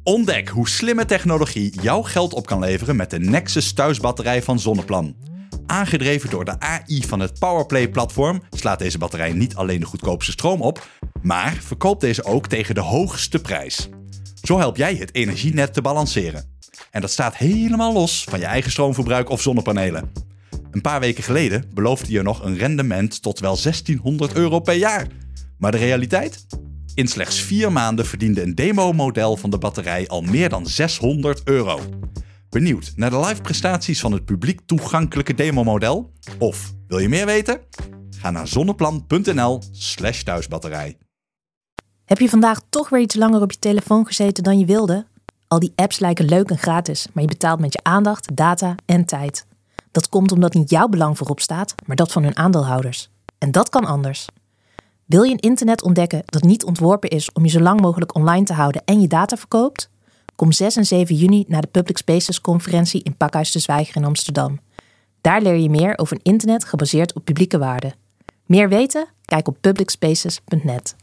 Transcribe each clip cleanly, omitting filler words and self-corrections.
Ontdek hoe slimme technologie jouw geld op kan leveren met de Nexus thuisbatterij van Zonneplan. Aangedreven door de AI van het Powerplay-platform slaat deze batterij niet alleen de goedkoopste stroom op, maar verkoopt deze ook tegen de hoogste prijs. Zo help jij het energienet te balanceren. En dat staat helemaal los van je eigen stroomverbruik of zonnepanelen. Een paar weken geleden beloofde je nog een rendement tot wel €1600 per jaar. Maar de realiteit? In slechts 4 maanden verdiende een demo-model van de batterij al meer dan €600. Benieuwd naar de live prestaties van het publiek toegankelijke demo-model? Of wil je meer weten? Ga naar zonneplan.nl/thuisbatterij. Heb je vandaag toch weer iets langer op je telefoon gezeten dan je wilde? Al die apps lijken leuk en gratis, maar je betaalt met je aandacht, data en tijd. Dat komt omdat niet jouw belang voorop staat, maar dat van hun aandeelhouders. En dat kan anders. Wil je een internet ontdekken dat niet ontworpen is om je zo lang mogelijk online te houden en je data verkoopt? Kom 6 en 7 juni naar de Public Spaces conferentie in Pakhuis de Zwijger in Amsterdam. Daar leer je meer over een internet gebaseerd op publieke waarden. Meer weten? Kijk op publicspaces.net.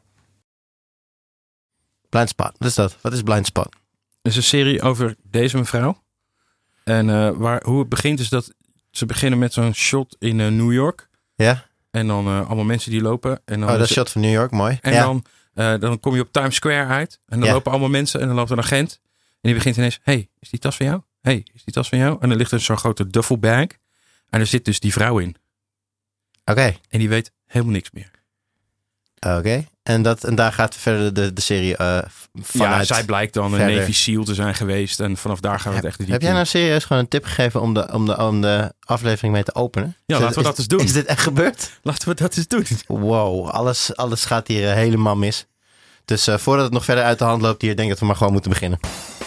Blindspot, wat is dat? Wat is Blindspot? Het is een serie over deze mevrouw. En hoe het begint is dat ze beginnen met zo'n shot in New York. Ja. En dan allemaal mensen die lopen. En dan dat is shot van New York, mooi. En dan kom je op Times Square uit. En dan lopen allemaal mensen en dan loopt een agent. En die begint ineens, hey, is die tas van jou? Hey, is die tas van jou? En dan ligt er zo'n grote duffelbag. En er zit dus die vrouw in. Oké. En die weet helemaal niks meer. Oké. En daar gaat verder de serie vanuit. Ja, zij blijkt dan een Navy SEAL te zijn geweest. En vanaf daar gaan we het echt de diepte. Heb jij nou serieus gewoon een tip gegeven om de aflevering mee te openen? Ja, laten we dat eens doen. Is dit echt gebeurd? Laten we dat eens doen. Wow, alles gaat hier helemaal mis. Dus voordat het nog verder uit de hand loopt hier, denk ik dat we maar gewoon moeten beginnen.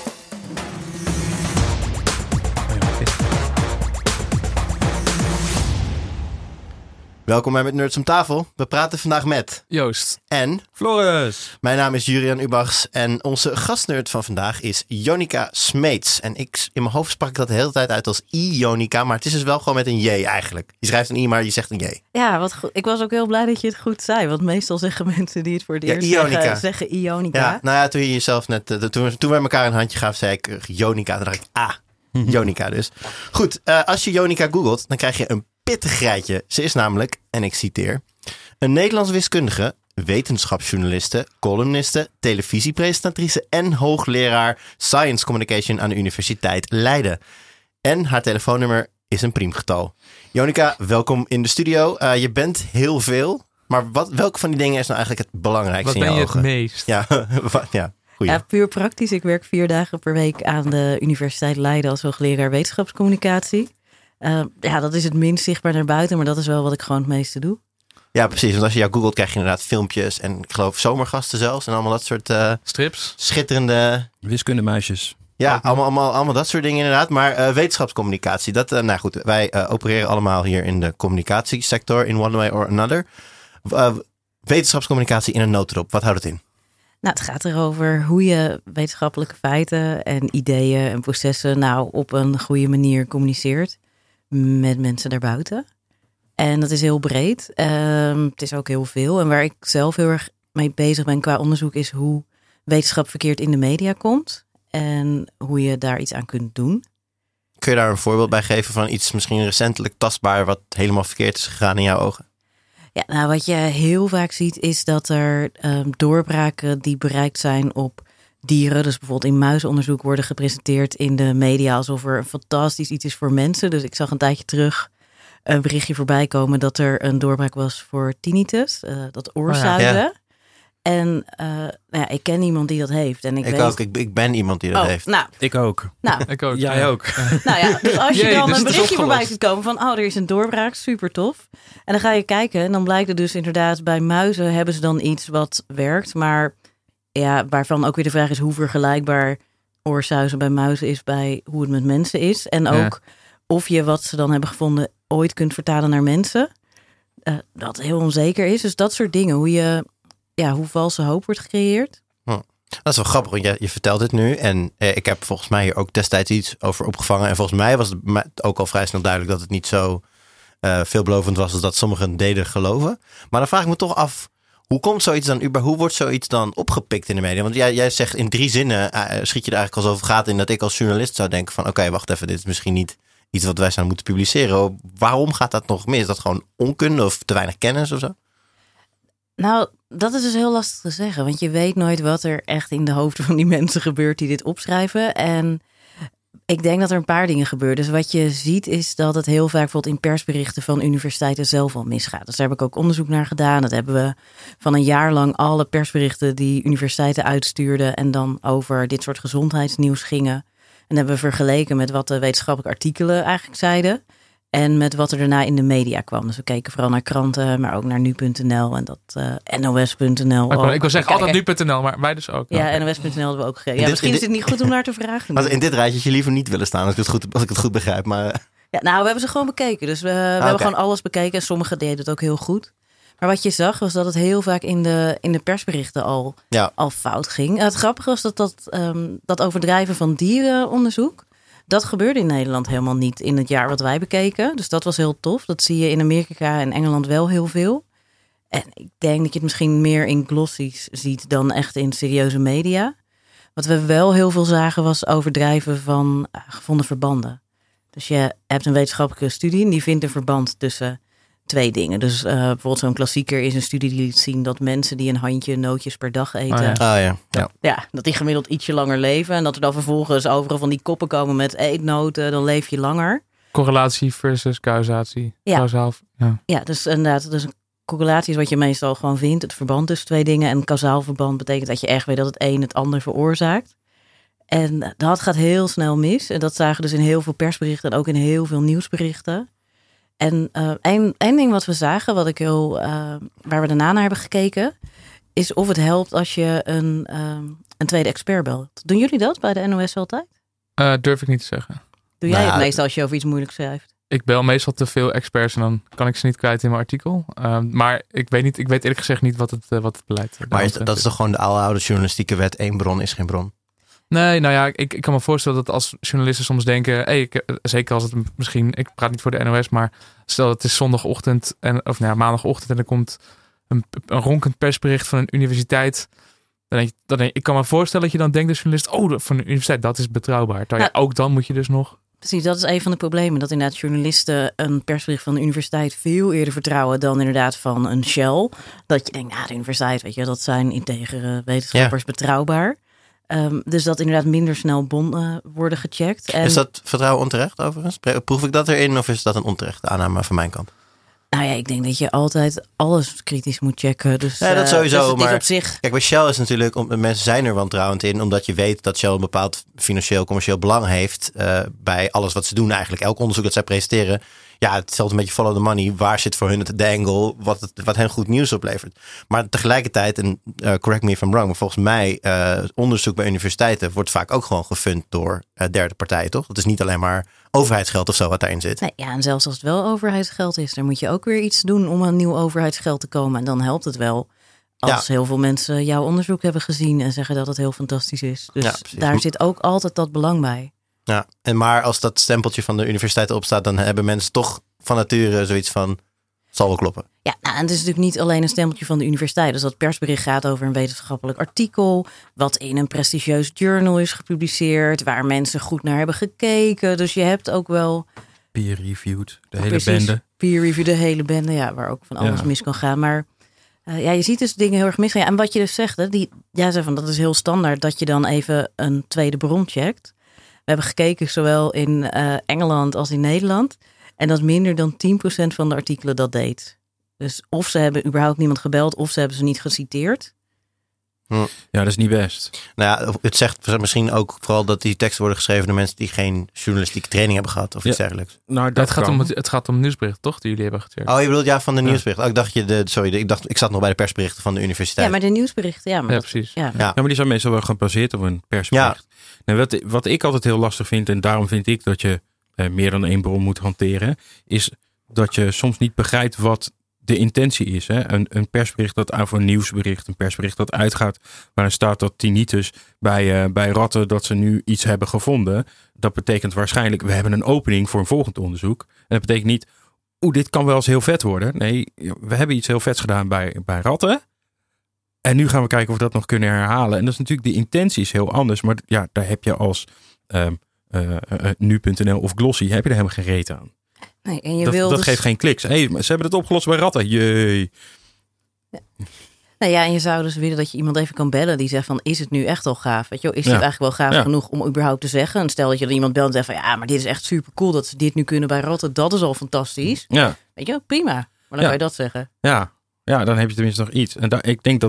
Welkom bij Met Nerds om tafel. We praten vandaag met Joost en Floris. Mijn naam is Jurian Ubachs en onze gastnerd van vandaag is Jonica Smeets. En in mijn hoofd sprak ik dat de hele tijd uit als Jonica, maar het is dus wel gewoon met een J eigenlijk. Je schrijft een I, maar je zegt een J. Ja, wat goed. Ik was ook heel blij dat je het goed zei, want meestal zeggen mensen die het voor het eerst zeggen Ionica. Ja, nou ja, toen je jezelf net, toen we elkaar een handje gaven, zei ik Jonica. Toen dacht ik, Jonica dus. Goed, als je Jonica googelt, dan krijg je een pittig rijtje. Ze is namelijk, en ik citeer, een Nederlands wiskundige, wetenschapsjournaliste, columniste, televisiepresentatrice en hoogleraar Science Communication aan de Universiteit Leiden. En haar telefoonnummer is een priemgetal. Jonica, welkom in de studio. Je bent heel veel, maar welke van die dingen is nou eigenlijk het belangrijkste in jouw ogen? Wat ben je het meest? Ja. Goeie. Ja, puur praktisch. Ik werk 4 dagen per week aan de Universiteit Leiden als hoogleraar wetenschapscommunicatie. Dat is het minst zichtbaar naar buiten, maar dat is wel wat ik gewoon het meeste doe. Ja, precies. Want als je jou googelt, krijg je inderdaad filmpjes en ik geloof zomergasten zelfs en allemaal dat soort strips, schitterende wiskundemeisjes. Ja, allemaal dat soort dingen inderdaad. Maar wetenschapscommunicatie, wij opereren allemaal hier in de communicatiesector in one way or another. Wetenschapscommunicatie in een notendop, wat houdt het in? Nou, het gaat erover hoe je wetenschappelijke feiten en ideeën en processen nou op een goede manier communiceert met mensen daarbuiten. En dat is heel breed. Het is ook heel veel. En waar ik zelf heel erg mee bezig ben qua onderzoek is hoe wetenschap verkeerd in de media komt. En hoe je daar iets aan kunt doen. Kun je daar een voorbeeld bij geven van iets misschien recentelijk tastbaar wat helemaal verkeerd is gegaan in jouw ogen? Ja, nou wat je heel vaak ziet is dat er doorbraken die bereikt zijn op dieren. Dus bijvoorbeeld in muizenonderzoek worden gepresenteerd in de media alsof er een fantastisch iets is voor mensen. Dus ik zag een tijdje terug een berichtje voorbij komen dat er een doorbraak was voor tinnitus, dat oorzuizen. Ja. En ik ken iemand die dat heeft. En ik ben iemand die dat heeft. Nou, ik ook. Nou, ik ook. Jij ook. Nou ja, dus als je dan een berichtje voorbij ziet komen van, er is een doorbraak, super tof. En dan ga je kijken en dan blijkt het dus inderdaad bij muizen hebben ze dan iets wat werkt. Maar ja, waarvan ook weer de vraag is hoe vergelijkbaar oorsuizen bij muizen is bij hoe het met mensen is. En ook of je wat ze dan hebben gevonden ooit kunt vertalen naar mensen. Dat heel onzeker is. Dus dat soort dingen. Hoe valse hoop wordt gecreëerd. Dat is wel grappig, want je vertelt dit nu. En ik heb volgens mij hier ook destijds iets over opgevangen. En volgens mij was het ook al vrij snel duidelijk dat het niet zo veelbelovend was als dat sommigen deden geloven. Maar dan vraag ik me toch af, Hoe komt zoiets dan hoe wordt zoiets dan opgepikt in de media? Want jij zegt in 3 zinnen schiet je er eigenlijk al zoveel gaten in dat ik als journalist zou denken van oké, wacht even, dit is misschien niet iets wat wij zouden moeten publiceren. Waarom gaat dat nog mis? Is dat gewoon onkunde of te weinig kennis of zo? Nou, dat is dus heel lastig te zeggen. Want je weet nooit wat er echt in de hoofden van die mensen gebeurt die dit opschrijven. En ik denk dat er een paar dingen gebeuren. Dus wat je ziet is dat het heel vaak bijvoorbeeld in persberichten van universiteiten zelf al misgaat. Dus daar heb ik ook onderzoek naar gedaan. Dat hebben we van een jaar lang alle persberichten die universiteiten uitstuurden en dan over dit soort gezondheidsnieuws gingen. En dat hebben we vergeleken met wat de wetenschappelijke artikelen eigenlijk zeiden. En met wat er daarna in de media kwam. Dus we keken vooral naar kranten, maar ook naar nu.nl en dat nos.nl. Ik wil zeggen altijd nu.nl, maar wij dus ook. Ja, nos.nl hebben we ook gekeken. Ja, misschien is het niet goed om naar te vragen. Maar in dit rijtje had je liever niet willen staan, als ik het goed begrijp. Maar... Ja, nou, we hebben ze gewoon bekeken. Dus we hebben gewoon alles bekeken. En sommigen deden het ook heel goed. Maar wat je zag was dat het heel vaak in de persberichten al fout ging. Het grappige was dat overdrijven van dierenonderzoek, dat gebeurde in Nederland helemaal niet in het jaar wat wij bekeken. Dus dat was heel tof. Dat zie je in Amerika en Engeland wel heel veel. En ik denk dat je het misschien meer in glossies ziet dan echt in serieuze media. Wat we wel heel veel zagen was overdrijven van gevonden verbanden. Dus je hebt een wetenschappelijke studie en die vindt een verband tussen 2 dingen. Dus bijvoorbeeld zo'n klassieker is een studie die liet zien dat mensen die een handje nootjes per dag eten. Dat die gemiddeld ietsje langer leven. En dat er dan vervolgens overal van die koppen komen met eetnoten, dan leef je langer. Correlatie versus causatie. Ja, dus inderdaad, dus een correlatie is wat je meestal gewoon vindt. Het verband tussen 2 dingen. En causaal verband betekent dat je echt weet dat het een het ander veroorzaakt. En dat gaat heel snel mis. En dat zagen we dus in heel veel persberichten en ook in heel veel nieuwsberichten. En één ding wat we zagen, waar we daarna naar hebben gekeken, is of het helpt als je een tweede expert belt. Doen jullie dat bij de NOS altijd? Durf ik niet te zeggen. Doe jij het meestal als je over iets moeilijks schrijft? Ik bel meestal te veel experts en dan kan ik ze niet kwijt in mijn artikel. Maar ik weet eerlijk gezegd niet wat het beleid is. Maar dat is toch gewoon de oude journalistieke wet, 1 bron is geen bron? Nee, nou ja, ik kan me voorstellen dat als journalisten soms denken, zeker als het misschien, ik praat niet voor de NOS, maar stel het is zondagochtend maandagochtend en er komt een ronkend persbericht van een universiteit. Dan denk ik kan me voorstellen dat je dan denkt als journalist, van een universiteit, dat is betrouwbaar. Ook dan moet je dus nog. Precies, dat is een van de problemen. Dat inderdaad journalisten een persbericht van de universiteit veel eerder vertrouwen dan inderdaad van een Shell. Dat je denkt, de universiteit, weet je, dat zijn integere wetenschappers, betrouwbaar. Dus dat inderdaad minder snel bronnen worden gecheckt. Is dat vertrouwen onterecht overigens? Proef ik dat erin of is dat een onterechte aanname van mijn kant? Nou ja, ik denk dat je altijd alles kritisch moet checken. Dus, dat sowieso. Dus maar op zich. Kijk, bij Shell is natuurlijk, mensen zijn er wantrouwend in, omdat je weet dat Shell een bepaald commercieel belang heeft bij alles wat ze doen eigenlijk. Elk onderzoek dat zij presenteren. Ja, hetzelfde een beetje follow the money. Waar zit voor hun het angle wat hen goed nieuws oplevert? Maar tegelijkertijd, en correct me if I'm wrong, maar volgens mij onderzoek bij universiteiten wordt vaak ook gewoon gefund door derde partijen, toch? Dat is niet alleen maar overheidsgeld of zo wat daarin zit. Nee, ja, en zelfs als het wel overheidsgeld is, dan moet je ook weer iets doen om aan nieuw overheidsgeld te komen. En dan helpt het wel als heel veel mensen jouw onderzoek hebben gezien en zeggen dat het heel fantastisch is. Dus daar zit ook altijd dat belang bij. Ja, maar als dat stempeltje van de universiteit erop staat, dan hebben mensen toch van nature zoiets van, zal wel kloppen. Ja, en het is natuurlijk niet alleen een stempeltje van de universiteit. Dus dat persbericht gaat over een wetenschappelijk artikel, wat in een prestigieus journal is gepubliceerd, waar mensen goed naar hebben gekeken. Dus je hebt ook wel peer-reviewed, de hele bende. Peer-reviewed, de hele bende, ja, waar ook van alles mis kan gaan. Maar je ziet dus dingen heel erg misgaan. Ja, en wat je dus zegt, zei van dat is heel standaard, dat je dan even een tweede bron checkt. We hebben gekeken zowel in Engeland als in Nederland. En dat minder dan 10% van de artikelen dat deed. Dus of ze hebben überhaupt niemand gebeld, of ze hebben ze niet geciteerd. Ja, dat is niet best. Nou ja, het zegt misschien ook vooral dat die teksten worden geschreven door mensen die geen journalistieke training hebben gehad of iets dergelijks. Nou, het gaat om nieuwsbericht, toch? Die jullie hebben gecheckt. Oh, je bedoelt van de nieuwsberichten. Ik zat nog bij de persberichten van de universiteit. Ja, maar de nieuwsberichten, precies. Ja, maar die zijn meestal wel gebaseerd op een persbericht. Ja. Nou, wat ik altijd heel lastig vind, en daarom vind ik dat je meer dan 1 bron moet hanteren, is dat je soms niet begrijpt wat de intentie is. Hè? Een persbericht dat voor een nieuwsbericht, een persbericht dat uitgaat, waarin staat dat tinnitus bij ratten dat ze nu iets hebben gevonden. Dat betekent waarschijnlijk, we hebben een opening voor een volgend onderzoek. En dat betekent niet, dit kan wel eens heel vet worden. Nee, we hebben iets heel vets gedaan bij ratten. En nu gaan we kijken of we dat nog kunnen herhalen. En dat is natuurlijk, de intentie is heel anders. Maar ja, daar heb je als nu.nl of Glossy, heb je er helemaal geen reet aan. Nee, en dat geeft geen kliks. Hey, ze hebben het opgelost bij ratten. Jee. Nou ja, en je zou dus willen dat je iemand even kan bellen die zegt van, is het nu echt al gaaf? Weet je wel, is dit eigenlijk wel gaaf genoeg om überhaupt te zeggen? En stel dat je er iemand belt en zegt van, ja, maar dit is echt super cool dat ze dit nu kunnen bij ratten. Dat is al fantastisch. Ja. Weet je wel, prima. Maar dan kan je dat zeggen. Ja, dan heb je tenminste nog iets. En ik denk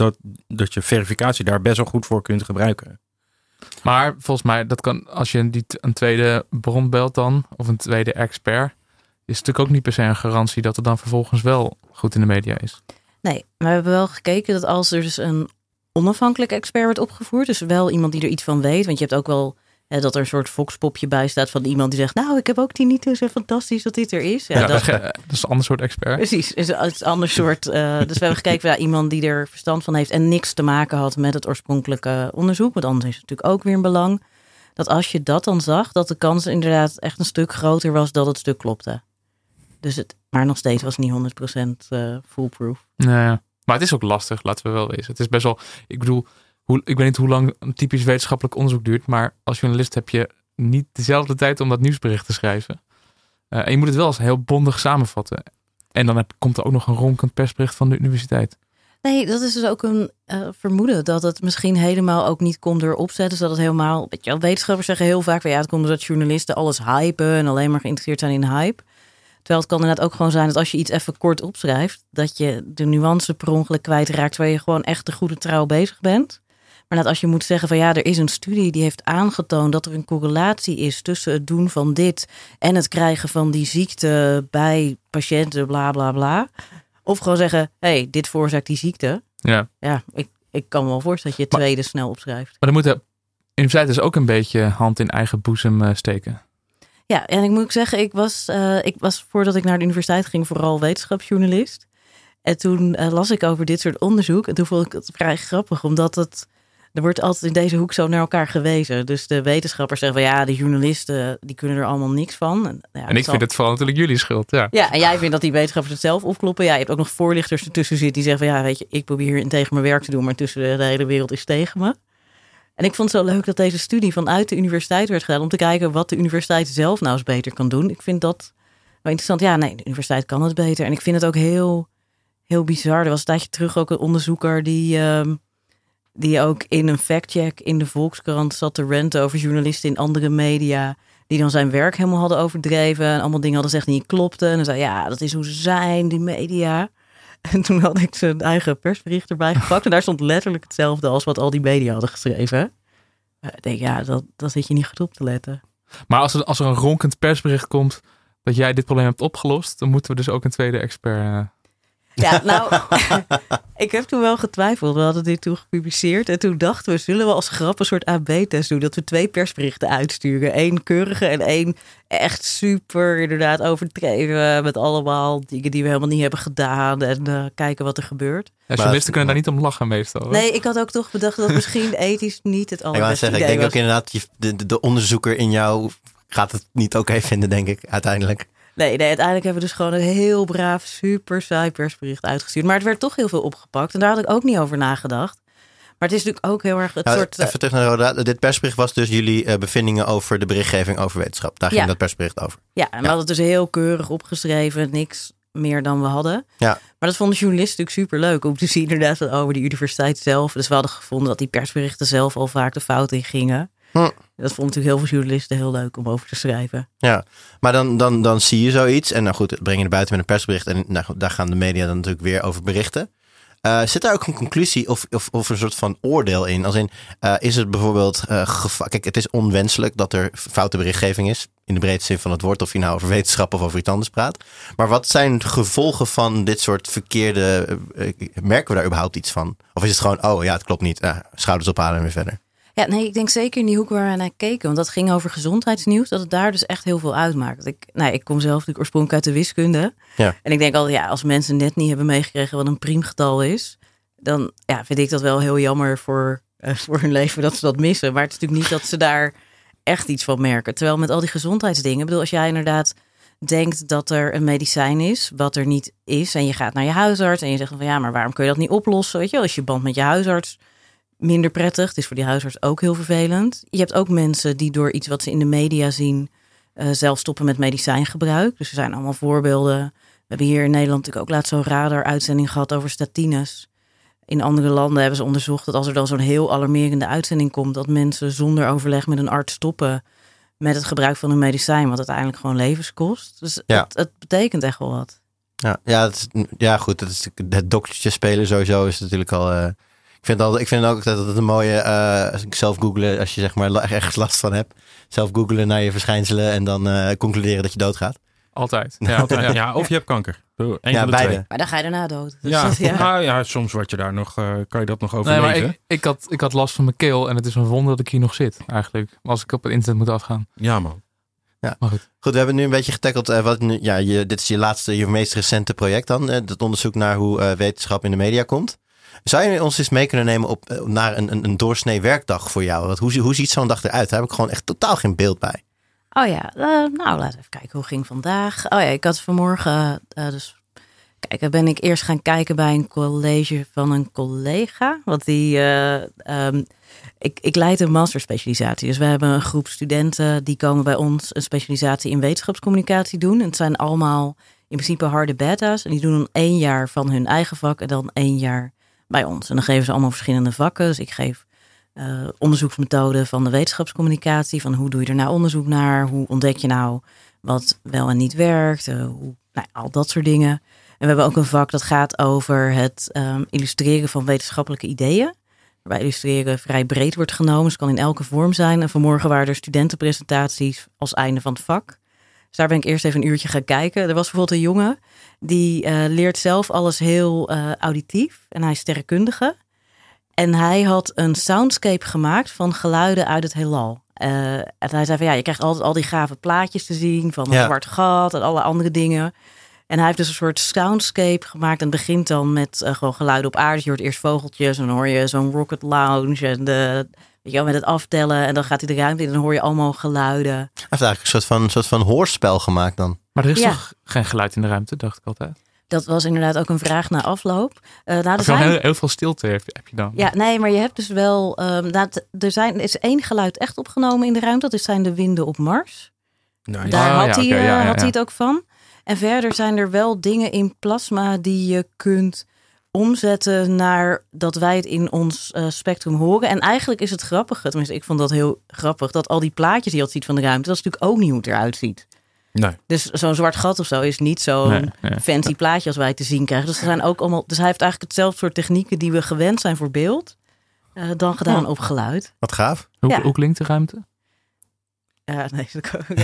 dat je verificatie daar best wel goed voor kunt gebruiken. Maar volgens mij, dat kan als je een tweede bron belt dan, of een tweede expert, is het natuurlijk ook niet per se een garantie dat het dan vervolgens wel goed in de media is. Nee, maar we hebben wel gekeken dat als er dus een onafhankelijk expert wordt opgevoerd, dus wel iemand die er iets van weet, want je hebt ook wel dat er een soort voxpopje bij staat van iemand die zegt, nou, ik heb ook tinnitus en fantastisch dat dit er is. Ja, dat is een ander soort expert. Precies, is een ander soort. Dus we hebben gekeken naar iemand die er verstand van heeft en niks te maken had met het oorspronkelijke onderzoek. Want anders is het natuurlijk ook weer een belang. Dat als je dat dan zag, dat de kans inderdaad echt een stuk groter was dat het stuk klopte. Dus maar nog steeds was het niet 100% foolproof. Nee, maar het is ook lastig, laten we wel wezen. Het is best wel, ik bedoel, ik weet niet hoe lang een typisch wetenschappelijk onderzoek duurt, maar als journalist heb je niet dezelfde tijd om dat nieuwsbericht te schrijven. En je moet het wel eens heel bondig samenvatten. En dan komt er ook nog een ronkend persbericht van de universiteit. Nee, dat is dus ook een vermoeden dat het misschien helemaal ook niet komt door opzet. Dus dat het helemaal, weet je wel, wetenschappers zeggen heel vaak, ja, het komt doordat journalisten alles hypen en alleen maar geïnteresseerd zijn in hype. Terwijl het kan inderdaad ook gewoon zijn dat als je iets even kort opschrijft, dat je de nuance per ongeluk kwijtraakt, waar je gewoon echt de goede trouw bezig bent. Maar net als je moet zeggen van ja, er is een studie die heeft aangetoond dat er een correlatie is tussen het doen van dit en het krijgen van die ziekte bij patiënten, bla bla bla. Of gewoon zeggen, hey, dit veroorzaakt die ziekte. Ja, ik kan me wel voorstellen dat je het tweede snel opschrijft. Maar dan moet de universiteit dus ook een beetje hand in eigen boezem steken. Ja, en ik moet zeggen, ik was voordat ik naar de universiteit ging vooral wetenschapsjournalist. En toen las ik over dit soort onderzoek. En toen vond ik het vrij grappig, omdat er wordt altijd in deze hoek zo naar elkaar gewezen. Dus de wetenschappers zeggen van ja, de journalisten die kunnen er allemaal niks van. En ik vind het vooral natuurlijk jullie schuld. Ja, en jij vindt dat die wetenschappers het zelf opkloppen. Ja, je hebt ook nog voorlichters ertussen zitten die zeggen van ja, weet je, ik probeer hier tegen mijn werk te doen, maar tussen de hele wereld is tegen me. En ik vond het zo leuk dat deze studie vanuit de universiteit werd gedaan om te kijken wat de universiteit zelf nou eens beter kan doen. Ik vind dat wel interessant. Ja, nee, de universiteit kan het beter. En ik vind het ook heel, heel bizar. Er was een tijdje terug ook een onderzoeker die ook in een factcheck in de Volkskrant zat te ranten over journalisten in andere media, die dan zijn werk helemaal hadden overdreven en allemaal dingen hadden gezegd die niet klopten. En dan zei ja, dat is hoe ze zijn, die media. En toen had ik zijn eigen persbericht erbij gepakt. En daar stond letterlijk hetzelfde als wat al die media hadden geschreven. Ik denk, ja, dat zit je niet goed op te letten. Maar als er een ronkend persbericht komt dat jij dit probleem hebt opgelost, dan moeten we dus ook een tweede expert. Ja, nou, ik heb toen wel getwijfeld. We hadden dit toen gepubliceerd. En toen dachten we, zullen we als grap een soort AB-test doen? Dat we 2 persberichten uitsturen. 1 keurige en 1 echt super inderdaad overdreven. Met allemaal dingen die we helemaal niet hebben gedaan. En kijken wat er gebeurt. Ja, journalisten kunnen daar niet om lachen meestal. Hoor. Nee, ik had ook toch bedacht dat misschien ethisch niet het allerbeste idee was. Ik denk ook inderdaad, de onderzoeker in jou gaat het niet oké vinden, denk ik, uiteindelijk. Nee, uiteindelijk hebben we dus gewoon een heel braaf, super saai persbericht uitgestuurd. Maar het werd toch heel veel opgepakt. En daar had ik ook niet over nagedaad. Maar het is natuurlijk ook heel erg het soort... Even terug naar Roda. Dit persbericht was dus jullie bevindingen over de berichtgeving over wetenschap. Daar ging dat persbericht over. Ja, en we hadden het dus heel keurig opgeschreven. Niks meer dan we hadden. Ja. Maar dat vonden journalisten natuurlijk super leuk om te zien inderdaad over de universiteit zelf. Dus we hadden gevonden dat die persberichten zelf al vaak de fout in gingen. Dat vond natuurlijk heel veel journalisten heel leuk om over te schrijven. Ja, maar dan zie je zoiets. En nou goed, breng je naar buiten met een persbericht. En nou, daar gaan de media dan natuurlijk weer over berichten. Zit daar ook een conclusie of een soort van oordeel in? Als in, is het bijvoorbeeld... Kijk, het is onwenselijk dat er foute berichtgeving is. In de breedste zin van het woord. Of je nou over wetenschap of over iets anders praat. Maar wat zijn de gevolgen van dit soort verkeerde... merken we daar überhaupt iets van? Of is het gewoon, oh ja, het klopt niet. Schouders ophalen en weer verder. Ja, nee, ik denk zeker in die hoek waar we naar keken. Want dat ging over gezondheidsnieuws. Dat het daar dus echt heel veel uitmaakt. Ik kom zelf natuurlijk oorspronkelijk uit de wiskunde. Ja. En ik denk altijd, ja, als mensen net niet hebben meegekregen wat een priemgetal is. Dan vind ik dat wel heel jammer voor hun leven dat ze dat missen. Maar het is natuurlijk niet dat ze daar echt iets van merken. Terwijl met al die gezondheidsdingen. Ik bedoel, als jij inderdaad denkt dat er een medicijn is, wat er niet is. En je gaat naar je huisarts en je zegt van ja, maar waarom kun je dat niet oplossen? Weet je, als je band met je huisarts minder prettig. Het is voor die huisarts ook heel vervelend. Je hebt ook mensen die door iets wat ze in de media zien zelf stoppen met medicijngebruik. Dus er zijn allemaal voorbeelden. We hebben hier in Nederland natuurlijk ook laatst zo'n radar-uitzending gehad over statines. In andere landen hebben ze onderzocht dat als er dan zo'n heel alarmerende uitzending komt, dat mensen zonder overleg met een arts stoppen met het gebruik van een medicijn, wat uiteindelijk gewoon levens kost. Dus het betekent echt wel wat. Goed. Het doktertje spelen sowieso is natuurlijk al. Ik vind ook dat het een mooie. Zelf googlen als je zeg maar ergens last van hebt. Zelf googlen naar je verschijnselen en dan concluderen dat je doodgaat. Altijd. Ja, of je hebt kanker. Beide. Twee. Maar dan ga je daarna dood. Dus soms word je daar nog, kan je dat nog overleven. Nee, maar ik had last van mijn keel en het is een wonder dat ik hier nog zit eigenlijk. Als ik op het internet moet afgaan. Ja, man. Ja. Maar goed, we hebben nu een beetje getackeld. Dit is je meest recente project dan. Het onderzoek naar hoe wetenschap in de media komt. Zou je ons eens mee kunnen nemen naar een doorsnee werkdag voor jou? Hoe ziet zo'n dag eruit? Daar heb ik gewoon echt totaal geen beeld bij. Oh ja, laten we even kijken. Hoe ging vandaag? Oh ja, ik had vanmorgen ben ik eerst gaan kijken bij een college van een collega. Want ik leid een masterspecialisatie. Dus we hebben een groep studenten die komen bij ons een specialisatie in wetenschapscommunicatie doen. En het zijn allemaal in principe harde beta's. En die doen dan 1 jaar van hun eigen vak en dan 1 jaar bij ons. En dan geven ze allemaal verschillende vakken. Dus ik geef onderzoeksmethoden van de wetenschapscommunicatie. Van hoe doe je er nou onderzoek naar? Hoe ontdek je nou wat wel en niet werkt? Al dat soort dingen. En we hebben ook een vak dat gaat over het illustreren van wetenschappelijke ideeën. Waarbij illustreren vrij breed wordt genomen. Dus het kan in elke vorm zijn. En vanmorgen waren er studentenpresentaties als einde van het vak. Dus daar ben ik eerst even een uurtje gaan kijken. Er was bijvoorbeeld een jongen die leert zelf alles heel auditief. En hij is sterrenkundige. En hij had een soundscape gemaakt van geluiden uit het heelal. En hij zei van je krijgt altijd al die gave plaatjes te zien van een zwart gat en alle andere dingen. En hij heeft dus een soort soundscape gemaakt. En het begint dan met gewoon geluiden op aarde. Je hoort eerst vogeltjes en dan hoor je zo'n rocket lounge. En met het aftellen. En dan gaat hij de ruimte in en dan hoor je allemaal geluiden. Hij heeft eigenlijk een soort van hoorspel gemaakt dan. Maar er is toch geen geluid in de ruimte, dacht ik altijd. Dat was inderdaad ook een vraag na afloop. Heel veel stilte heb je dan. Ja, nee, maar je hebt dus wel. Er is 1 geluid echt opgenomen in de ruimte. Dat zijn de winden op Mars. Nice. Daar had hij het ook van. En verder zijn er wel dingen in plasma die je kunt omzetten naar dat wij het in ons spectrum horen. En eigenlijk is het grappige, tenminste ik vond dat heel grappig, dat al die plaatjes die je al ziet van de ruimte, dat is natuurlijk ook niet hoe het eruit ziet. Nee. Dus zo'n zwart gat of zo is niet zo'n fancy plaatje als wij te zien krijgen. Dus er zijn ook allemaal. Dus hij heeft eigenlijk hetzelfde soort technieken die we gewend zijn voor beeld, dan gedaan op geluid. Wat gaaf. Hoe klinkt de ruimte? Ja, nee. Doe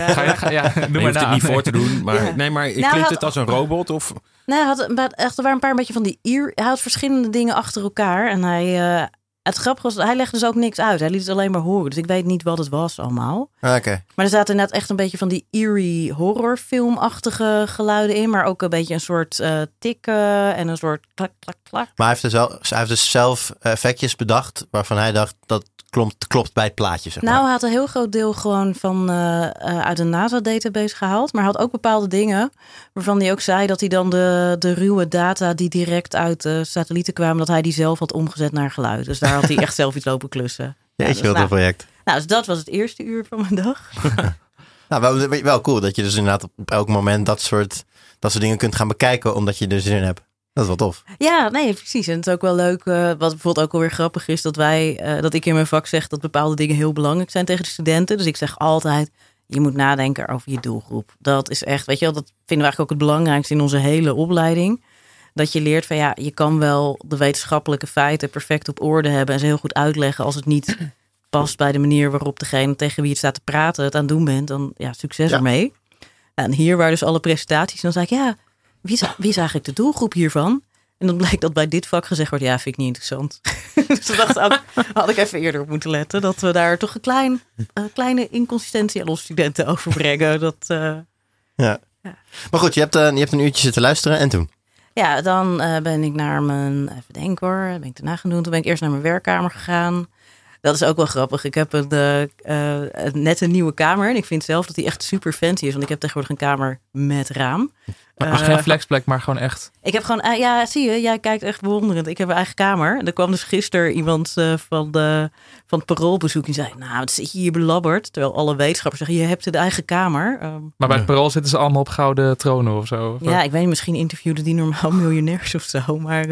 maar hoeft het niet voor te doen. Maar, maar klinkt het als een robot? Of? Nee, er waren een paar beetje van die hij had verschillende dingen achter elkaar. En het grappige was, hij legde dus ook niks uit. Hij liet het alleen maar horen. Dus ik weet niet wat het was allemaal. Okay. Maar er zaten inderdaad echt een beetje van die eerie horrorfilmachtige geluiden in. Maar ook een beetje een soort tikken en een soort klak, klak, klak. Maar hij heeft dus zelf effectjes bedacht waarvan hij dacht dat klopt bij het plaatje. Zeg maar. Nou, hij had een heel groot deel gewoon van uit een NASA-database gehaald. Maar hij had ook bepaalde dingen waarvan hij ook zei dat hij dan de ruwe data die direct uit de satellieten kwamen, dat hij die zelf had omgezet naar geluid. Dus daar had hij echt zelf iets lopen klussen. Jeetje, wat een project. Nou, dus dat was het eerste uur van mijn dag. Nou, wel cool dat je dus inderdaad op elk moment dat soort dingen kunt gaan bekijken, omdat je er zin in hebt. Dat is wel tof. Ja, nee, precies. En het is ook wel leuk. Wat bijvoorbeeld ook alweer grappig is, dat ik in mijn vak zeg dat bepaalde dingen heel belangrijk zijn tegen de studenten. Dus ik zeg altijd, je moet nadenken over je doelgroep. Dat is echt, weet je wel, dat vinden we eigenlijk ook het belangrijkste in onze hele opleiding. Dat je leert van je kan wel de wetenschappelijke feiten perfect op orde hebben en ze heel goed uitleggen. Als het niet past bij de manier waarop degene tegen wie het staat te praten het aan het doen bent, dan succes ermee. En hier waren dus alle presentaties. Dan zei ik, wie is eigenlijk de doelgroep hiervan? En dan blijkt dat bij dit vak gezegd wordt, vind ik niet interessant. Dus toen dacht ik, had ik even eerder op moeten letten. Dat we daar toch een kleine inconsistentie aan onze studenten overbrengen. Ja. Maar goed, je hebt een uurtje zitten luisteren en toen? Ja, dan ben ik naar mijn, even denken hoor, ben ik daarna gaan doen. Toen ben ik eerst naar mijn werkkamer gegaan. Dat is ook wel grappig. Ik heb net een nieuwe kamer. En ik vind zelf dat die echt super fancy is. Want ik heb tegenwoordig een kamer met raam. Geen flexplek, maar gewoon echt. Ik heb gewoon, zie je, jij kijkt echt bewonderend. Ik heb een eigen kamer. En er kwam dus gisteren iemand van het Paroolbezoek. Die zei, nou, wat zit je hier belabberd? Terwijl alle wetenschappers zeggen, je hebt een eigen kamer. Maar bij het Parool zitten ze allemaal op gouden tronen of zo? Of ja, ik weet niet, misschien interviewden die normaal miljonairs of zo. Maar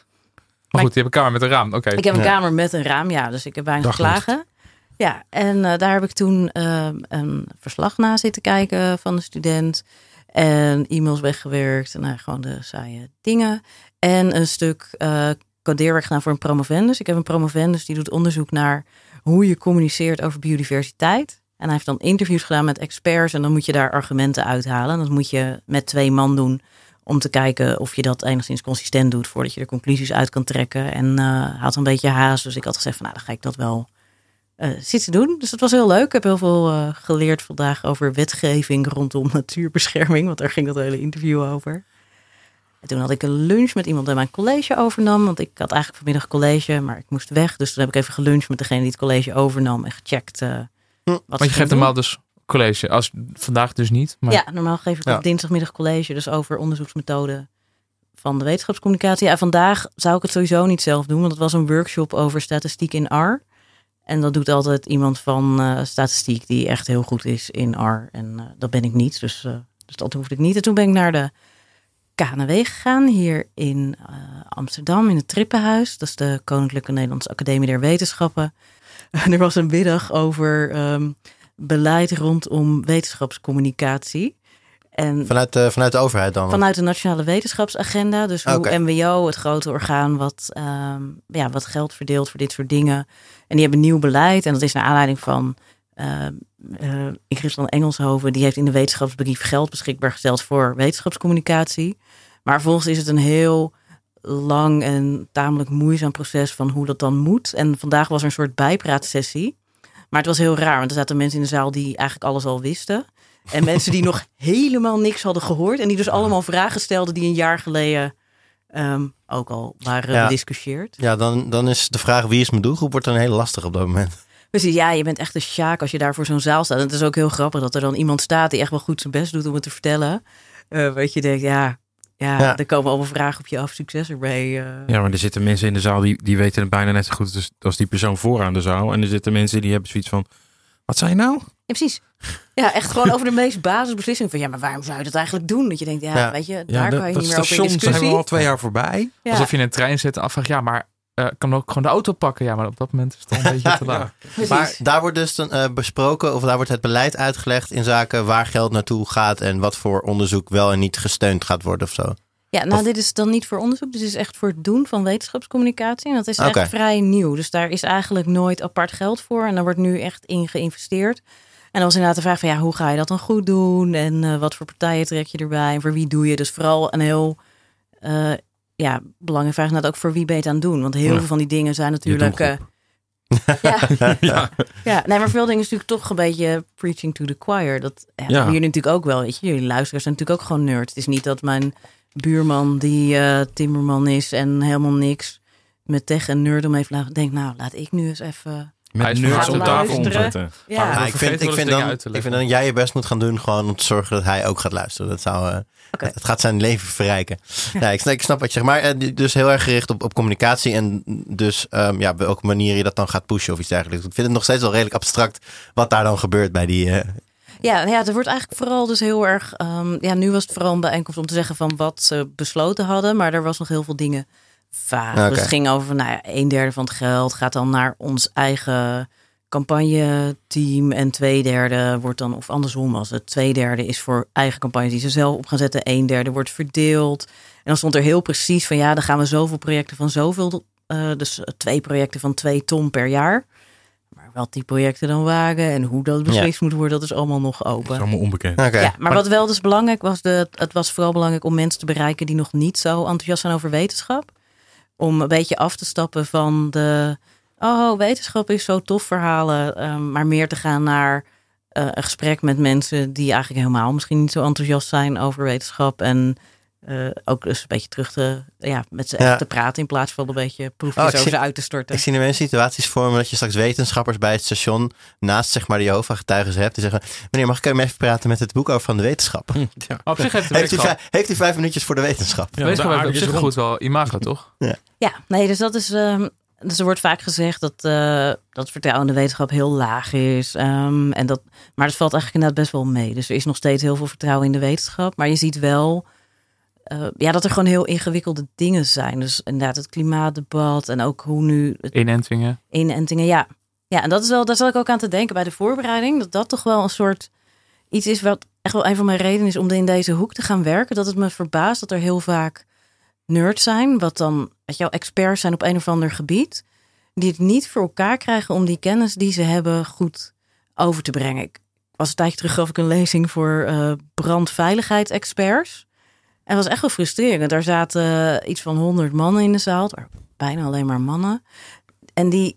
goed, je hebt een kamer met een raam. Oké. Ik heb een kamer met een raam, ja. Dus ik heb weinig klagen. Ja, en daar heb ik toen een verslag na zitten kijken van de student. En e-mails weggewerkt. En gewoon de saaie dingen. En een stuk codeerwerk gedaan voor een promovendus. Ik heb een promovendus die doet onderzoek naar hoe je communiceert over biodiversiteit. En hij heeft dan interviews gedaan met experts. En dan moet je daar argumenten uithalen. Dat moet je met 2 man doen. Om te kijken of je dat enigszins consistent doet. Voordat je er conclusies uit kan trekken. En had een beetje haast. Dus ik had gezegd van dan ga ik dat wel zitten doen. Dus dat was heel leuk. Ik heb heel veel geleerd vandaag over wetgeving rondom natuurbescherming. Want daar ging dat hele interview over. En toen had ik een lunch met iemand die mijn college overnam. Want ik had eigenlijk vanmiddag college, maar ik moest weg. Dus toen heb ik even geluncht met degene die het college overnam. En gecheckt wat je geeft normaal dus college. Als vandaag dus niet. Maar... Ja, normaal geef ik op dinsdagmiddag college. Dus over onderzoeksmethoden van de wetenschapscommunicatie. Ja, vandaag zou ik het sowieso niet zelf doen. Want het was een workshop over statistiek in R. En dat doet altijd iemand van statistiek die echt heel goed is in R. En dat ben ik niet. Dus dat hoefde ik niet. En toen ben ik naar de KNW gegaan. Hier in Amsterdam in het Trippenhuis. Dat is de Koninklijke Nederlandse Academie der Wetenschappen. Er was een middag over beleid rondom wetenschapscommunicatie. En vanuit de overheid dan? Vanuit de Nationale Wetenschapsagenda. Dus hoe MWO, het grote orgaan wat geld verdeelt voor dit soort dingen. En die hebben nieuw beleid. En dat is naar aanleiding van Ingrid van Engelshoven. Die heeft in de wetenschapsbrief geld beschikbaar gesteld voor wetenschapscommunicatie. Maar vervolgens is het een heel lang en tamelijk moeizaam proces van hoe dat dan moet. En vandaag was er een soort bijpraatsessie. Maar het was heel raar, want er zaten mensen in de zaal die eigenlijk alles al wisten. En mensen die nog helemaal niks hadden gehoord. En die dus allemaal vragen stelden die een jaar geleden ook al waren gediscussieerd. Ja, dan is de vraag wie is mijn doelgroep wordt dan heel lastig op dat moment. Precies, ja, je bent echt een sjaak als je daar voor zo'n zaal staat. En het is ook heel grappig dat er dan iemand staat die echt wel goed zijn best doet om het te vertellen. Weet je denkt, er komen allemaal vragen op je af, succes ermee. Ja, maar er zitten mensen in de zaal die weten het bijna net zo goed als die persoon vooraan de zaal. En er zitten mensen die hebben zoiets van, wat zei je nou? Ja, precies. Ja, echt gewoon over de meest basisbeslissing van, maar waarom zou je dat eigenlijk doen? Dat je denkt, weet je, daar kan je niet meer over in discussie. Zijn we al 2 jaar voorbij. Ja. Alsof je in een trein zit en afvraagt, maar kan ook gewoon de auto pakken. Ja, maar op dat moment is het al een beetje te laat. Maar daar wordt dus dan besproken, of daar wordt het beleid uitgelegd in zaken waar geld naartoe gaat en wat voor onderzoek wel en niet gesteund gaat worden of zo. Ja, dit is dan niet voor onderzoek. Dit is echt voor het doen van wetenschapscommunicatie. En dat is echt vrij nieuw. Dus daar is eigenlijk nooit apart geld voor. En daar wordt nu echt in geïnvesteerd. En dan was inderdaad de vraag van, hoe ga je dat dan goed doen? En wat voor partijen trek je erbij? En voor wie doe je? Dus vooral een heel belangrijke vraag is net ook voor wie ben je het aan het doen? Want heel veel van die dingen zijn natuurlijk... maar veel dingen is natuurlijk toch een beetje preaching to the choir. Dat hebben jullie natuurlijk ook wel. Weet je? Jullie luisteraars zijn natuurlijk ook gewoon nerds. Het is niet dat mijn buurman die timmerman is en helemaal niks met tech en nerd om heeft denkt, laat ik nu eens even met nerds op tafel omzetten. Ja. Ik vind dat jij je best moet gaan doen gewoon om te zorgen dat hij ook gaat luisteren. Dat zou het gaat zijn leven verrijken. Ja, ik snap wat je zegt. Maar dus heel erg gericht op communicatie en dus op welke manier je dat dan gaat pushen of iets dergelijks. Ik vind het nog steeds wel redelijk abstract wat daar dan gebeurt bij die... Ja, er wordt eigenlijk vooral dus heel erg... nu was het vooral een bijeenkomst om te zeggen van wat ze besloten hadden. Maar er was nog heel veel dingen vaag. Okay. Dus het ging over 1/3 van het geld gaat dan naar ons eigen campagneteam. En 2/3 wordt dan, of andersom was het, 2/3 is voor eigen campagnes die ze zelf op gaan zetten. 1/3 wordt verdeeld. En dan stond er heel precies van dan gaan we zoveel projecten van zoveel. Dus 2 projecten van 2 ton per jaar. Maar wat die projecten dan waren en hoe dat beslist moet worden, dat is allemaal nog open. Dat is allemaal onbekend. Okay. Ja, maar wat wel dus belangrijk was, het was vooral belangrijk om mensen te bereiken die nog niet zo enthousiast zijn over wetenschap. Om een beetje af te stappen van wetenschap is zo tof verhalen. Maar meer te gaan naar een gesprek met mensen die eigenlijk helemaal misschien niet zo enthousiast zijn over wetenschap. En ook dus een beetje terug met ze echt te praten in plaats van een beetje proefjes over ze uit te storten. Ik zie nu mensen situaties vormen dat je straks wetenschappers bij het station naast zeg maar de Jehovah-getuigen hebt die zeggen, meneer, mag ik even praten met het boek over van de wetenschap? Ja. Op zich heeft u 5 minuutjes voor de wetenschap? De wetenschap heeft op zich goed wel imago, toch? Ja, nee, dus dat is... dus er wordt vaak gezegd dat vertrouwen in de wetenschap heel laag is. Maar dat valt eigenlijk inderdaad best wel mee. Dus er is nog steeds heel veel vertrouwen in de wetenschap. Maar je ziet wel dat er gewoon heel ingewikkelde dingen zijn. Dus inderdaad het klimaatdebat en ook hoe nu... Inentingen, ja. Ja, en dat is wel, daar zat ik ook aan te denken bij de voorbereiding. Dat toch wel een soort iets is wat echt wel een van mijn redenen is om in deze hoek te gaan werken. Dat het me verbaast dat er heel vaak nerds zijn, wat dan experts zijn op een of ander gebied, die het niet voor elkaar krijgen om die kennis die ze hebben goed over te brengen. Ik was een tijdje terug, gaf ik een lezing voor brandveiligheidsexperts. En het was echt wel frustrerend. Daar zaten iets van 100 mannen in de zaal, bijna alleen maar mannen. En die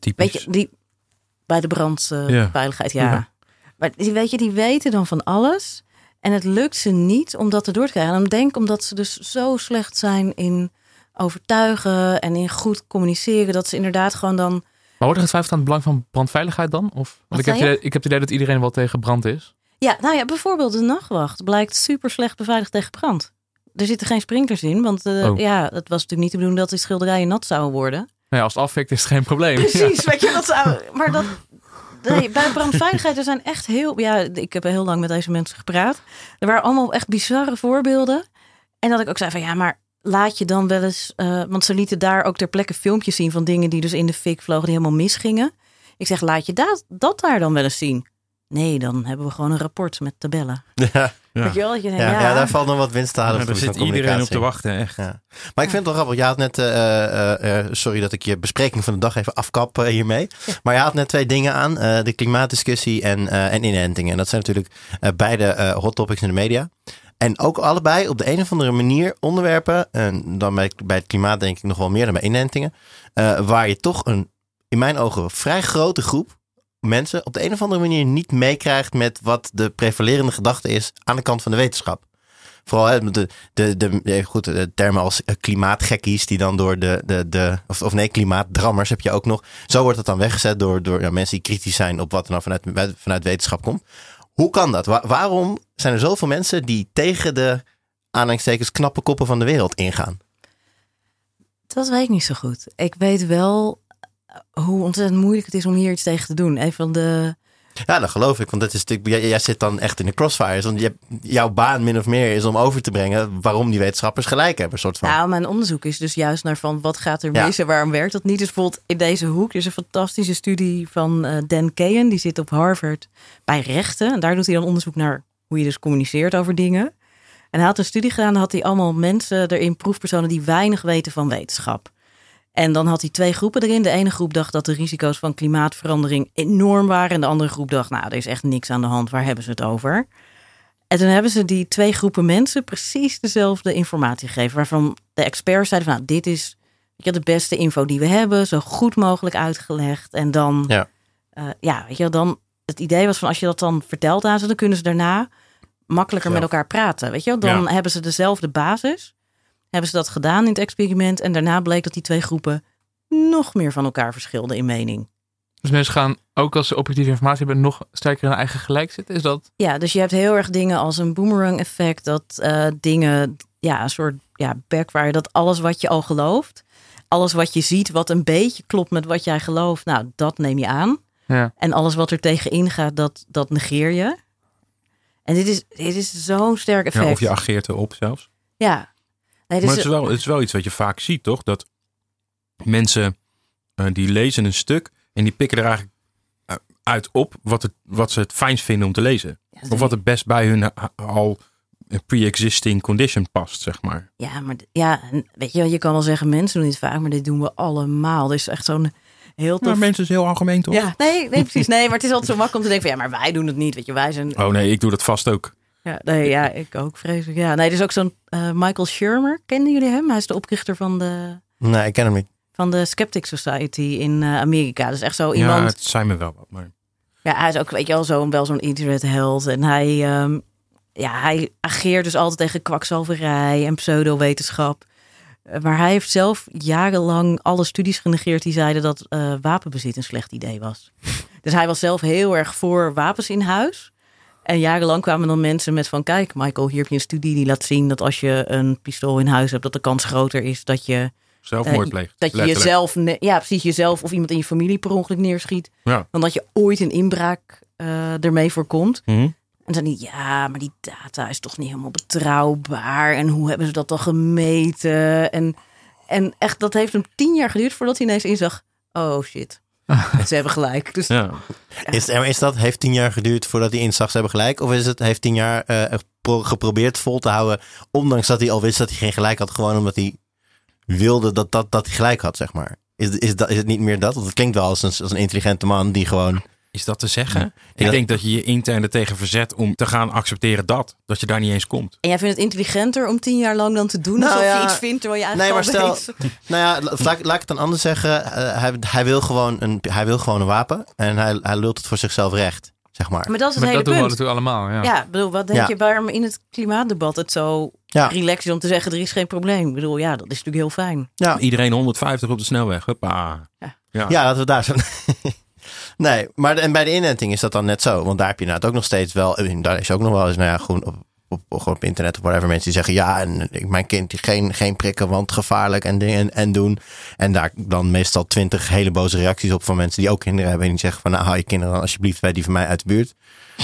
bij de brandveiligheid, Maar die weten dan van alles. En het lukt ze niet om dat erdoor te krijgen. En ik denk omdat ze dus zo slecht zijn in overtuigen en in goed communiceren, dat ze inderdaad gewoon dan... Maar wordt er getwijfeld aan het belang van brandveiligheid dan? Of? Want ik heb het idee dat iedereen wel tegen brand is. Ja, nou ja, bijvoorbeeld de nachtwacht blijkt super slecht beveiligd tegen brand. Er zitten geen sprinklers in, want het was natuurlijk niet de bedoeling dat die schilderijen nat zouden worden. Nou ja, als het afvikt is het geen probleem. Precies, weet je, dat zou... Maar dat... Nee, bij brandveiligheid, er zijn echt heel... Ja, ik heb heel lang met deze mensen gepraat. Er waren allemaal echt bizarre voorbeelden. En dat ik ook zei van, maar laat je dan wel eens... want ze lieten daar ook ter plekke filmpjes zien van dingen die dus in de fik vlogen, die helemaal misgingen. Ik zeg, laat je dat daar dan wel eens zien? Nee, dan hebben we gewoon een rapport met tabellen. Ja. Weet je wel, dat je denkt, daar valt nog wat winst te halen. Daar zit iedereen op te wachten, echt. Ja. Maar ik vind het wel grappig. Je had net, sorry dat ik je bespreking van de dag even afkap hiermee. Ja. Maar je had net 2 dingen aan. De klimaatdiscussie en inentingen. En dat zijn natuurlijk beide hot topics in de media. En ook allebei op de een of andere manier onderwerpen. En dan bij het klimaat denk ik nog wel meer dan bij inentingen. Waar je toch in mijn ogen vrij grote groep mensen op de een of andere manier niet meekrijgt met wat de prevalerende gedachte is aan de kant van de wetenschap. Vooral de termen als klimaatgekkies die dan door klimaatdrammers heb je ook nog. Zo wordt het dan weggezet door mensen die kritisch zijn op wat er nou vanuit wetenschap komt. Hoe kan dat? Waarom zijn er zoveel mensen die tegen de aanhalingstekens knappe koppen van de wereld ingaan? Dat weet ik niet zo goed. Ik weet wel hoe ontzettend moeilijk het is om hier iets tegen te doen. Ja, dat geloof ik. Want dat is natuurlijk, jij zit dan echt in de crossfires. Want jouw baan min of meer is om over te brengen waarom die wetenschappers gelijk hebben. Soort van. Nou, mijn onderzoek is dus juist naar van wat gaat er mis en waarom werkt dat niet. Dus bijvoorbeeld in deze hoek, er is een fantastische studie van Dan Kahan. Die zit op Harvard bij rechten. En daar doet hij dan onderzoek naar hoe je dus communiceert over dingen. En hij had een studie gedaan, dan had hij allemaal mensen erin, proefpersonen die weinig weten van wetenschap. En dan had hij 2 groepen erin. De ene groep dacht dat de risico's van klimaatverandering enorm waren. En de andere groep dacht, er is echt niks aan de hand. Waar hebben ze het over? En toen hebben ze die 2 groepen mensen precies dezelfde informatie gegeven. Waarvan de experts zeiden van, dit is de beste info die we hebben. Zo goed mogelijk uitgelegd. En dan, dan het idee was van, als je dat dan vertelt aan ze, dan kunnen ze daarna makkelijker met elkaar praten. Weet je? Dan hebben ze dezelfde basis. Hebben ze dat gedaan in het experiment. En daarna bleek dat die 2 groepen nog meer van elkaar verschilden in mening. Dus mensen gaan, ook als ze objectieve informatie hebben, nog sterker in hun eigen gelijk zitten? Is dat? Ja, dus je hebt heel erg dingen als een boomerang effect. Dat dingen, een soort backfire. Dat alles wat je al gelooft, alles wat je ziet wat een beetje klopt met wat jij gelooft, dat neem je aan. Ja. En alles wat er tegenin gaat, dat negeer je. En dit is zo'n sterk effect. Ja, of je ageert erop zelfs. Ja. Nee, maar het is wel iets wat je vaak ziet, toch? Dat mensen die lezen een stuk en die pikken er eigenlijk uit op wat ze het fijnst vinden om te lezen. Ja, of wat het best bij hun al pre-existing condition past, zeg maar. Ja, maar weet je kan wel zeggen, mensen doen dit vaak, maar dit doen we allemaal. Dus echt zo'n heel tof... Nou, mensen is heel algemeen, toch? Ja, nee, precies. Nee, maar het is altijd zo makkelijk om te denken van, maar wij doen het niet, weet je, wij zijn... Oh nee, ik doe dat vast ook. Ja, ik ook vreselijk. Ja, nee, er is ook zo'n Michael Shermer. Kennen jullie hem? Hij is de oprichter van de... Nee, ik ken hem niet. Van de Skeptic Society in Amerika. Dus echt zo iemand... Ja, het zijn me wel wat, maar... Ja, hij is ook, weet je wel, wel zo'n internetheld. En hij hij ageert dus altijd tegen kwakzalverij en pseudowetenschap. Maar hij heeft zelf jarenlang alle studies genegeerd die zeiden dat wapenbezit een slecht idee was. Dus hij was zelf heel erg voor wapens in huis. En jarenlang kwamen dan mensen met van... kijk, Michael, hier heb je een studie die laat zien... dat als je een pistool in huis hebt... dat de kans groter is dat je... zelfmoord pleegt. Dat je jezelf, precies jezelf of iemand in je familie per ongeluk neerschiet. Ja. Dan dat je ooit een inbraak ermee voorkomt. Mm-hmm. En dan niet, maar die data is toch niet helemaal betrouwbaar. En hoe hebben ze dat dan gemeten? En echt, dat heeft hem 10 jaar geduurd voordat hij ineens inzag... oh shit, ze hebben gelijk. Dus, heeft 10 jaar geduurd voordat hij inzag ze hebben gelijk? Of heeft 10 jaar geprobeerd vol te houden... ondanks dat hij al wist dat hij geen gelijk had... gewoon omdat hij wilde dat hij gelijk had, zeg maar. Is het niet meer dat? Want het klinkt wel als een intelligente man die gewoon... Is dat te zeggen? Ik denk dat je je intern er tegen verzet om te gaan accepteren dat je daar niet eens komt. En jij vindt het intelligenter om 10 jaar lang dan te doen alsof je iets vindt terwijl je eigenlijk laat ik het dan anders zeggen. Hij wil gewoon een wapen en hij lult het voor zichzelf recht, zeg maar. Maar dat is het hele dat punt. doen we natuurlijk allemaal. Ja, bedoel, wat denk je waarom in het klimaatdebat het zo relaxed is om te zeggen er is geen probleem? Ik bedoel, dat is natuurlijk heel fijn. Ja. Iedereen 150 op de snelweg. Hoppa. Ja, laten we daar zo... Nee, maar en bij de inenting is dat dan net zo. Want daar heb je inderdaad ook nog steeds wel... Daar is ook nog wel eens, gewoon op internet of whatever... mensen die zeggen, en mijn kind geen prikken, want gevaarlijk en dingen en doen. En daar dan meestal 20 hele boze reacties op van mensen... die ook kinderen hebben en die zeggen van... hou je kinderen dan alsjeblieft bij die van mij uit de buurt.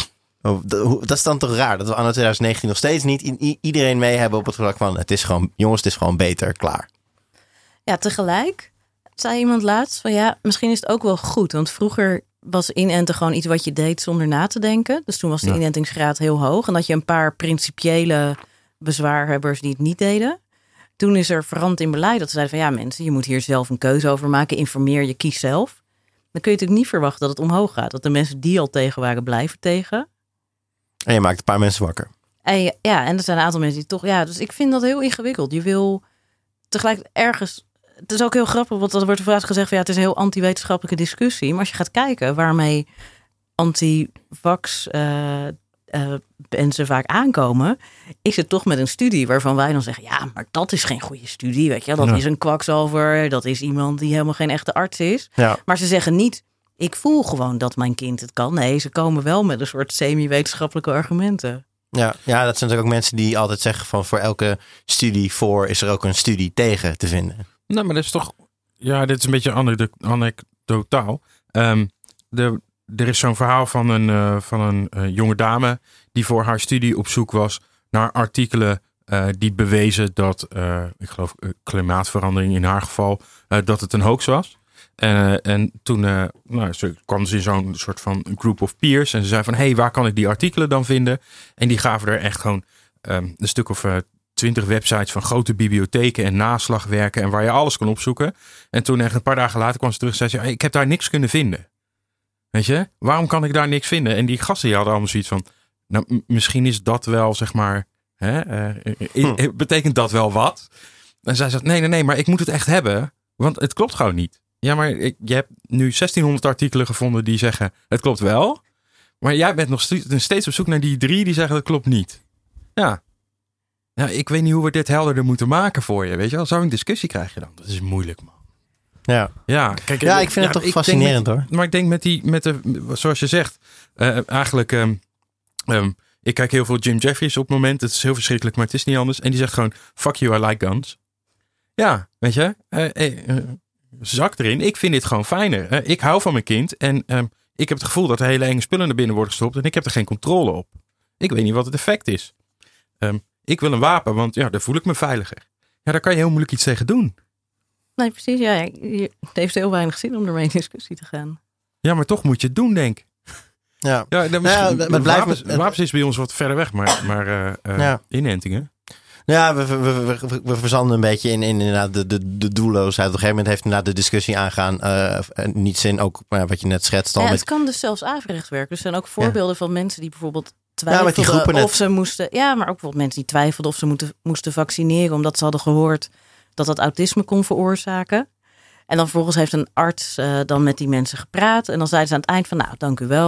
Dat is dan toch raar dat we anno 2019 nog steeds niet iedereen mee hebben op het vlak van... het is gewoon beter, klaar. Ja, tegelijk... zei iemand laatst van misschien is het ook wel goed. Want vroeger was inenten gewoon iets wat je deed zonder na te denken. Dus toen was de inentingsgraad heel hoog. En dat je een paar principiële bezwaarhebbers die het niet deden. Toen is er veranderd in beleid dat ze zeiden van mensen, je moet hier zelf een keuze over maken. Informeer je, kies zelf. Dan kun je natuurlijk niet verwachten dat het omhoog gaat. Dat de mensen die al tegen waren blijven tegen. En je maakt een paar mensen wakker. En er zijn een aantal mensen die toch... dus ik vind dat heel ingewikkeld. Je wil tegelijk ergens... Het is ook heel grappig, want er wordt vaak gezegd van het is een heel anti-wetenschappelijke discussie. Maar als je gaat kijken waarmee anti-vax mensen vaak aankomen, is het toch met een studie waarvan wij dan zeggen, maar dat is geen goede studie, weet je. Dat is een kwakzalver, dat is iemand die helemaal geen echte arts is. Ja. Maar ze zeggen niet, ik voel gewoon dat mijn kind het kan. Nee, ze komen wel met een soort semi-wetenschappelijke argumenten. Ja, dat zijn natuurlijk ook mensen die altijd zeggen van voor elke studie voor is er ook een studie tegen te vinden. Nou, maar dat is toch... Ja, dit is een beetje anekdotaal. Er is zo'n verhaal van een jonge dame die voor haar studie op zoek was naar artikelen die bewezen dat, ik geloof klimaatverandering in haar geval, dat het een hoax was. En toen ze kwam ze in zo'n soort van group of peers en ze zei van, waar kan ik die artikelen dan vinden? En die gaven er echt gewoon een stuk of 20 websites van grote bibliotheken en naslagwerken en waar je alles kan opzoeken. En toen echt een paar dagen later kwam ze terug en zei ze, ik heb daar niks kunnen vinden. Weet je, waarom kan ik daar niks vinden? En die gasten die hadden allemaal zoiets van, misschien is dat wel, zeg maar, betekent dat wel wat? En zij zei, nee, maar ik moet het echt hebben, want het klopt gewoon niet. Ja, maar je hebt nu 1600 artikelen gevonden die zeggen, het klopt wel. Maar jij bent nog steeds op zoek naar die 3 die zeggen, het klopt niet. Ja. Nou, ik weet niet hoe we dit helderder moeten maken voor je. Weet je wel, zo'n discussie krijg je dan. Dat is moeilijk, man. Kijk, ik vind het toch fascinerend hoor. Maar ik denk met de zoals je zegt, eigenlijk, ik kijk heel veel Jim Jeffries op het moment. Het is heel verschrikkelijk, maar het is niet anders. En die zegt gewoon, fuck you, I like guns. Ja, weet je, zak erin. Ik vind dit gewoon fijner. Ik hou van mijn kind en ik heb het gevoel dat er hele enge spullen naar binnen worden gestopt en ik heb er geen controle op. Ik weet niet wat het effect is. Ik wil een wapen, want daar voel ik me veiliger. Ja, daar kan je heel moeilijk iets tegen doen. Nee, precies. Ja, het heeft heel weinig zin om ermee in discussie te gaan. Ja, maar toch moet je het doen, denk ik. Wapens is bij ons wat verder weg, maar inentingen. Ja, we verzanden een beetje in inderdaad de doelloosheid. Op een gegeven moment heeft inderdaad de discussie aangaan. Niet zin, ook wat je net schetst. Het kan dus zelfs averecht werken. Er zijn ook voorbeelden van mensen die bijvoorbeeld twijfelden of ze moesten. Ja, maar ook bijvoorbeeld mensen die twijfelden of ze moesten vaccineren, omdat ze hadden gehoord dat autisme kon veroorzaken. En dan vervolgens heeft een arts dan met die mensen gepraat. En dan zeiden ze aan het eind van, dank u wel.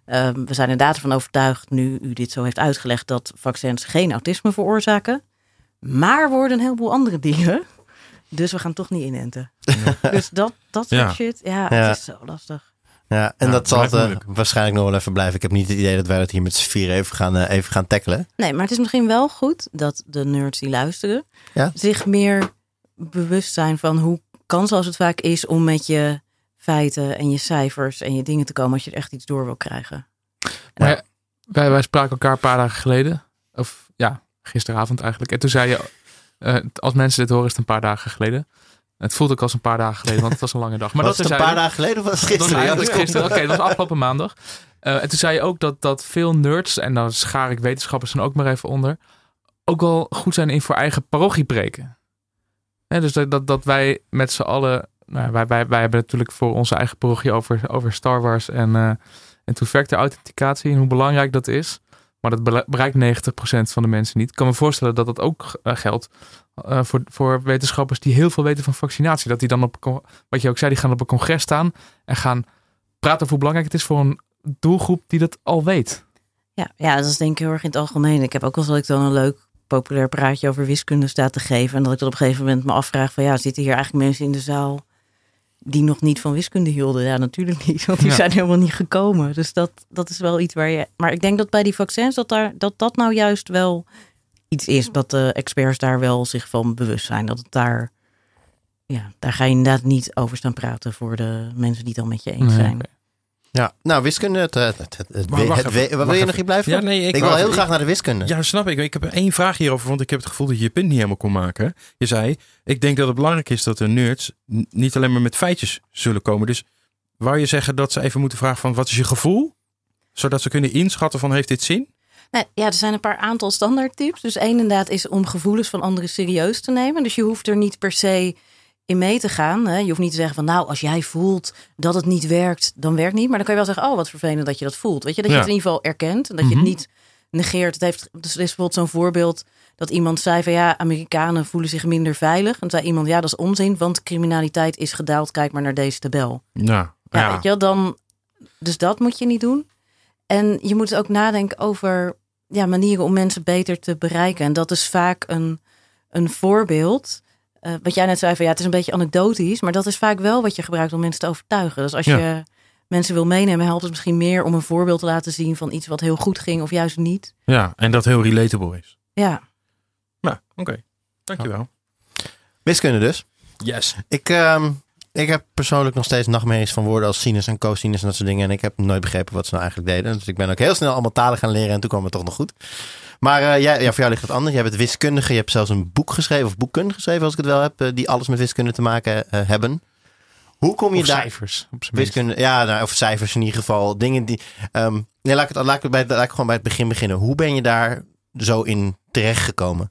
We zijn inderdaad ervan overtuigd, nu u dit zo heeft uitgelegd, dat vaccins geen autisme veroorzaken. Maar worden een heleboel andere dingen. Dus we gaan toch niet inenten. Ja. Dus dat soort shit, het is zo lastig. Ja, en dat zal waarschijnlijk nog wel even blijven. Ik heb niet het idee dat wij dat hier met z'n vier even gaan tackelen. Nee, maar het is misschien wel goed dat de nerds die luisteren zich meer bewust zijn van hoe kansloos het vaak is om met je feiten en je cijfers en je dingen te komen als je er echt iets door wil krijgen. Maar wij spraken elkaar een paar dagen geleden. Of gisteravond eigenlijk. En toen zei je, als mensen dit horen is het een paar dagen geleden. Het voelt ook als een paar dagen geleden, want het was een lange dag. Maar was het een paar dagen geleden of was het gisteren? Oké, dat was afgelopen maandag. En toen zei je ook dat veel nerds, en daar schaar ik wetenschappers dan ook maar even onder, ook wel goed zijn in voor eigen parochie preken. Dus dat wij met z'n allen, wij hebben natuurlijk voor onze eigen parochie over Star Wars en two-factor authenticatie en hoe belangrijk dat is. Maar dat bereikt 90% van de mensen niet. Ik kan me voorstellen dat dat ook geldt voor wetenschappers die heel veel weten van vaccinatie. Dat die dan wat je ook zei, die gaan op een congres staan en gaan praten over hoe belangrijk het is voor een doelgroep die dat al weet. Ja, dat is denk ik heel erg in het algemeen. Ik heb ook wel eens dat ik dan een leuk populair praatje over wiskunde sta te geven. En dat ik dan op een gegeven moment me afvraag van zitten hier eigenlijk mensen in de zaal die nog niet van wiskunde hielden? Ja, natuurlijk niet, want die zijn helemaal niet gekomen. Dus dat is wel iets waar je... Maar ik denk dat bij die vaccins dat nou juist wel iets is, dat de experts daar wel zich van bewust zijn. Dat het daar ga je inderdaad niet over staan praten voor de mensen die het dan met je eens zijn. Okay. Ja, nou wiskunde, wil je nog hier blijven? Ja, nee, ik wil heel graag naar de wiskunde. Ja, snap ik. Ik heb 1 vraag hierover, want ik heb het gevoel dat je je punt niet helemaal kon maken. Je zei, ik denk dat het belangrijk is dat de nerds niet alleen maar met feitjes zullen komen. Dus wou je zeggen dat ze even moeten vragen van wat is je gevoel? Zodat ze kunnen inschatten van heeft dit zin? Nee, er zijn een paar aantal standaardtips. Dus één inderdaad is om gevoelens van anderen serieus te nemen. Dus je hoeft er niet per se in mee te gaan. Hè? Je hoeft niet te zeggen van als jij voelt dat het niet werkt, dan werkt niet. Maar dan kan je wel zeggen, wat vervelend dat je dat voelt. Weet je, dat je het in ieder geval erkent. En dat je het niet negeert. Dus er is bijvoorbeeld zo'n voorbeeld dat iemand zei van Amerikanen voelen zich minder veilig. En zei iemand, dat is onzin, want criminaliteit is gedaald. Kijk maar naar deze tabel. Ja. Weet je, dan, dus dat moet je niet doen. En je moet ook nadenken over manieren om mensen beter te bereiken. En dat is vaak een voorbeeld. Wat jij net zei van het is een beetje anekdotisch. Maar dat is vaak wel wat je gebruikt om mensen te overtuigen. Dus als je mensen wil meenemen, helpt het misschien meer om een voorbeeld te laten zien van iets wat heel goed ging of juist niet. Ja, en dat heel relatable is. Ja. Nou, oké. Dankjewel. Wiskunde dus. Yes. Ik heb persoonlijk nog steeds nachtmerries van woorden als sinus en cosinus en dat soort dingen. En ik heb nooit begrepen wat ze nou eigenlijk deden. Dus ik ben ook heel snel allemaal talen gaan leren en toen kwam het toch nog goed. Maar voor jou ligt het anders. Jij bent wiskundige. Je hebt zelfs een boek geschreven of boekkunde geschreven als ik het wel heb. Die alles met wiskunde te maken hebben. Hoe kom je of daar? Cijfers. Op wiskunde, of cijfers in ieder geval. Dingen die. Laat ik gewoon bij het begin beginnen. Hoe ben je daar zo in terecht gekomen?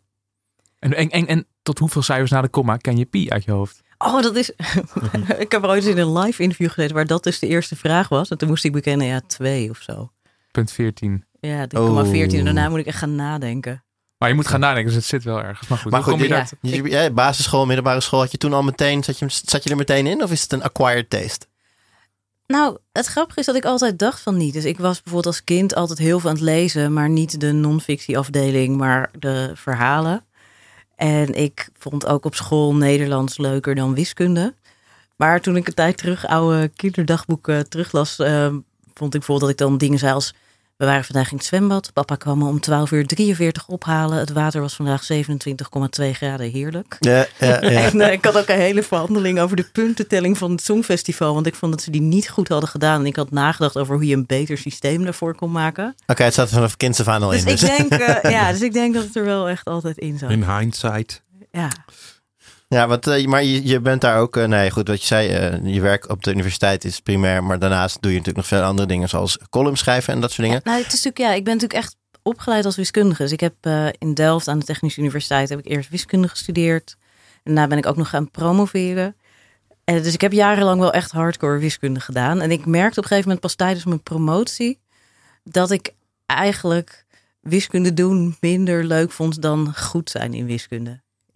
En tot hoeveel cijfers na de komma ken je pi uit je hoofd? Oh, dat is... Ik heb er ooit in een live interview gezeten waar dat dus de eerste vraag was. En toen moest ik bekennen, 2 of zo. Punt 14. Ja, 3,14. En daarna moet ik echt gaan nadenken. Maar je moet gaan nadenken, dus het zit wel ergens. Maar goed, kom je basisschool, middelbare school, had je toen al meteen, zat je er meteen in? Of is het een acquired taste? Nou, het grappige is dat ik altijd dacht van niet. Dus ik was bijvoorbeeld als kind altijd heel veel aan het lezen, maar niet de non-fictie afdeling, maar de verhalen. En ik vond ook op school Nederlands leuker dan wiskunde. Maar toen ik een tijd terug oude kinderdagboeken teruglas, vond ik bijvoorbeeld dat ik dan dingen zei als: we waren vandaag in het zwembad. Papa kwam me om 12:43 ophalen. Het water was vandaag 27,2 graden. Heerlijk. Ja. En ik had ook een hele verhandeling over de puntentelling van het Songfestival. Want ik vond dat ze die niet goed hadden gedaan. En ik had nagedacht over hoe je een beter systeem daarvoor kon maken. Oké, het staat vanaf kinds af aan al in. Dus ik denk dat het er wel echt altijd in zat. In hindsight. Ja. Ja, maar je bent daar ook... goed, wat je zei, je werk op de universiteit is primair... maar daarnaast doe je natuurlijk nog veel andere dingen... zoals columns schrijven en dat soort dingen. Ja, het is natuurlijk, ik ben natuurlijk echt opgeleid als wiskundige. Dus ik heb in Delft aan de Technische Universiteit... heb ik eerst wiskunde gestudeerd. En daarna ben ik ook nog gaan promoveren. Dus ik heb jarenlang wel echt hardcore wiskunde gedaan. En ik merkte op een gegeven moment pas tijdens mijn promotie... dat ik eigenlijk wiskunde doen minder leuk vond dan goed zijn in wiskunde.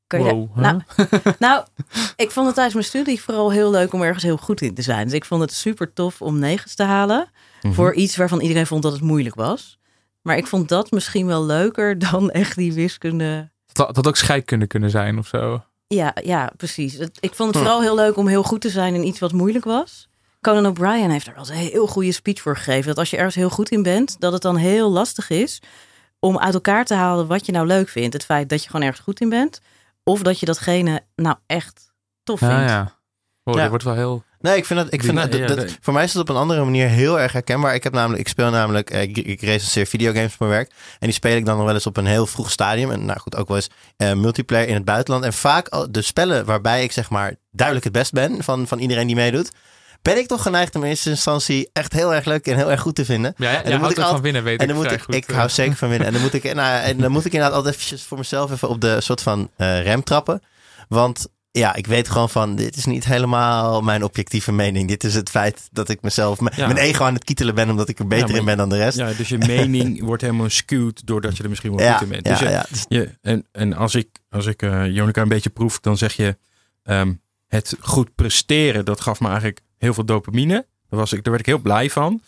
Nou, ik vond het tijdens mijn studie vooral heel leuk om ergens heel goed in te zijn. Dus ik vond het super tof om 9's te halen voor iets waarvan iedereen vond dat het moeilijk was. Maar ik vond dat misschien wel leuker dan echt die wiskunde. Dat ook scheikunde kunnen zijn of zo. Ja, precies. Ik vond het vooral heel leuk om heel goed te zijn in iets wat moeilijk was. Conan O'Brien heeft er wel eens een heel goede speech voor gegeven. Dat als je ergens heel goed in bent, dat het dan heel lastig is om uit elkaar te halen wat je nou leuk vindt. Het feit dat je gewoon ergens goed in bent. Of dat je datgene nou echt tof vindt. Ja. Dat wordt wel heel... Nee, voor mij is het op een andere manier heel erg herkenbaar. Ik recenseer videogames op mijn werk. En die speel ik dan nog wel eens op een heel vroeg stadium. En nou goed, ook wel eens multiplayer in het buitenland. En vaak de spellen waarbij ik zeg maar duidelijk het best ben van iedereen die meedoet, ben ik toch geneigd om in eerste instantie echt heel erg leuk en heel erg goed te vinden. Ja, en dan moet ik van winnen, weet ik vrij goed. Ik hou zeker van winnen. En dan moet ik inderdaad altijd eventjes voor mezelf even op de soort van rem trappen. Want ja, ik weet gewoon van, dit is niet helemaal mijn objectieve mening. Dit is het feit dat ik mezelf, mijn ego aan het kietelen ben, omdat ik er beter in ben dan de rest. Ja, dus je mening wordt helemaal skewed doordat je er misschien wel goed in bent. En als ik Jonica een beetje proef, dan zeg je, het goed presteren, dat gaf me eigenlijk heel veel dopamine. Daar werd ik heel blij van.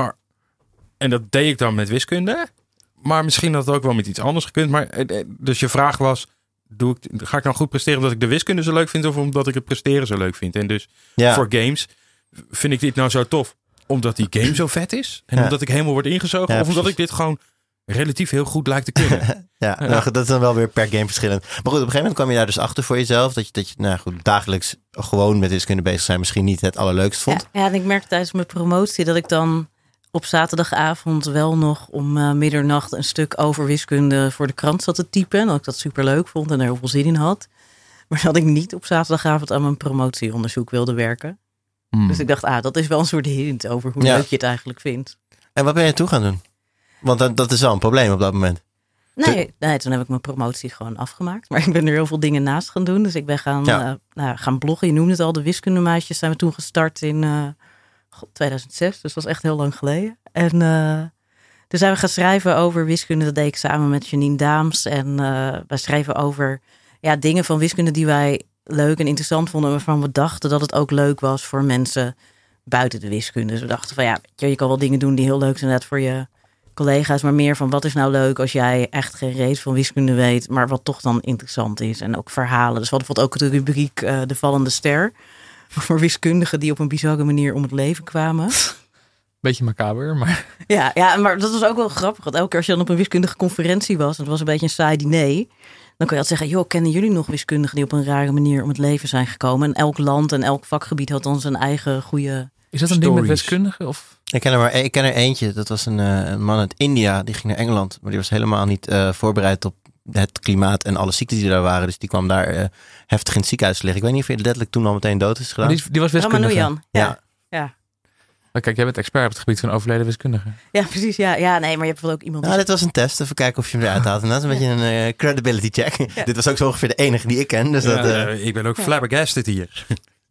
En dat deed ik dan met wiskunde. Maar misschien had het ook wel met iets anders gekund. Maar, dus je vraag was, ga ik nou goed presteren omdat ik de wiskunde zo leuk vind of omdat ik het presteren zo leuk vind? En dus voor games vind ik dit nou zo tof omdat die game zo vet is en omdat ik helemaal word ingezogen of omdat ik dit gewoon relatief heel goed lijkt te kunnen. Nou, dat is dan wel weer per game verschillend. Maar goed, op een gegeven moment kwam je daar dus achter voor jezelf dat je nou goed, dagelijks gewoon met wiskunde bezig zijn misschien niet het allerleukst vond. Ja, en ik merkte tijdens mijn promotie dat ik dan op zaterdagavond wel nog om middernacht een stuk over wiskunde voor de krant zat te typen. En dat ik dat super leuk vond en er heel veel zin in had. Maar dat ik niet op zaterdagavond aan mijn promotieonderzoek wilde werken. Dus ik dacht, dat is wel een soort hint over hoe leuk je het eigenlijk vindt. En wat ben je toen gaan doen? Want dat is wel een probleem op dat moment. Nee, toen heb ik mijn promotie gewoon afgemaakt. Maar ik ben er heel veel dingen naast gaan doen. Dus ik ben gaan bloggen. Je noemde het al, de wiskundemeisjes zijn we toen gestart in 2006. Dus dat was echt heel lang geleden. En toen zijn we gaan schrijven over wiskunde. Dat deed ik samen met Janine Daams. En wij schreven over dingen van wiskunde die wij leuk en interessant vonden. Waarvan we dachten dat het ook leuk was voor mensen buiten de wiskunde. Dus we dachten van je kan wel dingen doen die heel leuk zijn net voor je collega's. Maar meer van wat is nou leuk als jij echt geen reet van wiskunde weet. Maar wat toch dan interessant is. En ook verhalen. Dus we hadden bijvoorbeeld ook de rubriek De Vallende Ster. Voor wiskundigen die op een bizarre manier om het leven kwamen. Beetje macaber, maar... Ja, maar dat was ook wel grappig. Want elke keer als je dan op een wiskundige conferentie was... en het was een beetje een saai diner... dan kon je altijd zeggen... joh, kennen jullie nog wiskundigen die op een rare manier om het leven zijn gekomen? En elk land en elk vakgebied had dan zijn eigen goede... Is dat een ding met wiskundigen? Of? Ik ken er eentje. Dat was een man uit India. Die ging naar Engeland. Maar die was helemaal niet voorbereid op het klimaat en alle ziektes die daar waren. Dus die kwam daar heftig in het ziekenhuis liggen. Ik weet niet of hij letterlijk toen al meteen dood is gedaan. Die was wiskundige. Ramanujan. Ja. Kijk, jij bent expert op het gebied van overleden wiskundigen. Ja, precies. Ja, nee, maar je hebt wel ook iemand... Dit was een test. Even kijken of je hem eruit haalt. En dat is een beetje een credibility check. Ja. Dit was ook zo ongeveer de enige die ik ken. Dus ik ben ook flabbergasted hier.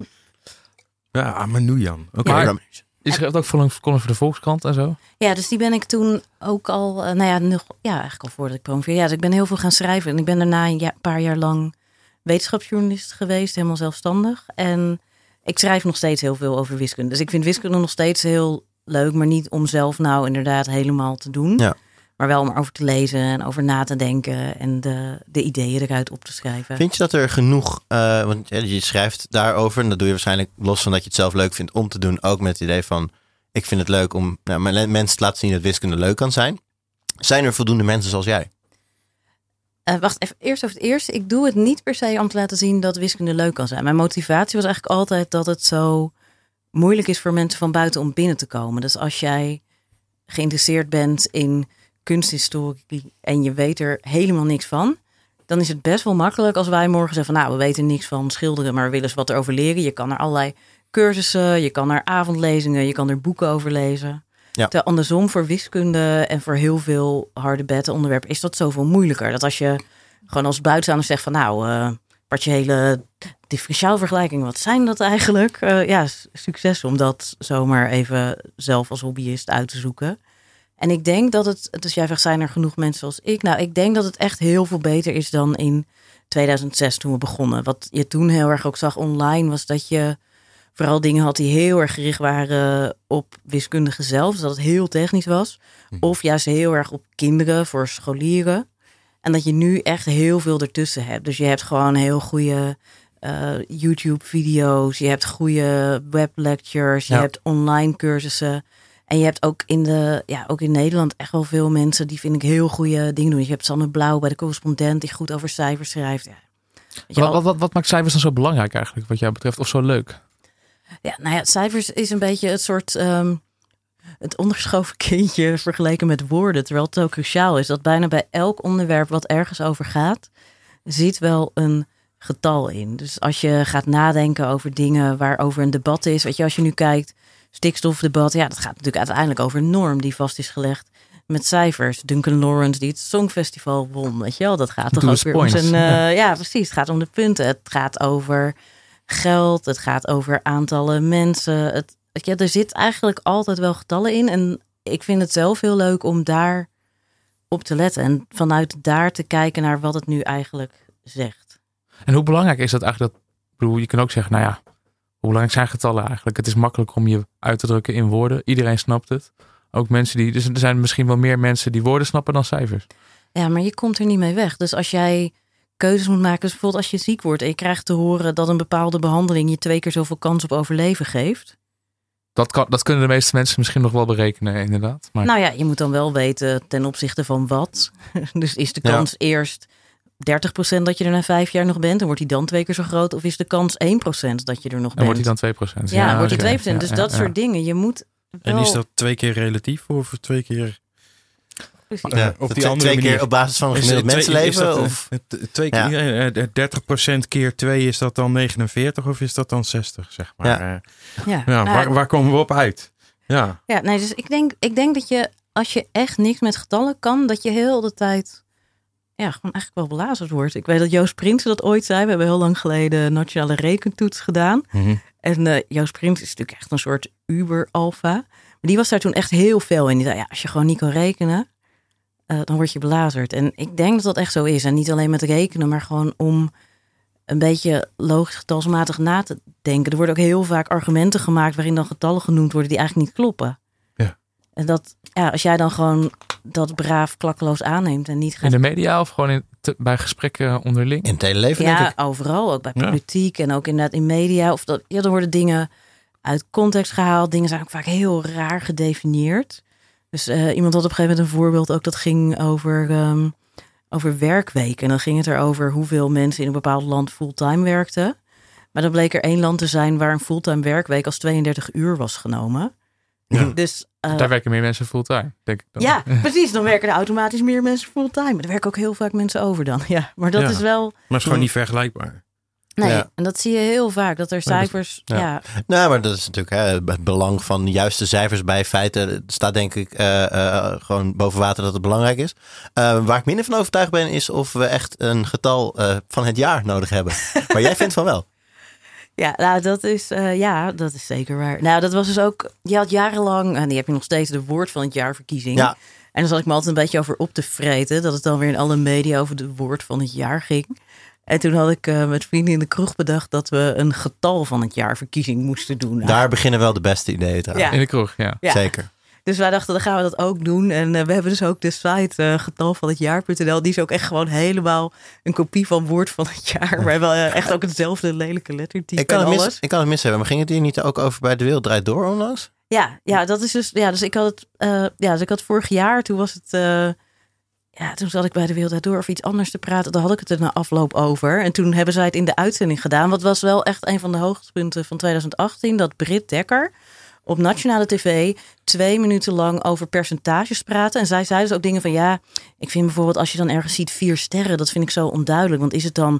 Ramanujan. Okay. Je schreef ook voor de Volkskrant en zo? Ja, dus die ben ik toen ook al... eigenlijk al voordat ik promoveerde. Ja, dus ik ben heel veel gaan schrijven. En ik ben daarna een paar jaar lang wetenschapsjournalist geweest. Helemaal zelfstandig. En ik schrijf nog steeds heel veel over wiskunde. Dus ik vind wiskunde nog steeds heel leuk. Maar niet om zelf nou inderdaad helemaal te doen. Ja. Maar wel om erover te lezen en over na te denken. En de ideeën eruit op te schrijven. Vind je dat er genoeg... want je schrijft daarover. En dat doe je waarschijnlijk los van dat je het zelf leuk vindt om te doen. Ook met het idee van... ik vind het leuk om mensen te laten zien dat wiskunde leuk kan zijn. Zijn er voldoende mensen zoals jij? Wacht even, eerst over het eerste. Ik doe het niet per se om te laten zien dat wiskunde leuk kan zijn. Mijn motivatie was eigenlijk altijd dat het zo moeilijk is voor mensen van buiten om binnen te komen. Dus als jij geïnteresseerd bent in kunsthistorie en je weet er helemaal niks van, dan is het best wel makkelijk als wij morgen zeggen van we weten niks van schilderen, maar we willen eens wat erover leren. Je kan er allerlei cursussen, je kan er avondlezingen, je kan er boeken over lezen. Ja. Terwijl andersom voor wiskunde en voor heel veel harde bed onderwerpen is dat zoveel moeilijker. Dat als je gewoon als buitenstaander zegt van partiële differentiaalvergelijkingen, wat zijn dat eigenlijk? Succes om dat zomaar even zelf als hobbyist uit te zoeken. En ik denk dat dus jij vraagt, zijn er genoeg mensen zoals ik? Nou, ik denk dat het echt heel veel beter is dan in 2006 toen we begonnen. Wat je toen heel erg ook zag online was dat je vooral dingen had die heel erg gericht waren op wiskundigen zelf. Dus dat het heel technisch was. Of juist heel erg op kinderen voor scholieren. En dat je nu echt heel veel ertussen hebt. Dus je hebt gewoon heel goede YouTube-video's. Je hebt goede weblectures. Je hebt online cursussen. En je hebt ook ook in Nederland echt wel veel mensen die vind ik heel goede dingen doen. Je hebt Sanne Blauw bij de Correspondent die goed over cijfers schrijft. Ja. Wat maakt cijfers dan zo belangrijk eigenlijk wat jou betreft? Of zo leuk? Ja, cijfers is een beetje het soort het onderschoven kindje vergeleken met woorden. Terwijl het zo cruciaal is dat bijna bij elk onderwerp wat ergens over gaat, zit wel een getal in. Dus als je gaat nadenken over dingen waarover een debat is. Weet je, als je nu kijkt, stikstofdebat. Ja, dat gaat natuurlijk uiteindelijk over een norm die vast is gelegd met cijfers. Duncan Lawrence die het Songfestival won. Weet je wel, dat gaat toch ook weer om zijn... ja, precies. Het gaat om de punten. Het gaat over geld. Het gaat over aantallen mensen. Er zit eigenlijk altijd wel getallen in. En ik vind het zelf heel leuk om daar op te letten. En vanuit daar te kijken naar wat het nu eigenlijk zegt. En hoe belangrijk is dat eigenlijk? Je kan ook zeggen, hoe belangrijk zijn getallen eigenlijk? Het is makkelijk om je uit te drukken in woorden. Iedereen snapt het. Ook mensen dus er zijn misschien wel meer mensen die woorden snappen dan cijfers. Ja, maar je komt er niet mee weg. Dus als jij keuzes moet maken, dus bijvoorbeeld als je ziek wordt en je krijgt te horen dat een bepaalde behandeling je 2 keer zoveel kans op overleven geeft. Dat kunnen de meeste mensen misschien nog wel berekenen, inderdaad. Maar... Nou ja, je moet dan wel weten ten opzichte van wat. Dus is de kans eerst 30% dat je er na 5 jaar nog bent, en wordt die dan 2 keer zo groot? Of is de kans 1% dat je er nog bent? En wordt die dan 2%? Ja, wordt die 2%. Dus dat soort dingen. Je moet wel... En is dat 2 keer relatief of 2 keer... Of die 2 keer op basis van een gemiddeld mensenleven? 30% keer 2, is dat dan 49 of is dat dan 60? Zeg maar. Waar komen we op uit? Ja, nee, dus ik denk dat je, als je echt niks met getallen kan, dat je heel de tijd gewoon eigenlijk wel belazerd wordt. Ik weet dat Joost Prinsen dat ooit zei. We hebben heel lang geleden een nationale rekentoets gedaan. Mm-hmm. En Joost Prinsen is natuurlijk echt een soort uber-alpha. Maar die was daar toen echt heel fel in. Die zei, als je gewoon niet kan rekenen, dan word je belazerd. En ik denk dat dat echt zo is. En niet alleen met rekenen, maar gewoon om een beetje logisch getalsmatig na te denken. Er worden ook heel vaak argumenten gemaakt waarin dan getallen genoemd worden die eigenlijk niet kloppen. Ja. En dat, als jij dan gewoon dat braaf klakkeloos aanneemt en niet gaat... In de media of gewoon bij gesprekken onderling? In het hele leven, denk ik. Ja, overal. Ook bij politiek en ook inderdaad in media. Of er worden dingen uit context gehaald. Dingen zijn ook vaak heel raar gedefinieerd. Dus iemand had op een gegeven moment een voorbeeld ook, dat ging over werkweken. En dan ging het erover hoeveel mensen in een bepaald land fulltime werkten. Maar dan bleek er 1 land te zijn waar een fulltime werkweek als 32 uur was genomen. Ja. Dus, daar werken meer mensen fulltime, denk ik dan. Ja, precies. Dan werken er automatisch meer mensen fulltime. Maar er werken ook heel vaak mensen over dan. Ja, maar dat is wel... Maar het is gewoon niet vergelijkbaar. Nee, en dat zie je heel vaak, dat er cijfers... Nou, maar dat is natuurlijk het belang van juiste cijfers bij feiten. Staat denk ik gewoon boven water dat het belangrijk is. Waar ik minder van overtuigd ben, is of we echt een getal van het jaar nodig hebben. Maar jij vindt van wel. Ja, nou dat is zeker waar. Nou, dat was dus ook... Je had jarenlang, en die heb je nog steeds, de woord van het jaar verkiezing. Ja. En daar zat ik me altijd een beetje over op te vreten. Dat het dan weer in alle media over de woord van het jaar ging. En toen had ik met vrienden in de kroeg bedacht dat we een getal van het jaar verkiezing moesten doen. Daar beginnen wel de beste ideeën te halen. In de kroeg, ja. Zeker. Dus wij dachten, dan gaan we dat ook doen. En we hebben dus ook de site getalvanhetjaar.nl. Die is ook echt gewoon helemaal een kopie van woord van het jaar. Maar wel echt ook hetzelfde lelijke lettertype en alles. Ik kan het mis hebben, maar ging het hier niet ook over bij De Wereld Draait Door onlangs? Ja, dat is dus... Ja, dus ik had het... dus ik had vorig jaar, toen was het... toen zat ik bij De Wereld Draait Door of iets anders te praten. Daar had ik het er na afloop over. En toen hebben zij het in de uitzending gedaan. Wat was wel echt een van de hoogtepunten van 2018. Dat Britt Dekker op nationale tv 2 minuten lang over percentages praten. En zij zei dus ook dingen van ik vind bijvoorbeeld als je dan ergens ziet 4 sterren, dat vind ik zo onduidelijk. Want is het dan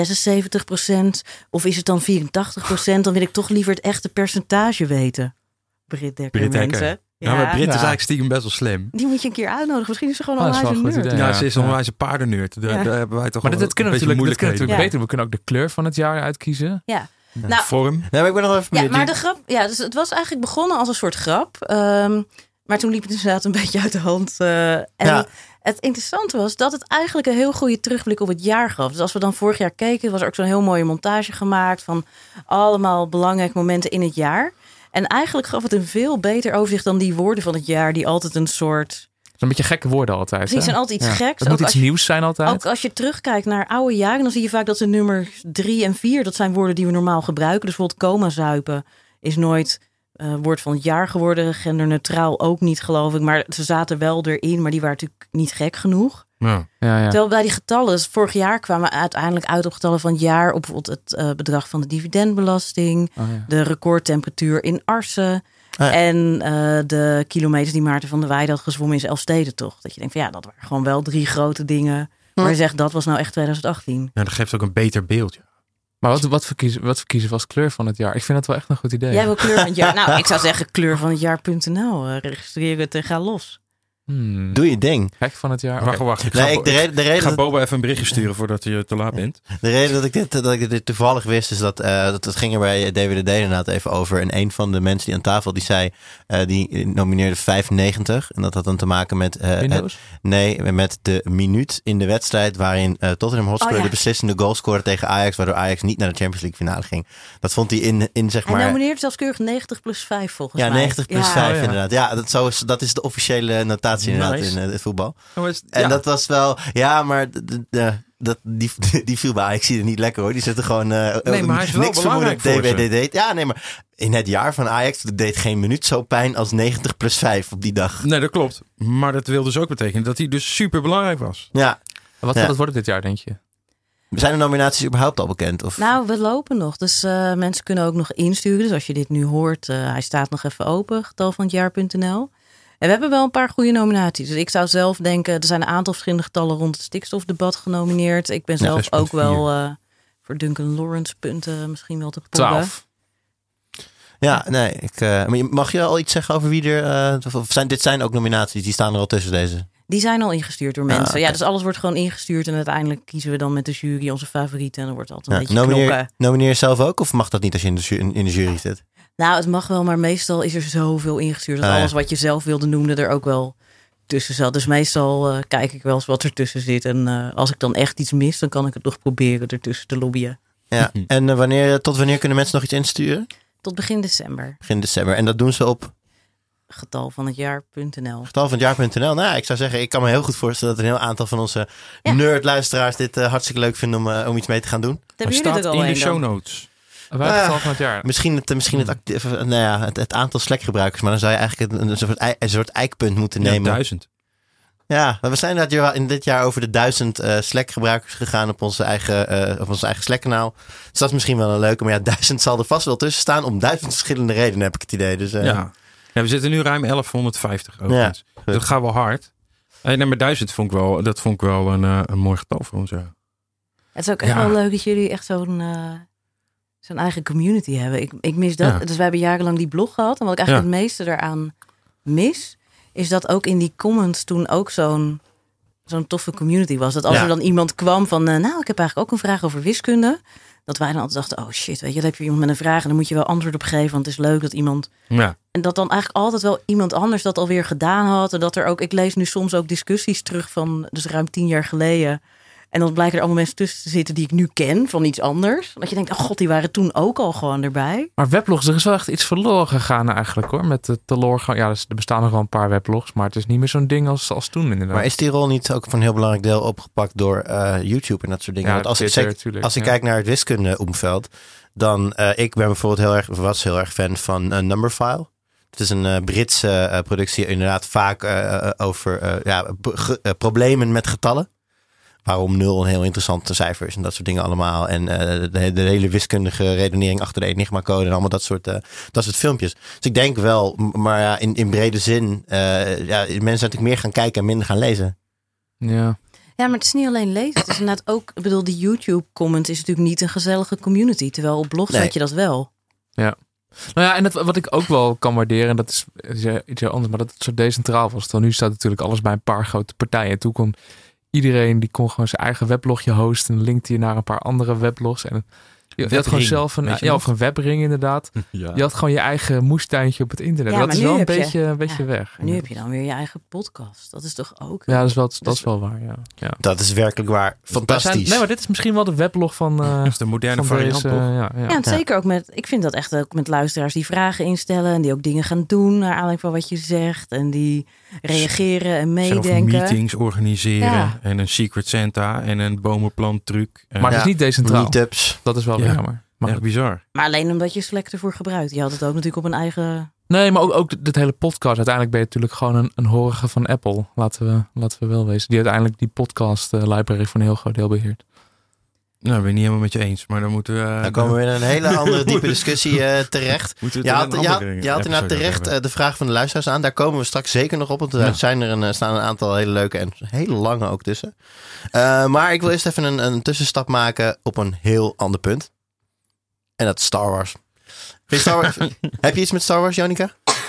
76% of is het dan 84%? Dan wil ik toch liever het echte percentage weten. Britt Dekker, mensen. Ja, maar Britt is eigenlijk stiekem best wel slim. Die moet je een keer uitnodigen. Misschien is ze gewoon een nerd. Ja, ze is een wijze paardenneurt. Daar hebben wij toch maar dat kunnen we natuurlijk beter. We kunnen ook de kleur van het jaar uitkiezen. Ja. Vorm. Nee, maar ik ben nog even maar de grap... Ja, dus het was eigenlijk begonnen als een soort grap. Maar toen liep het inderdaad een beetje uit de hand. Het interessante was dat het eigenlijk een heel goede terugblik op het jaar gaf. Dus als we dan vorig jaar keken, was er ook zo'n heel mooie montage gemaakt van allemaal belangrijke momenten in het jaar. En eigenlijk gaf het een veel beter overzicht dan die woorden van het jaar, die altijd een soort... Een beetje gekke woorden altijd. Precies, zijn altijd iets geks. Het moet iets nieuws zijn altijd. Ook als je terugkijkt naar oude jaren, dan zie je vaak dat de nummers 3 en 4, dat zijn woorden die we normaal gebruiken. Dus bijvoorbeeld coma-zuipen is nooit woord van het jaar geworden. Genderneutraal ook niet, geloof ik. Maar ze zaten wel erin, maar die waren natuurlijk niet gek genoeg. Ja. Terwijl bij die getallen, vorig jaar kwamen we uiteindelijk uit op getallen van het jaar. Op bijvoorbeeld het bedrag van de dividendbelasting. De recordtemperatuur in Arsen. En de kilometers die Maarten van der Weijden had gezwommen in Elfstedentocht. Dat je denkt van dat waren gewoon wel 3 grote dingen. Maar je zegt, dat was nou echt 2018. Ja, dat geeft ook een beter beeld. Ja. Maar wat verkiezen was kleur van het jaar? Ik vind dat wel echt een goed idee. Jij wil kleur van het jaar? Nou, ik zou zeggen kleurvanhetjaar.nl. Registreer het en ga los. Doe je ding. Gek van het jaar. Wacht. Ik ga Boba even een berichtje sturen voordat je te laat bent. De reden dat ik dit toevallig wist is dat het ging er bij DWDD inderdaad even over. En een van de mensen die aan tafel die zei, die nomineerde 95. En dat had dan te maken met met de minuut in de wedstrijd waarin Tottenham Hotspur de beslissende goal scoorde tegen Ajax, waardoor Ajax niet naar de Champions League finale ging. Dat vond hij in zeg maar... Hij nomineerde zelfs keurig 90+5 volgens mij. Ja, 90+5 inderdaad. Ja, dat is de officiële notatie inderdaad in het voetbal. En dat was wel... Ja, maar die viel bij Ajax er niet lekker hoor. Die zitten gewoon maar hij is wel belangrijk voor DWDD. Ja, nee, maar in het jaar van Ajax deed geen minuut zo pijn als 90+5 op die dag. Nee, dat klopt. Maar dat wil dus ook betekenen dat hij dus super belangrijk was. Ja. Wat gaat het worden dit jaar, denk je? Zijn de nominaties überhaupt al bekend? Of? Nou, we lopen nog. Dus mensen kunnen ook nog insturen. Dus als je dit nu hoort, hij staat nog even open. Getalvanhetjaar.nl. En we hebben wel een paar goede nominaties. Dus ik zou zelf denken, er zijn een aantal verschillende getallen rond het stikstofdebat genomineerd. Ik ben zelf ook wel voor Duncan Lawrence punten misschien wel te proeven. 12. Ja, nee. Maar mag je al iets zeggen over wie er... dit zijn ook nominaties, die staan er al tussen deze? Die zijn al ingestuurd door mensen. Ja, dus alles wordt gewoon ingestuurd. En uiteindelijk kiezen we dan met de jury onze favorieten. En dan wordt altijd een beetje knokken. Nomineer je zelf ook? Of mag dat niet als je in de jury zit? Nou, het mag wel, maar meestal is er zoveel ingestuurd dat alles wat je zelf wilde noemde er ook wel tussen zat. Dus meestal kijk ik wel eens wat ertussen zit. En als ik dan echt iets mis, dan kan ik het nog proberen ertussen te lobbyen. Ja, en tot wanneer kunnen mensen nog iets insturen? Tot begin december. Begin december. En dat doen ze op? Getalvanhetjaar.nl. Getalvanhetjaar.nl. Nou, ik zou zeggen, ik kan me heel goed voorstellen dat een heel aantal van onze nerdluisteraars dit hartstikke leuk vinden om iets mee te gaan een staat in de show notes. Getal van het jaar. Misschien het aantal Slack-gebruikers, maar dan zou je eigenlijk een soort eikpunt moeten nemen. 1000. Ja, we zijn in dit jaar over de 1000 Slack-gebruikers gegaan op onze eigen Slack-kanaal. Dus dat is misschien wel een leuke, maar 1000 zal er vast wel tussen staan om 1000 verschillende redenen, heb ik het idee. Dus, ja, we zitten nu ruim 1150 overigens. Ja, dat gaat wel hard. Maar 1000 vond ik wel een mooi getal voor ons. Ja. Het is ook echt wel leuk dat jullie echt zo'n eigen community hebben. Ik mis dat. Ja. Dus wij hebben jarenlang die blog gehad. En wat ik eigenlijk het meeste daaraan mis, is dat ook in die comments toen ook zo'n toffe community was. Dat als er dan iemand kwam van, ik heb eigenlijk ook een vraag over wiskunde. Dat wij dan altijd dachten, oh shit, weet je, dan heb je iemand met een vraag en dan moet je wel antwoord op geven, want het is leuk dat iemand... Ja. En dat dan eigenlijk altijd wel iemand anders dat alweer gedaan had. En dat er ook, ik lees nu soms ook discussies terug van, dus ruim 10 jaar geleden. En dan blijken er allemaal mensen tussen te zitten die ik nu ken van iets anders. Dat je denkt, oh god, die waren toen ook al gewoon erbij. Maar weblogs, er is wel echt iets verloren gegaan eigenlijk hoor. Met de teloorgang. Ja, dus er bestaan nog wel een paar weblogs, maar het is niet meer zo'n ding als toen inderdaad. Maar is die rol niet ook van een heel belangrijk deel opgepakt door YouTube en dat soort dingen? Ja, want als ik kijk naar het wiskunde-omveld, dan ik ben bijvoorbeeld heel erg fan van Numberphile. Het is een Britse productie, inderdaad vaak over problemen met getallen. Waarom 0 een heel interessante cijfer is en dat soort dingen allemaal. En de hele wiskundige redenering achter de Enigma-code en allemaal dat soort filmpjes. Dus ik denk wel, maar in brede zin, mensen natuurlijk meer gaan kijken en minder gaan lezen. Ja. Ja, maar het is niet alleen lezen. Het is inderdaad ook, ik bedoel, die YouTube-comment is natuurlijk niet een gezellige community. Terwijl op blogs had je dat wel. Ja. Nou ja, en wat ik ook wel kan waarderen, en dat is iets heel anders, maar dat het zo decentraal was. Terwijl nu staat natuurlijk alles bij een paar grote partijen. En toen kon iedereen die kon gewoon zijn eigen weblogje hosten en linkte je naar een paar andere weblogs. En Je had gewoon zelf een webring inderdaad. Ja. Je had gewoon je eigen moestuintje op het internet. Ja, dat is wel een beetje weg. Nu heb je dan weer je eigen podcast. Dat is toch ook... Ja, dat is wel waar. Ja. Dat is werkelijk waar. Fantastisch. Maar dit is misschien wel de weblog van... dat is de moderne variant, toch? Ja, zeker ook met... Ik vind dat echt ook met luisteraars die vragen instellen... en die ook dingen gaan doen naar aanleiding van wat je zegt... en die reageren en meedenken. Zelf meetings organiseren en een Secret Santa en een bomenplant-truc. Maar het is niet decentraal. Meetups. Dat is wel weer jammer. Echt bizar. Maar alleen omdat je Slack ervoor gebruikt. Je had het ook natuurlijk op een eigen... Nee, maar ook dit hele podcast. Uiteindelijk ben je natuurlijk gewoon een horige van Apple. Laten we wel wezen. Die uiteindelijk die podcast library voor een heel groot deel beheert. Nou, ben ik niet helemaal met je eens. Maar dan moeten we... Dan komen we in een hele andere diepe discussie terecht. Je had inderdaad terecht de vraag van de luisteraars aan. Daar komen we straks zeker nog op. Want er staan een aantal hele leuke en hele lange ook tussen. Maar ik wil eerst even een tussenstap maken op een heel ander punt. En dat is Star Wars. Heb je iets met Star Wars, Jonica?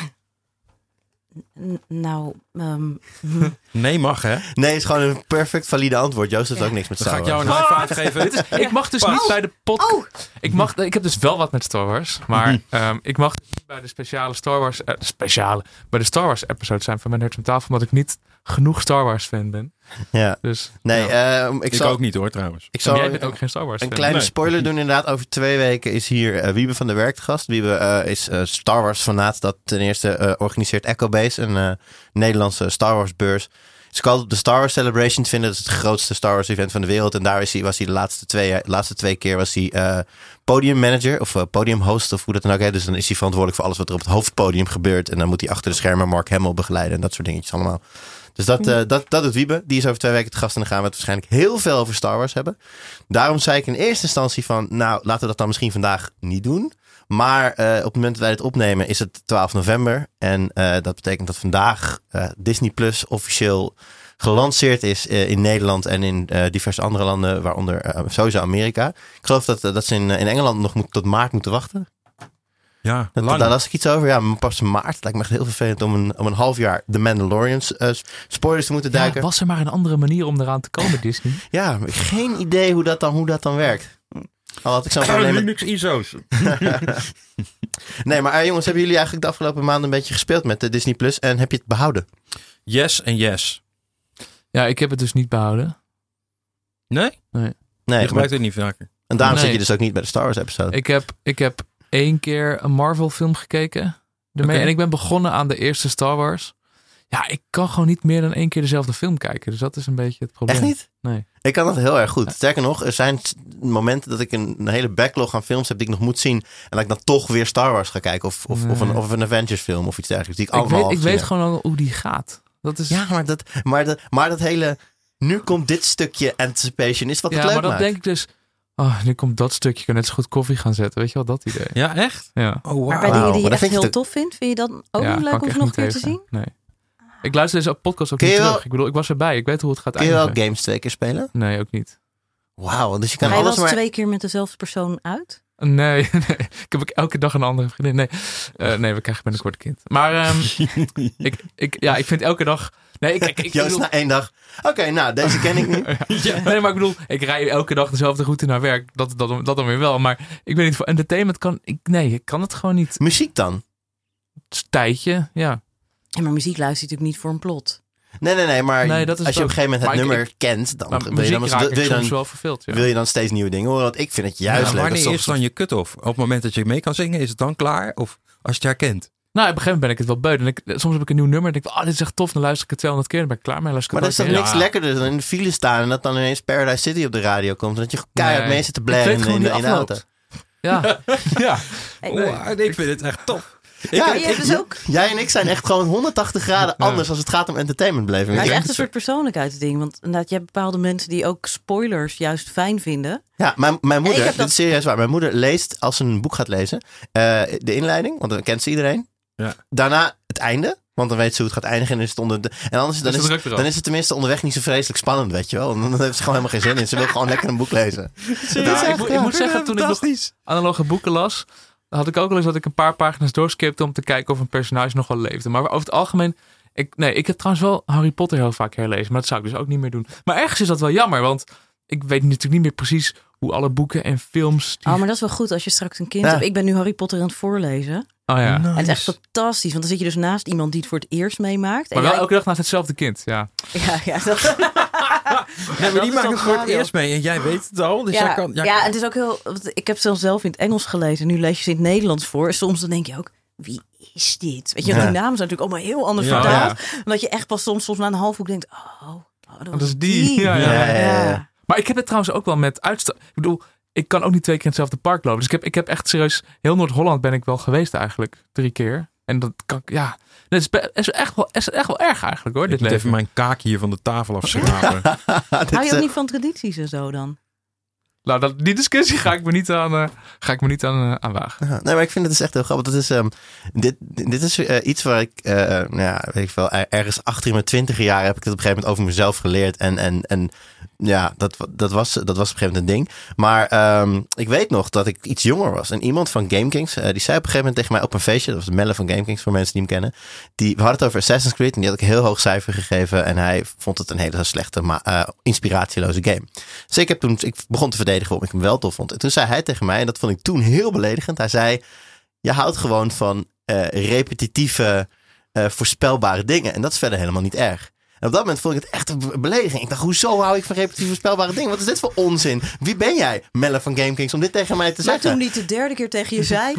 Nee, mag hè? Nee, het is gewoon een perfect valide antwoord. Joost heeft ook niks met Star Wars. Dan ga ik jou een high five geven. Ik mag dus niet bij de podcast... Ik heb dus wel wat met Star Wars. Maar ik mag dus niet bij de speciale Star Wars... bij de Star Wars episode zijn van mijn Nerds aan tafel. Omdat ik niet genoeg Star Wars fan ben. Ja. Dus, ik ook niet hoor trouwens. Jij bent ook geen Star Wars fan. Een kleine spoiler doen inderdaad. Over 2 weken is hier Wiebe van der Werk te gast. Wiebe is Star Wars fanaat. Dat ten eerste organiseert Echobase. Een Nederlandse Star Wars beurs. Ze kan op de Star Wars Celebration vinden. Dat is het grootste Star Wars event van de wereld. En daar was hij de laatste twee keer was hij podium manager. Of podium host of hoe dat dan ook heet. Dus dan is hij verantwoordelijk voor alles wat er op het hoofdpodium gebeurt. En dan moet hij achter de schermen Mark Hamill begeleiden. En dat soort dingetjes allemaal. Dus dat doet Wiebe. Die is over 2 weken te gast. En dan gaan we het waarschijnlijk heel veel over Star Wars hebben. Daarom zei ik in eerste instantie van... Nou, laten we dat dan misschien vandaag niet doen. Maar op het moment dat wij het opnemen is het 12 november. En dat betekent dat vandaag Disney Plus officieel gelanceerd is in Nederland en in diverse andere landen. Waaronder sowieso Amerika. Ik geloof dat ze in Engeland nog tot maart moeten wachten. Ja, daar las ik iets over. Ja, pas maart. Lijkt me echt heel vervelend om een half jaar The Mandalorian spoilers te moeten duiken. Was er maar een andere manier om eraan te komen, Disney? Ja, geen idee hoe dat dan werkt. Al had ik zo'n probleem met Linux ISO's. Nee, maar jongens, hebben jullie eigenlijk de afgelopen maanden een beetje gespeeld met de Disney Plus en heb je het behouden? Yes en yes. Ja, ik heb het dus niet behouden. Nee? Je gebruikt het niet vaker. En daarom zit je dus ook niet bij de Star Wars episode. Ik heb 1 keer een Marvel film gekeken. Okay. En ik ben begonnen aan de eerste Star Wars. Ja, ik kan gewoon niet meer dan 1 keer dezelfde film kijken. Dus dat is een beetje het probleem. Echt niet? Nee. Ik kan dat heel erg goed. Sterker nog, er zijn momenten dat ik een hele backlog aan films heb die ik nog moet zien. En dat ik dan toch weer Star Wars ga kijken. Of een Avengers film of iets dergelijks. Die ik weet gewoon al hoe die gaat. Dat is... Ja, maar dat hele... Nu komt dit stukje anticipation is wat het leuk maakt. Ja, maar dan denk ik dus... nu komt dat stukje. Ik kan net zo goed koffie gaan zetten. Weet je wel, dat idee. Ja, echt? Ja. Oh, wow. Maar bij dingen die je echt heel tof vindt, vind je dan ook niet leuk om nog een keer te zien? Nee. Ik luister deze podcast ook niet terug. Ik bedoel, ik was erbij. Ik weet hoe het gaat eindigen. Kun je wel games 2 keer spelen? Nee, ook niet. Wauw, dus je kan alles maar... Ga je wel 2 keer met dezelfde persoon uit? Nee. Ik heb elke dag een andere vriendin. Nee, we krijgen binnenkort een kind. Maar ik vind elke dag... Nee, Joost na 1 dag. Oké, nou, deze ken ik niet. Ja. Nee, maar ik bedoel, ik rij elke dag dezelfde route naar werk. Dat dan weer wel. Maar ik weet niet, voor entertainment ik kan het gewoon niet. Muziek dan? Tijdje, ja. Ja, maar muziek luistert natuurlijk niet voor een plot. Nee, maar als je op een gegeven moment het nummer kent, dan wil je dan steeds nieuwe dingen horen. Want ik vind het juist leuk. Wanneer is dan je cut-off? Op het moment dat je mee kan zingen, is het dan klaar? Of als je het herkent? Nou, op een gegeven moment ben ik het wel beu. Soms heb ik een nieuw nummer en denk ik, dit is echt tof. Dan luister ik het 200 keer en ben ik klaar mee. Maar dat is toch niks lekkerder dan in de file staan en dat dan ineens Paradise City op de radio komt. En dat je keihard mee zit te blaren in de auto. Ja. Ik vind het echt tof. Jij en ik zijn echt gewoon 180 graden anders als het gaat om entertainmentbeleving. Maar het is echt een soort persoonlijkheidsding. Want inderdaad, je hebt bepaalde mensen die ook spoilers juist fijn vinden. Ja, mijn moeder, dit is serieus waar. Mijn moeder leest, als ze een boek gaat lezen, de inleiding, want dan kent ze iedereen. Ja. Daarna het einde, want dan weet ze hoe het gaat eindigen. En anders dan is het tenminste onderweg niet zo vreselijk spannend, weet je wel. En dan heeft ze gewoon helemaal geen zin in. Ze wil gewoon lekker een boek lezen. Ik moet zeggen, toen ik nog analoge boeken las, had ik ook wel eens dat ik een paar pagina's doorskipte om te kijken of een personage nog wel leefde. Maar over het algemeen, ik heb trouwens wel Harry Potter heel vaak herlezen, maar dat zou ik dus ook niet meer doen. Maar ergens is dat wel jammer, want ik weet natuurlijk niet meer precies hoe alle boeken en films... Oh, maar dat is wel goed als je straks een kind hebt. Ik ben nu Harry Potter aan het voorlezen. Oh ja. Nice. Het is echt fantastisch, want dan zit je dus naast iemand die het voor het eerst meemaakt. Maar wel elke dag naast hetzelfde kind, Ja, dat... Ja, maar die maken het voor het eerst mee en jij weet het al. Dus jij kan, ja, het is ook heel... Ik heb het zelf in het Engels gelezen. Nu lees je ze in het Nederlands voor. Soms dan denk je ook, wie is dit? Weet je, die namen zijn natuurlijk allemaal heel anders vertaald. Omdat je echt pas soms na een half boek denkt, dat is die. Ja. Maar ik heb het trouwens ook wel met uitstap. Ik bedoel, ik kan ook niet 2 keer in hetzelfde park lopen. Dus ik heb echt serieus... Heel Noord-Holland ben ik wel geweest eigenlijk. 3 keer. En dat kan ja... Het is echt wel erg eigenlijk hoor. Ik moet even mijn kaak hier van de tafel afschrapen. Hou je ook niet van tradities en zo dan? Nou, die discussie ga ik me niet aan wagen. Nee, maar ik vind het dus echt heel grappig. Dat is, dit is iets waar ik, weet ik veel, ergens achter in mijn 20 jaar heb ik het op een gegeven moment over mezelf geleerd. En ja, dat was op een gegeven moment een ding. Maar ik weet nog dat ik iets jonger was. En iemand van GameKings, die zei op een gegeven moment tegen mij op een feestje, dat was Melle van GameKings, voor mensen die hem kennen. We hadden het over Assassin's Creed en die had ik een heel hoog cijfer gegeven. En hij vond het een hele slechte, inspiratieloze game. Dus ik begon te verdedigen waarom ik hem wel tof vond. En toen zei hij tegen mij, en dat vond ik toen heel beledigend. Hij zei, je houdt gewoon van repetitieve, voorspelbare dingen. En dat is verder helemaal niet erg. En op dat moment vond ik het echt een belediging. Ik dacht, hoezo hou ik van repetitieve voorspelbare dingen? Wat is dit voor onzin? Wie ben jij, Melle van GameKings, om dit tegen mij te zeggen? Maar toen niet de 3e keer tegen je zei,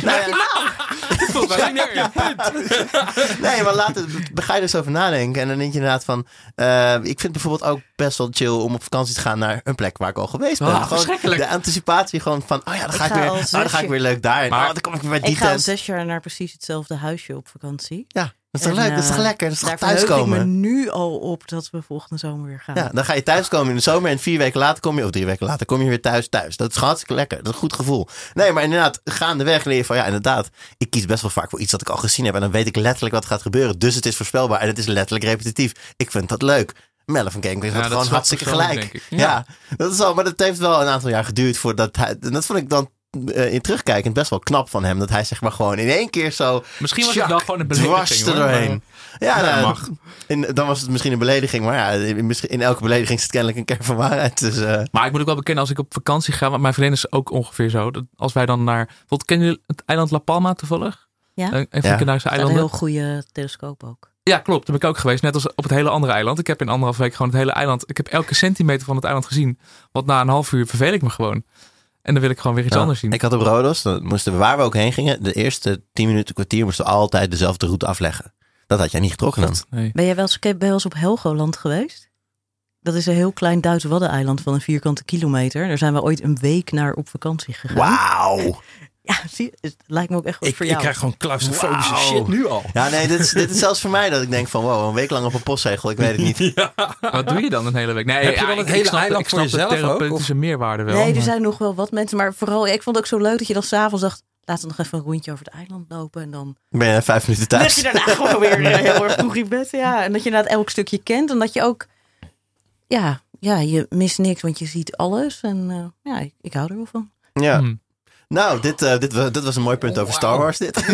Nee, maar later ga je dus over nadenken. En dan denk je inderdaad van... ik vind bijvoorbeeld ook best wel chill om op vakantie te gaan naar een plek waar ik al geweest ben. Gewoon de anticipatie gewoon van... dan ga ik weer leuk daarin. Dan kom ik weer bij die Ik ga al 6 jaar naar precies hetzelfde huisje op vakantie. Ja. Dat is toch leuk? Dat is toch lekker? Dat is toch thuiskomen? Daar verheug ik me nu al op dat we volgende zomer weer gaan. Ja, dan ga je thuiskomen in de zomer en 4 weken later of 3 weken later kom je weer thuis. Dat is hartstikke lekker. Dat is een goed gevoel. Nee, maar inderdaad, gaandeweg leer je van inderdaad, ik kies best wel vaak voor iets dat ik al gezien heb en dan weet ik letterlijk wat gaat gebeuren. Dus het is voorspelbaar en het is letterlijk repetitief. Ik vind dat leuk. Melle van GameKings had gewoon hartstikke gelijk. Ja, dat is al, maar dat heeft wel een aantal jaar geduurd voordat hij, en dat vond ik dan in terugkijkend best wel knap van hem. Dat hij zeg maar gewoon in één keer zo... Misschien was het wel gewoon een belediging. Dwars erdoorheen. Ja, mag. Dan was het misschien een belediging. Maar ja, in elke belediging zit kennelijk een kern van waarheid. Dus, Maar ik moet ook wel bekennen, als ik op vakantie ga... Want mijn vriendin is ook ongeveer zo. Dat als wij dan naar... Bijvoorbeeld, kennen jullie het eiland La Palma toevallig? Ja. Een Canarische eilanden. Een heel goede telescoop ook. Ja, klopt. Daar ben ik ook geweest. Net als op het hele andere eiland. Ik heb in 1,5 week gewoon het hele eiland... Ik heb elke centimeter van het eiland gezien. Want na een half uur verveel ik me gewoon. En dan wil ik gewoon weer iets anders zien. Ik had op Rodos, dan moesten we, waar we ook heen gingen, de eerste 10 minuten, kwartier moesten we altijd dezelfde route afleggen. Dat had jij niet getrokken dan. Nee. Ben jij wel eens op Helgoland geweest? Dat is een heel klein Duits waddeneiland van een 4 kilometer. Daar zijn we ooit een week naar op vakantie gegaan. Wauw! Ja, zie je, het lijkt me ook echt goed voor jou. Ik krijg gewoon claustrofobische shit nu al. Ja, nee, dit is zelfs voor mij dat ik denk van wow, een week lang op een postzegel, ik weet het niet. Ja. Wat doe je dan een hele week? Nee, heb je dan het hele eiland voor jezelf de therapeutische meerwaarde wel. Nee, er zijn nog wel wat mensen, maar vooral, ik vond het ook zo leuk dat je dan s'avonds dacht, laten we nog even een rondje over het eiland lopen en dan... Ben je 5 minuten thuis? Dat je daarna gewoon weer heel erg vroeg in bed, ja. En dat je inderdaad elk stukje kent en dat je ook, ja, je mist niks, want je ziet alles en ik hou er wel van. Ja. Nou, dit was een mooi punt over Star Wars, dit.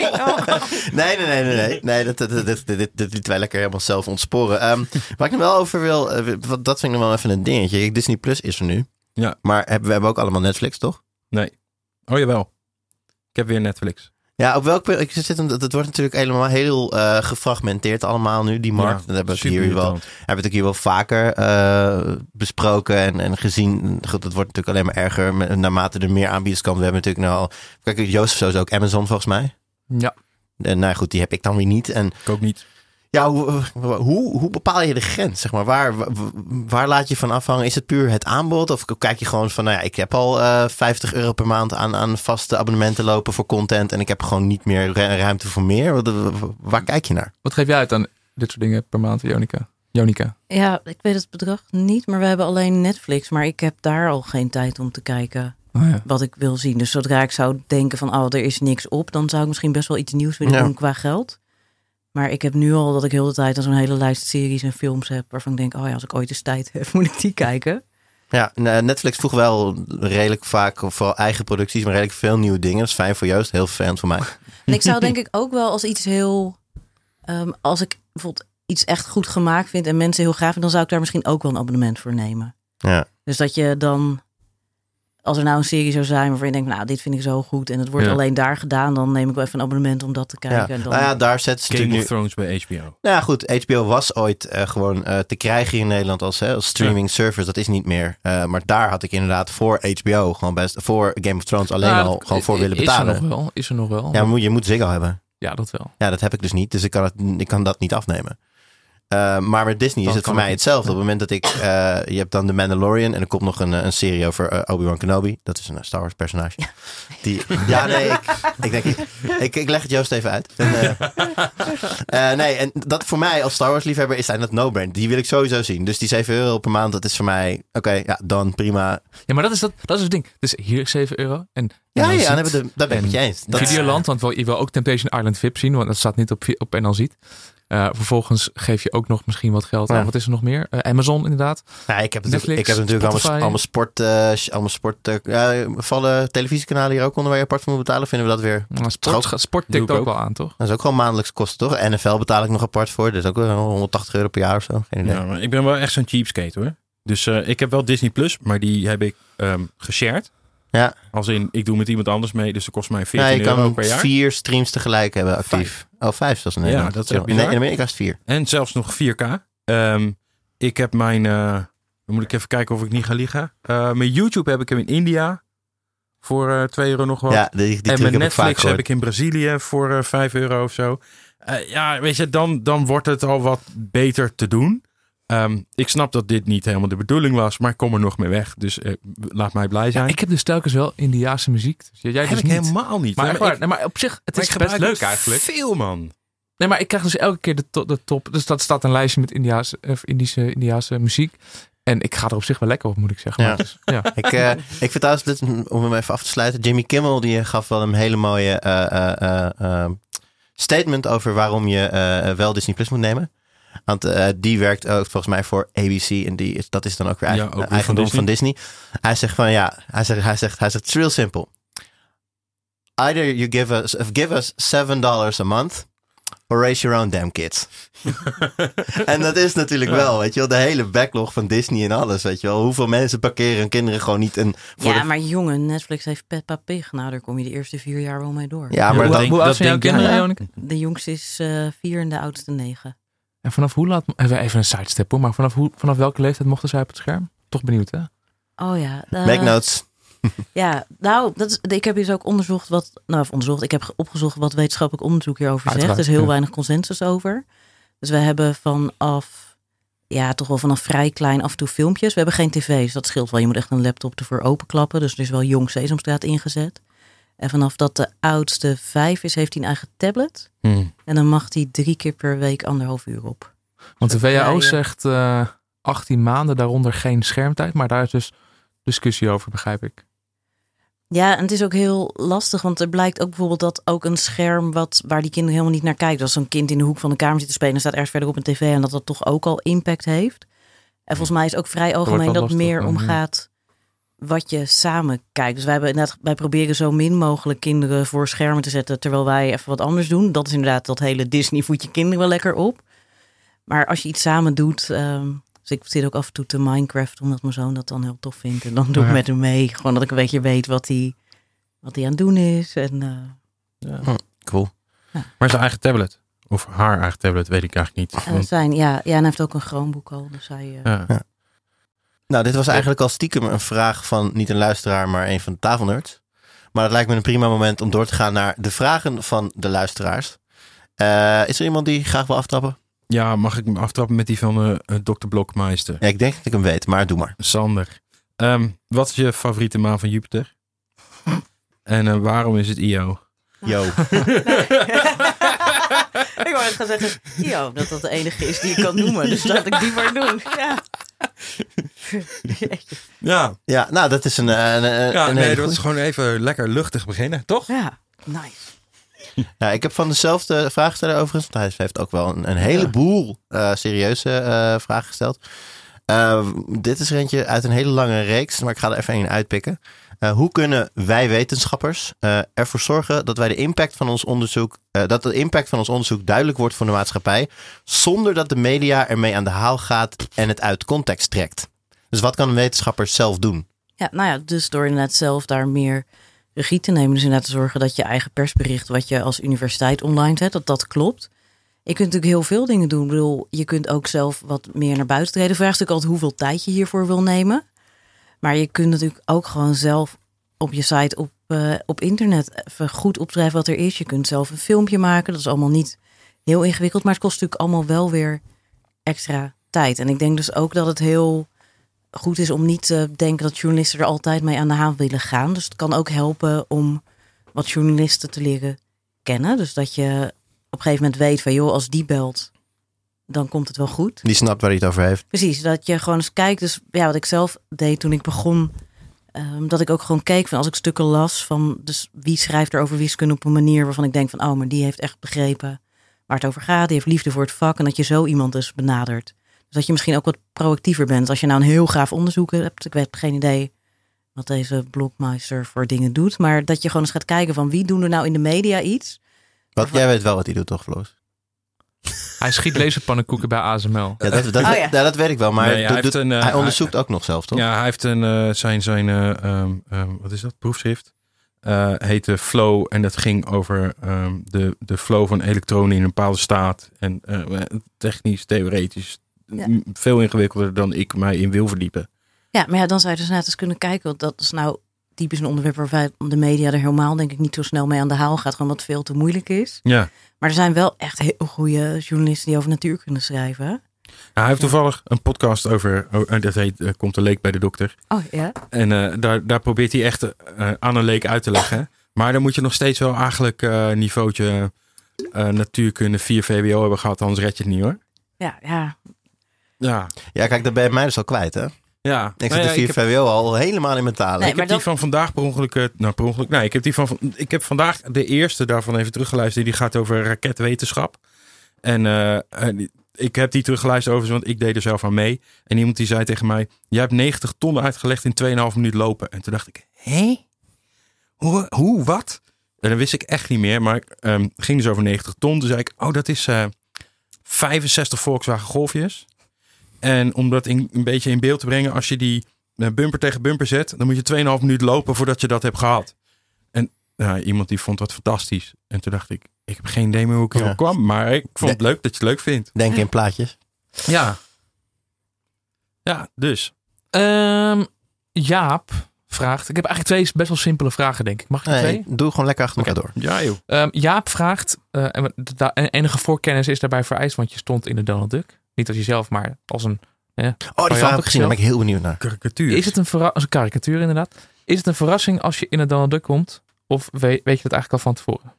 Nee, dit liet wij lekker helemaal zelf ontsporen. Waar ik nog wel over wil, dat vind ik nog wel even een dingetje. Disney Plus is er nu. Ja. Maar we hebben ook allemaal Netflix, toch? Nee. Oh, jawel. Ik heb weer Netflix. Ja, op welk punt? Het wordt natuurlijk helemaal heel gefragmenteerd allemaal nu, die markt. Dat hebben we het hier wel vaker besproken en gezien. Goed, dat wordt natuurlijk alleen maar erger naarmate er meer aanbieders komen. We hebben natuurlijk nou al... Kijk, Jozef zo is ook Amazon volgens mij. Ja. En nou goed, die heb ik dan weer niet. En, ik ook niet. Ja, hoe bepaal je de grens? Zeg maar, waar laat je van afhangen? Is het puur het aanbod? Of kijk je gewoon van, ik heb al €50 per maand aan vaste abonnementen lopen voor content en ik heb gewoon niet meer ruimte voor meer? Waar kijk je naar? Wat geef jij uit aan dit soort dingen per maand, Jonica? Ja, ik weet het bedrag niet, maar we hebben alleen Netflix. Maar ik heb daar al geen tijd om te kijken wat ik wil zien. Dus zodra ik zou denken van, er is niks op, dan zou ik misschien best wel iets nieuws willen doen qua geld. Maar ik heb nu al dat ik heel de tijd zo'n hele lijst series en films heb waarvan ik denk, als ik ooit eens tijd heb, moet ik die kijken. Ja, Netflix voegt wel redelijk vaak, vooral eigen producties, maar redelijk veel nieuwe dingen. Dat is fijn voor Joost, heel vervelend voor mij. En ik zou denk ik ook wel als iets heel, als ik bijvoorbeeld iets echt goed gemaakt vind en mensen heel graag vinden, dan zou ik daar misschien ook wel een abonnement voor nemen. Ja. Dus dat je dan, als er nou een serie zou zijn waarvan je denkt, nou, dit vind ik zo goed en het wordt alleen daar gedaan, dan neem ik wel even een abonnement om dat te kijken. Ja. En dan... Nou ja, daar zetten ze Game of Thrones bij HBO. Nou ja, goed. HBO was ooit gewoon te krijgen in Nederland als streaming service. Dat is niet meer. Maar daar had ik inderdaad voor HBO gewoon voor Game of Thrones alleen al gewoon voor willen betalen. Is er nog wel. Ja, maar je moet Ziggo hebben. Ja, dat wel. Ja, dat heb ik dus niet. Dus ik kan dat niet afnemen. Maar met Disney is het voor mij hetzelfde. Op het moment dat je hebt dan The Mandalorian en er komt nog een serie over Obi-Wan Kenobi. Dat is een Star Wars personage. Ik leg het Joost even uit. En dat voor mij als Star Wars liefhebber zijn dat no-brainer. Die wil ik sowieso zien. Dus die €7 per maand, dat is voor mij, dan prima. Ja, maar dat is het ding. Dus hier €7 en dat ben ik met je eens. Videoland, want je wil ook Temptation Island VIP zien, want dat staat niet op NL Ziet. Vervolgens geef je ook nog misschien wat geld aan. Wat is er nog meer? Amazon inderdaad. Ja, ik heb natuurlijk allemaal vallen televisiekanalen hier ook onder waar je apart voor moet betalen. Vinden we dat weer? Sport tikt ook wel aan, toch? Dat is ook gewoon maandelijks kosten, toch? NFL betaal ik nog apart voor. Dat is ook €180 per jaar of zo. Geen idee. Ja, maar ik ben wel echt zo'n cheapskate hoor. Dus ik heb wel Disney Plus, maar die heb ik geshared. Ja. Als in, ik doe met iemand anders mee, dus dat kost mij €14 per jaar. Je kan 4 streams tegelijk hebben actief. 5 zelfs in Nederland. Ja, dat is echt bizar. In Amerika is het 4. En zelfs nog 4K. Ik heb mijn, dan moet ik even kijken of ik niet ga liegen. Mijn YouTube heb ik in India voor €2 nog wat. Ja, die en mijn Netflix heb ik in Brazilië voor €5 of zo. Weet je, dan wordt het al wat beter te doen. Ik snap dat dit niet helemaal de bedoeling was, maar ik kom er nog mee weg. Dus laat mij blij zijn. Ja, ik heb dus telkens wel Indiaanse muziek. Dus jij heb dus ik niet. Helemaal niet. Maar op zich, het is best leuk eigenlijk. Veel, man. Nee, maar ik krijg dus elke keer de top. Dus dat staat een lijstje met Indiase muziek. En ik ga er op zich wel lekker op, moet ik zeggen. Ja. Maar dus, ja. Ik vind trouwens, om hem even af te sluiten, Jimmy Kimmel die gaf wel een hele mooie statement over waarom je wel Disney Plus moet nemen. Want die werkt ook volgens mij voor ABC en dat is dan ook weer eigendom van Disney. Hij zegt van hij zegt it's real simple. Either you give us $7 a month or raise your own damn kids. En dat is natuurlijk wel, weet je wel, de hele backlog van Disney en alles, weet je wel. Hoeveel mensen parkeren hun kinderen gewoon niet. Maar jongen, Netflix heeft Peppa Pig. Nou, daar kom je de eerste 4 jaar wel mee door. Ja, maar hoe oud zijn jouw kinderen, Jonneke? De jongste is 4 en de oudste 9. En vanaf hoe laat, even een sidestep hoor, maar vanaf welke leeftijd mochten zij op het scherm? Toch benieuwd, hè? Oh ja. Make notes. Ja, nou, ik heb dus ook ik heb opgezocht wat wetenschappelijk onderzoek hierover zegt. Er is heel weinig consensus over. Dus we hebben vanaf vrij klein af en toe filmpjes. We hebben geen tv's, dat scheelt wel. Je moet echt een laptop ervoor openklappen. Dus er is wel Jong Sesamstraat ingezet. En vanaf dat de oudste 5 is, heeft hij een eigen tablet. En dan mag hij 3 keer per week 1,5 uur op. Want de WHO zegt 18 maanden, daaronder geen schermtijd. Maar daar is dus discussie over, begrijp ik. Ja, en het is ook heel lastig, want er blijkt ook bijvoorbeeld dat ook een scherm waar die kinderen helemaal niet naar kijken. Als zo'n kind in de hoek van de kamer zit te spelen en staat ergens verder op een tv en dat toch ook al impact heeft. En volgens mij is ook vrij algemeen dat het meer omgaat wat je samen kijkt. Dus wij proberen zo min mogelijk kinderen voor schermen te zetten terwijl wij even wat anders doen. Dat is inderdaad dat hele Disney voed je kinderen wel lekker op. Maar als je iets samen doet, dus ik zit ook af en toe te Minecraft omdat mijn zoon dat dan heel tof vindt. En dan doe ik met hem mee. Gewoon dat ik een beetje weet wat hij aan het doen is. En, cool. Ja. Maar zijn eigen tablet? Of haar eigen tablet, weet ik eigenlijk niet. En hij heeft ook een Chromebook al. Dus hij, Ja. Nou, dit was eigenlijk al stiekem een vraag van niet een luisteraar, maar een van de tafelnerds. Maar het lijkt me een prima moment om door te gaan naar de vragen van de luisteraars. Is er iemand die graag wil aftrappen? Ja, mag ik me aftrappen met die van Dr. Blokmeister? Ja, ik denk dat ik hem weet, maar doe maar. Sander, wat is je favoriete maan van Jupiter? En waarom is het Io? Yo. Ik wou net gaan zeggen, Io, dat de enige is die ik kan noemen. Dus laat ik die maar doen. Ja. Ja, nou, dat is een dat is gewoon even lekker luchtig beginnen, toch? Ja, nice. Ja, ik heb van dezelfde vraagsteller overigens. Hij heeft ook wel een heleboel serieuze vragen gesteld. Dit is er eentje uit een hele lange reeks, maar ik ga er even een uitpikken. Hoe kunnen wij wetenschappers ervoor zorgen dat wij de impact van ons onderzoek, dat de impact van ons onderzoek duidelijk wordt voor de maatschappij, zonder dat de media ermee aan de haal gaat en het uit context trekt? Dus wat kan een wetenschapper zelf doen? Ja, nou ja, dus door inderdaad zelf daar meer regie te nemen. Dus inderdaad te zorgen dat je eigen persbericht, wat je als universiteit online zet, dat klopt. Je kunt natuurlijk heel veel dingen doen. Ik bedoel, je kunt ook zelf wat meer naar buiten treden. De vraag is natuurlijk altijd hoeveel tijd je hiervoor wil nemen. Maar je kunt natuurlijk ook gewoon zelf op je site op internet even goed opschrijven wat er is. Je kunt zelf een filmpje maken. Dat is allemaal niet heel ingewikkeld. Maar het kost natuurlijk allemaal wel weer extra tijd. En ik denk dus ook dat het heel goed is om niet te denken dat journalisten er altijd mee aan de haal willen gaan. Dus het kan ook helpen om wat journalisten te leren kennen. Dus dat je op een gegeven moment weet van joh, als die belt, dan komt het wel goed. Die snapt waar hij het over heeft. Precies, dat je gewoon eens kijkt. Dus ja, wat ik zelf deed toen ik begon, dat ik ook gewoon keek van als ik stukken las van dus wie schrijft er over wiskunde op een manier waarvan ik denk van oh, maar die heeft echt begrepen waar het over gaat. Die heeft liefde voor het vak en dat je zo iemand dus benadert. Dus dat je misschien ook wat proactiever bent. Als je nou een heel gaaf onderzoek hebt, ik weet geen idee wat deze blogmeister voor dingen doet, maar dat je gewoon eens gaat kijken van wie doen er nou in de media iets. Jij weet wel wat hij doet, toch, Floos? Hij schiet laserpannenkoeken bij ASML. Ja, dat weet ik wel. Maar Nee, hij onderzoekt ook nog zelf, toch? Ja, hij heeft wat is dat? Proefschrift. Heette Flow. En dat ging over de flow van elektronen in een bepaalde staat. En technisch, theoretisch. Ja. Veel ingewikkelder dan ik mij in wil verdiepen. Ja, maar ja, dan zou je dus net eens kunnen kijken. Want dat is nou typisch een onderwerp waar de media er helemaal denk ik niet zo snel mee aan de haal gaat. Gewoon wat veel te moeilijk is. Ja. Maar er zijn wel echt heel goede journalisten die over natuurkunde schrijven. Nou, hij heeft toevallig een podcast over, dat heet Komt de leek bij de dokter. Oh ja. En daar probeert hij echt aan een leek uit te leggen. Maar dan moet je nog steeds wel eigenlijk niveautje natuurkunde 4 VWO hebben gehad. Anders red je het niet hoor. Ja, kijk, daar ben je mij dus al kwijt hè. Ja. Ik zit de 4 VWO al helemaal in mijn talen. Nee, ik heb die van vandaag per ongeluk. Nee, ik heb vandaag de eerste daarvan even teruggeluisterd. Die gaat over raketwetenschap. En ik heb die teruggeluisterd over, want ik deed er zelf aan mee. En iemand die zei tegen mij: jij hebt 90 ton uitgelegd in 2,5 minuut lopen. En toen dacht ik: hé? Hoe? Wat? En dat wist ik echt niet meer. Maar het ging dus over 90 ton. Toen zei ik: oh, dat is 65 Volkswagen Golfjes. En om dat een beetje in beeld te brengen, als je die bumper tegen bumper zet, dan moet je 2,5 minuut lopen voordat je dat hebt gehad. En iemand die vond dat fantastisch. En toen dacht ik heb geen idee meer hoe ik erop kwam. Maar ik vond het leuk dat je het leuk vindt. Denk in plaatjes. Ja. Ja, dus. Jaap vraagt, ik heb eigenlijk 2 best wel simpele vragen denk ik. Mag ik 2? Doe gewoon lekker achter elkaar door. Ja joh. Jaap vraagt, enige voorkennis is daarbij vereist, want je stond in de Donald Duck. Niet als jezelf, maar als een... die vraag heb ik gezien, daar ben ik heel benieuwd naar. Karikatuur. Is het een karikatuur inderdaad? Is het een verrassing als je in de Donald Duck komt? Of weet je dat eigenlijk al van tevoren?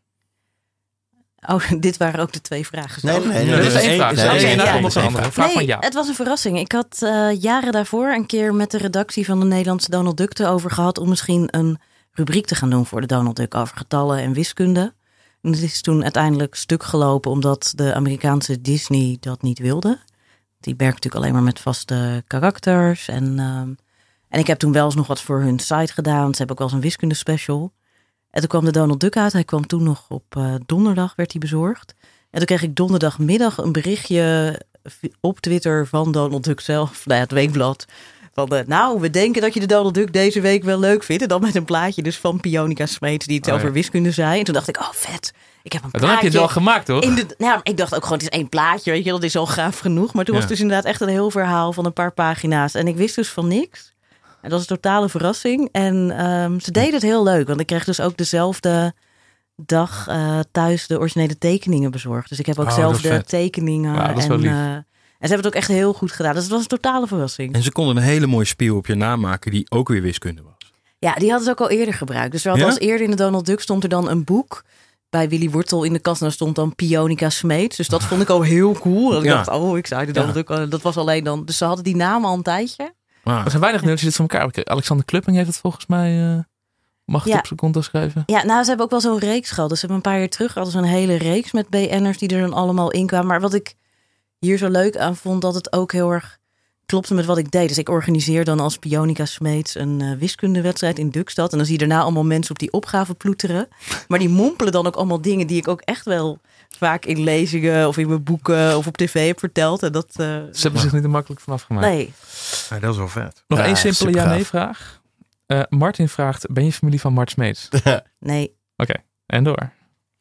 Oh, dit waren ook de 2 vragen. Nee. Dat is 1 vraag. Vraag van ja. Het was een verrassing. Ik had jaren daarvoor een keer met de redactie van de Nederlandse Donald Duck erover gehad om misschien een rubriek te gaan doen voor de Donald Duck over getallen en wiskunde. En het is toen uiteindelijk stuk gelopen omdat de Amerikaanse Disney dat niet wilde. Die werkt natuurlijk alleen maar met vaste karakters. En ik heb toen wel eens nog wat voor hun site gedaan. Ze hebben ook wel eens een wiskunde special. En toen kwam de Donald Duck uit. Hij kwam toen nog op donderdag, werd hij bezorgd. En toen kreeg ik donderdagmiddag een berichtje op Twitter van Donald Duck zelf. Het weekblad. Van we denken dat je de Donald Duck deze week wel leuk vindt. En dan met een plaatje dus van Pionica Smeets die het over wiskunde zei. En toen dacht ik, oh vet. Ik heb een plaatje. Dan heb je het wel gemaakt, toch? Ik dacht ook gewoon, het is 1 plaatje. Weet je, dat is al gaaf genoeg. Maar toen was het dus inderdaad echt een heel verhaal van een paar pagina's. En ik wist dus van niks. En dat was een totale verrassing. En ze deden het heel leuk. Want ik kreeg dus ook dezelfde dag thuis de originele tekeningen bezorgd. Dus ik heb ook zelf de tekeningen. Ja, dat is wel lief. En ze hebben het ook echt heel goed gedaan. Dus het was een totale verrassing. En ze konden een hele mooie spiel op je naam maken die ook weer wiskunde was. Ja, die hadden ze ook al eerder gebruikt. Dus er had als eerder in de Donald Duck stond er dan een boek bij Willy Wortel in de kast. En daar stond dan Pionica Smeets. Dus dat vond ik al heel cool. Dat ik dacht, ik zei de Donald Duck. Dat was alleen dan. Dus ze hadden die naam al een tijdje. Er zijn weinig nulletjes van elkaar. Alexander Klupping heeft het volgens mij... Mag het op zijn konto schrijven? Ja, ze hebben ook wel zo'n reeks gehad. Dus ze hebben een paar jaar terug hadden ze een hele reeks met BN'ers die er dan allemaal in kwamen. Maar wat ik hier zo leuk aan vond, dat het ook heel erg klopte met wat ik deed. Dus ik organiseer dan als Pionica Smeets een wiskundewedstrijd in Dukstad. En dan zie je daarna allemaal mensen op die opgave ploeteren. Maar die mompelen dan ook allemaal dingen die ik ook echt wel vaak in lezingen of in mijn boeken of op tv heb verteld. En dat, ze hebben zich niet er makkelijk vanaf gemaakt. Nee. Ja, dat is wel vet. Nog één simpele ja-nee vraag. Martin vraagt, ben je familie van Mart Smeets? Nee. Oké, en door.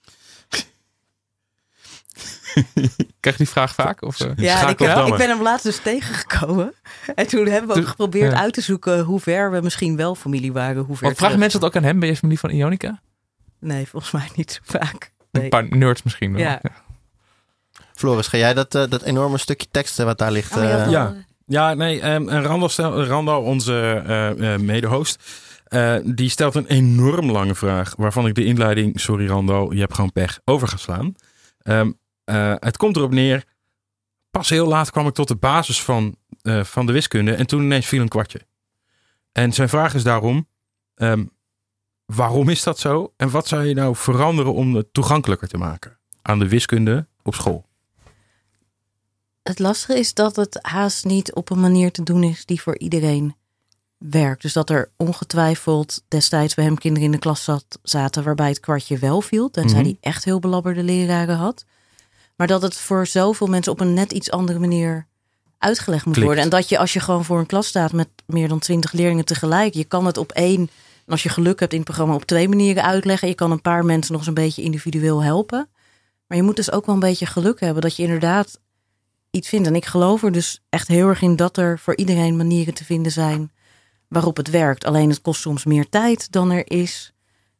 Krijg je die vraag vaak? Of, ja, ik ben hem laatst dus tegengekomen. En toen hebben we ook geprobeerd uit te zoeken hoe ver we misschien wel familie waren. Vragen mensen dat ook aan hem? Ben je familie van Ionica? Nee, volgens mij niet zo vaak. Nee. Een paar nerds misschien wel. Ja. Floris, ga jij dat enorme stukje tekst wat daar ligt? Randal, onze mede-host, die stelt een enorm lange vraag, waarvan ik de inleiding, sorry Randal, je hebt gewoon pech, over ga slaan. Het komt erop neer, pas heel laat kwam ik tot de basis van de wiskunde en toen ineens viel een kwartje. En zijn vraag is daarom, waarom is dat zo? En wat zou je nou veranderen om het toegankelijker te maken aan de wiskunde op school? Het lastige is dat het haast niet op een manier te doen is die voor iedereen werkt. Dus dat er ongetwijfeld destijds bij hem kinderen in de klas zaten waarbij het kwartje wel viel. Tenzij die echt heel belabberde leraren had. Maar dat het voor zoveel mensen op een net iets andere manier uitgelegd moet worden. En dat je als je gewoon voor een klas staat met meer dan 20 leerlingen tegelijk. Je kan het op 1, en als je geluk hebt in het programma, op 2 manieren uitleggen. Je kan een paar mensen nog eens een beetje individueel helpen. Maar je moet dus ook wel een beetje geluk hebben dat je inderdaad iets vindt. En ik geloof er dus echt heel erg in dat er voor iedereen manieren te vinden zijn waarop het werkt. Alleen het kost soms meer tijd dan er is.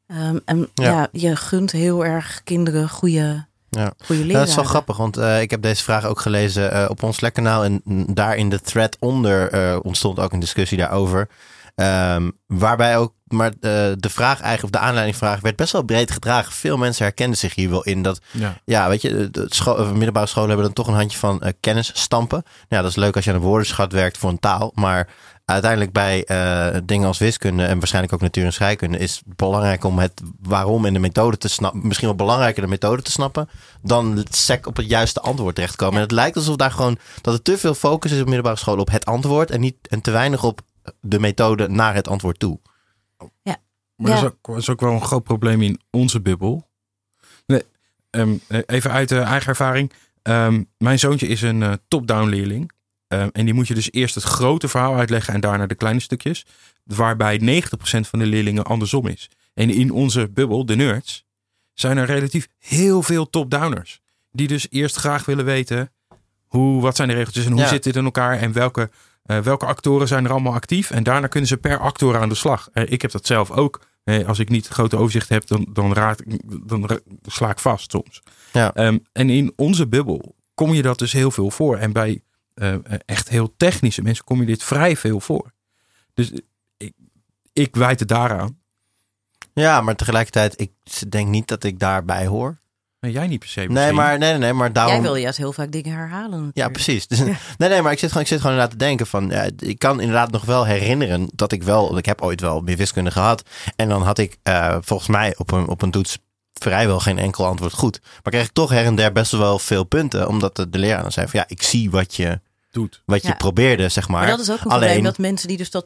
Je gunt heel erg kinderen goede leraren. Dat is wel grappig, want ik heb deze vraag ook gelezen op ons Slack-kanaal. En daar in de thread onder ontstond ook een discussie daarover. Waarbij ook, maar de vraag eigenlijk, of de aanleidingvraag werd best wel breed gedragen. Veel mensen herkenden zich hier wel in. Dat, weet je, middelbare scholen hebben dan toch een handje van kennis stampen. Ja, dat is leuk als je aan een woordenschat werkt voor een taal. Maar uiteindelijk bij dingen als wiskunde en waarschijnlijk ook natuur en scheikunde is het belangrijk om het waarom en de methode te snappen. Misschien wel belangrijker de methode te snappen dan het sec op het juiste antwoord terechtkomen. En het lijkt alsof daar gewoon dat er te veel focus is op middelbare scholen op het antwoord en te weinig op de methode naar het antwoord toe. Ja. Maar dat is ook wel een groot probleem in onze bubbel. Nee, even uit eigen ervaring. Mijn zoontje is een top-down leerling. En die moet je dus eerst het grote verhaal uitleggen en daarna de kleine stukjes. Waarbij 90% van de leerlingen andersom is. En in onze bubbel, de nerds, zijn er relatief heel veel top-downers. Die dus eerst graag willen weten wat zijn de regeltjes en hoe zit dit in elkaar en welke actoren zijn er allemaal actief. En daarna kunnen ze per actor aan de slag. Ik heb dat zelf ook. Als ik niet het grote overzicht heb, dan sla ik vast soms. Ja. En in onze bubbel kom je dat dus heel veel voor. En bij echt heel technische mensen kom je dit vrij veel voor. Dus ik wijd het daaraan. Ja, maar tegelijkertijd, ik denk niet dat ik daarbij hoor. Maar jij niet per se. Nee, maar daarom. Jij wil juist heel vaak dingen herhalen. Natuurlijk. Ja, precies. Dus, nee, maar ik zit gewoon inderdaad te denken van, ik kan inderdaad nog wel herinneren dat ik heb ooit wel meer wiskunde gehad. En dan had ik volgens mij op een toets vrijwel geen enkel antwoord goed. Maar kreeg ik toch her en der best wel veel punten, omdat de leraar dan zei van, ik zie wat je doet, wat je probeerde, zeg maar. Maar dat is ook een probleem, dat mensen die dus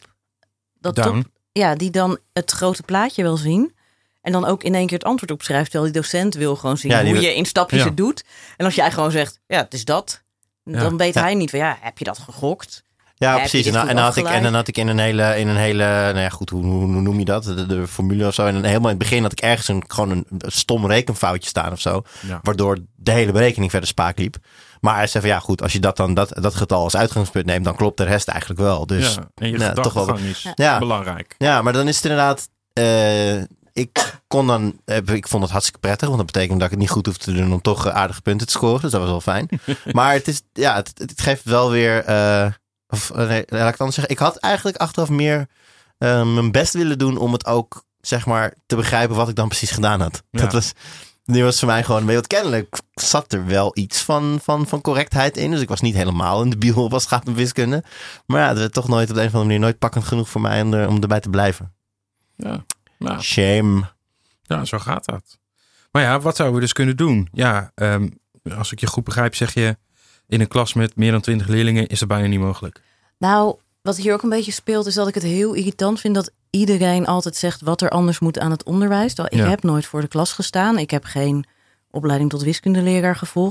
die dan het grote plaatje wel zien. En dan ook in één keer het antwoord opschrijft. Terwijl die docent wil gewoon zien hoe je in stapjes het doet. En als jij gewoon zegt, het is dat. Dan weet hij niet van, heb je dat gegokt? Ja, precies. En dan had ik in een hele hoe noem je dat? De formule of zo. En helemaal in het begin had ik ergens gewoon een stom rekenfoutje staan of zo. Ja. Waardoor de hele berekening verder spaak liep. Maar hij zei van, als je dat getal als uitgangspunt neemt, dan klopt de rest eigenlijk wel. Dus en je gedachtegang is belangrijk. Ja, maar dan is het inderdaad, ik vond het hartstikke prettig, want dat betekent dat ik het niet goed hoef te doen om toch aardige punten te scoren. Dus dat was wel fijn. Maar het is, het geeft wel weer, laat ik het anders zeggen. Ik had eigenlijk achteraf meer mijn best willen doen om het ook, zeg maar, te begrijpen wat ik dan precies gedaan had. Ja. Nu was voor mij gewoon, want kennelijk zat er wel iets van correctheid in. Dus ik was niet helemaal in de biel als het gaat om wiskunde. Maar het werd toch nooit op de een of andere manier nooit pakkend genoeg voor mij om erbij te blijven. Ja. Shame. Ja, zo gaat dat. Maar wat zouden we dus kunnen doen? Ja, als ik je goed begrijp, zeg je in een klas met meer dan 20 leerlingen is dat bijna niet mogelijk. Nou, wat hier ook een beetje speelt is dat ik het heel irritant vind dat iedereen altijd zegt wat er anders moet aan het onderwijs. Ik heb nooit voor de klas gestaan. Ik heb geen opleiding tot wiskundeleraar gevolgd.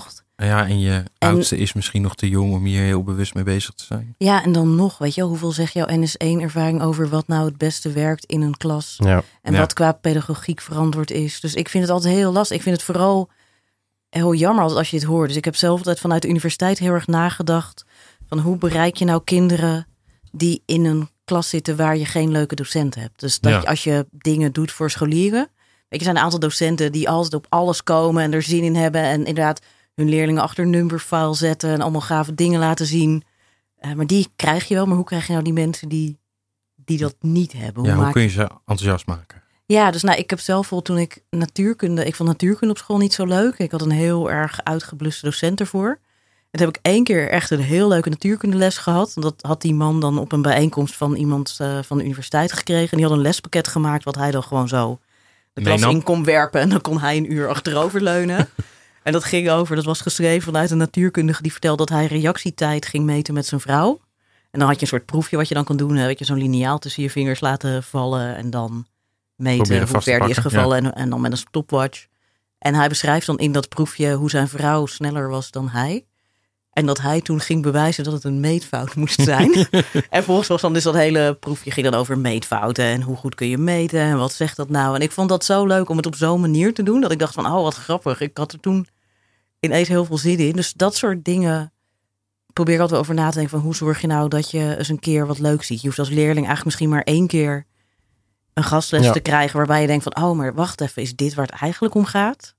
Ja, en je oudste is misschien nog te jong om hier heel bewust mee bezig te zijn. Ja, en dan nog, weet je wel, hoeveel zegt jouw NS1-ervaring over wat nou het beste werkt in een klas? Ja. En wat qua pedagogiek verantwoord is. Dus ik vind het altijd heel lastig. Ik vind het vooral heel jammer altijd als je dit hoort. Dus ik heb zelf altijd vanuit de universiteit heel erg nagedacht van hoe bereik je nou kinderen die in een klas zitten waar je geen leuke docent hebt. Dus dat je, als je dingen doet voor scholieren. Weet je, zijn een aantal docenten die altijd op alles komen en er zin in hebben. En inderdaad hun leerlingen achter een numberfile zetten en allemaal gave dingen laten zien. Maar die krijg je wel. Maar hoe krijg je nou die mensen die dat niet hebben? Hoe kun je ze enthousiast maken? Ja, dus ik heb zelf wel toen ik vond natuurkunde op school niet zo leuk. Ik had een heel erg uitgebluste docent ervoor. En toen heb ik 1 keer echt een heel leuke natuurkundeles gehad. Dat had die man dan op een bijeenkomst van iemand van de universiteit gekregen. En die had een lespakket gemaakt wat hij dan gewoon zo de klas in kon werpen. En dan kon hij 1 uur achteroverleunen. En dat ging over, dat was geschreven vanuit een natuurkundige die vertelde dat hij reactietijd ging meten met zijn vrouw. En dan had je een soort proefje wat je dan kon doen. Weet je, zo'n liniaal tussen je vingers laten vallen en dan meten hoe ver die is gevallen en dan met een stopwatch. En hij beschrijft dan in dat proefje hoe zijn vrouw sneller was dan hij. En dat hij toen ging bewijzen dat het een meetfout moest zijn. En volgens was dan dus dat hele proefje ging dan over meetfouten. En hoe goed kun je meten en wat zegt dat nou. En ik vond dat zo leuk om het op zo'n manier te doen. Dat ik dacht van, wat grappig. Ik had er toen ineens heel veel zin in. Dus dat soort dingen probeer ik altijd over na te denken. Van hoe zorg je nou dat je eens een keer wat leuk ziet. Je hoeft als leerling eigenlijk misschien maar 1 keer een gastles te krijgen. Waarbij je denkt van, maar wacht even. Is dit waar het eigenlijk om gaat?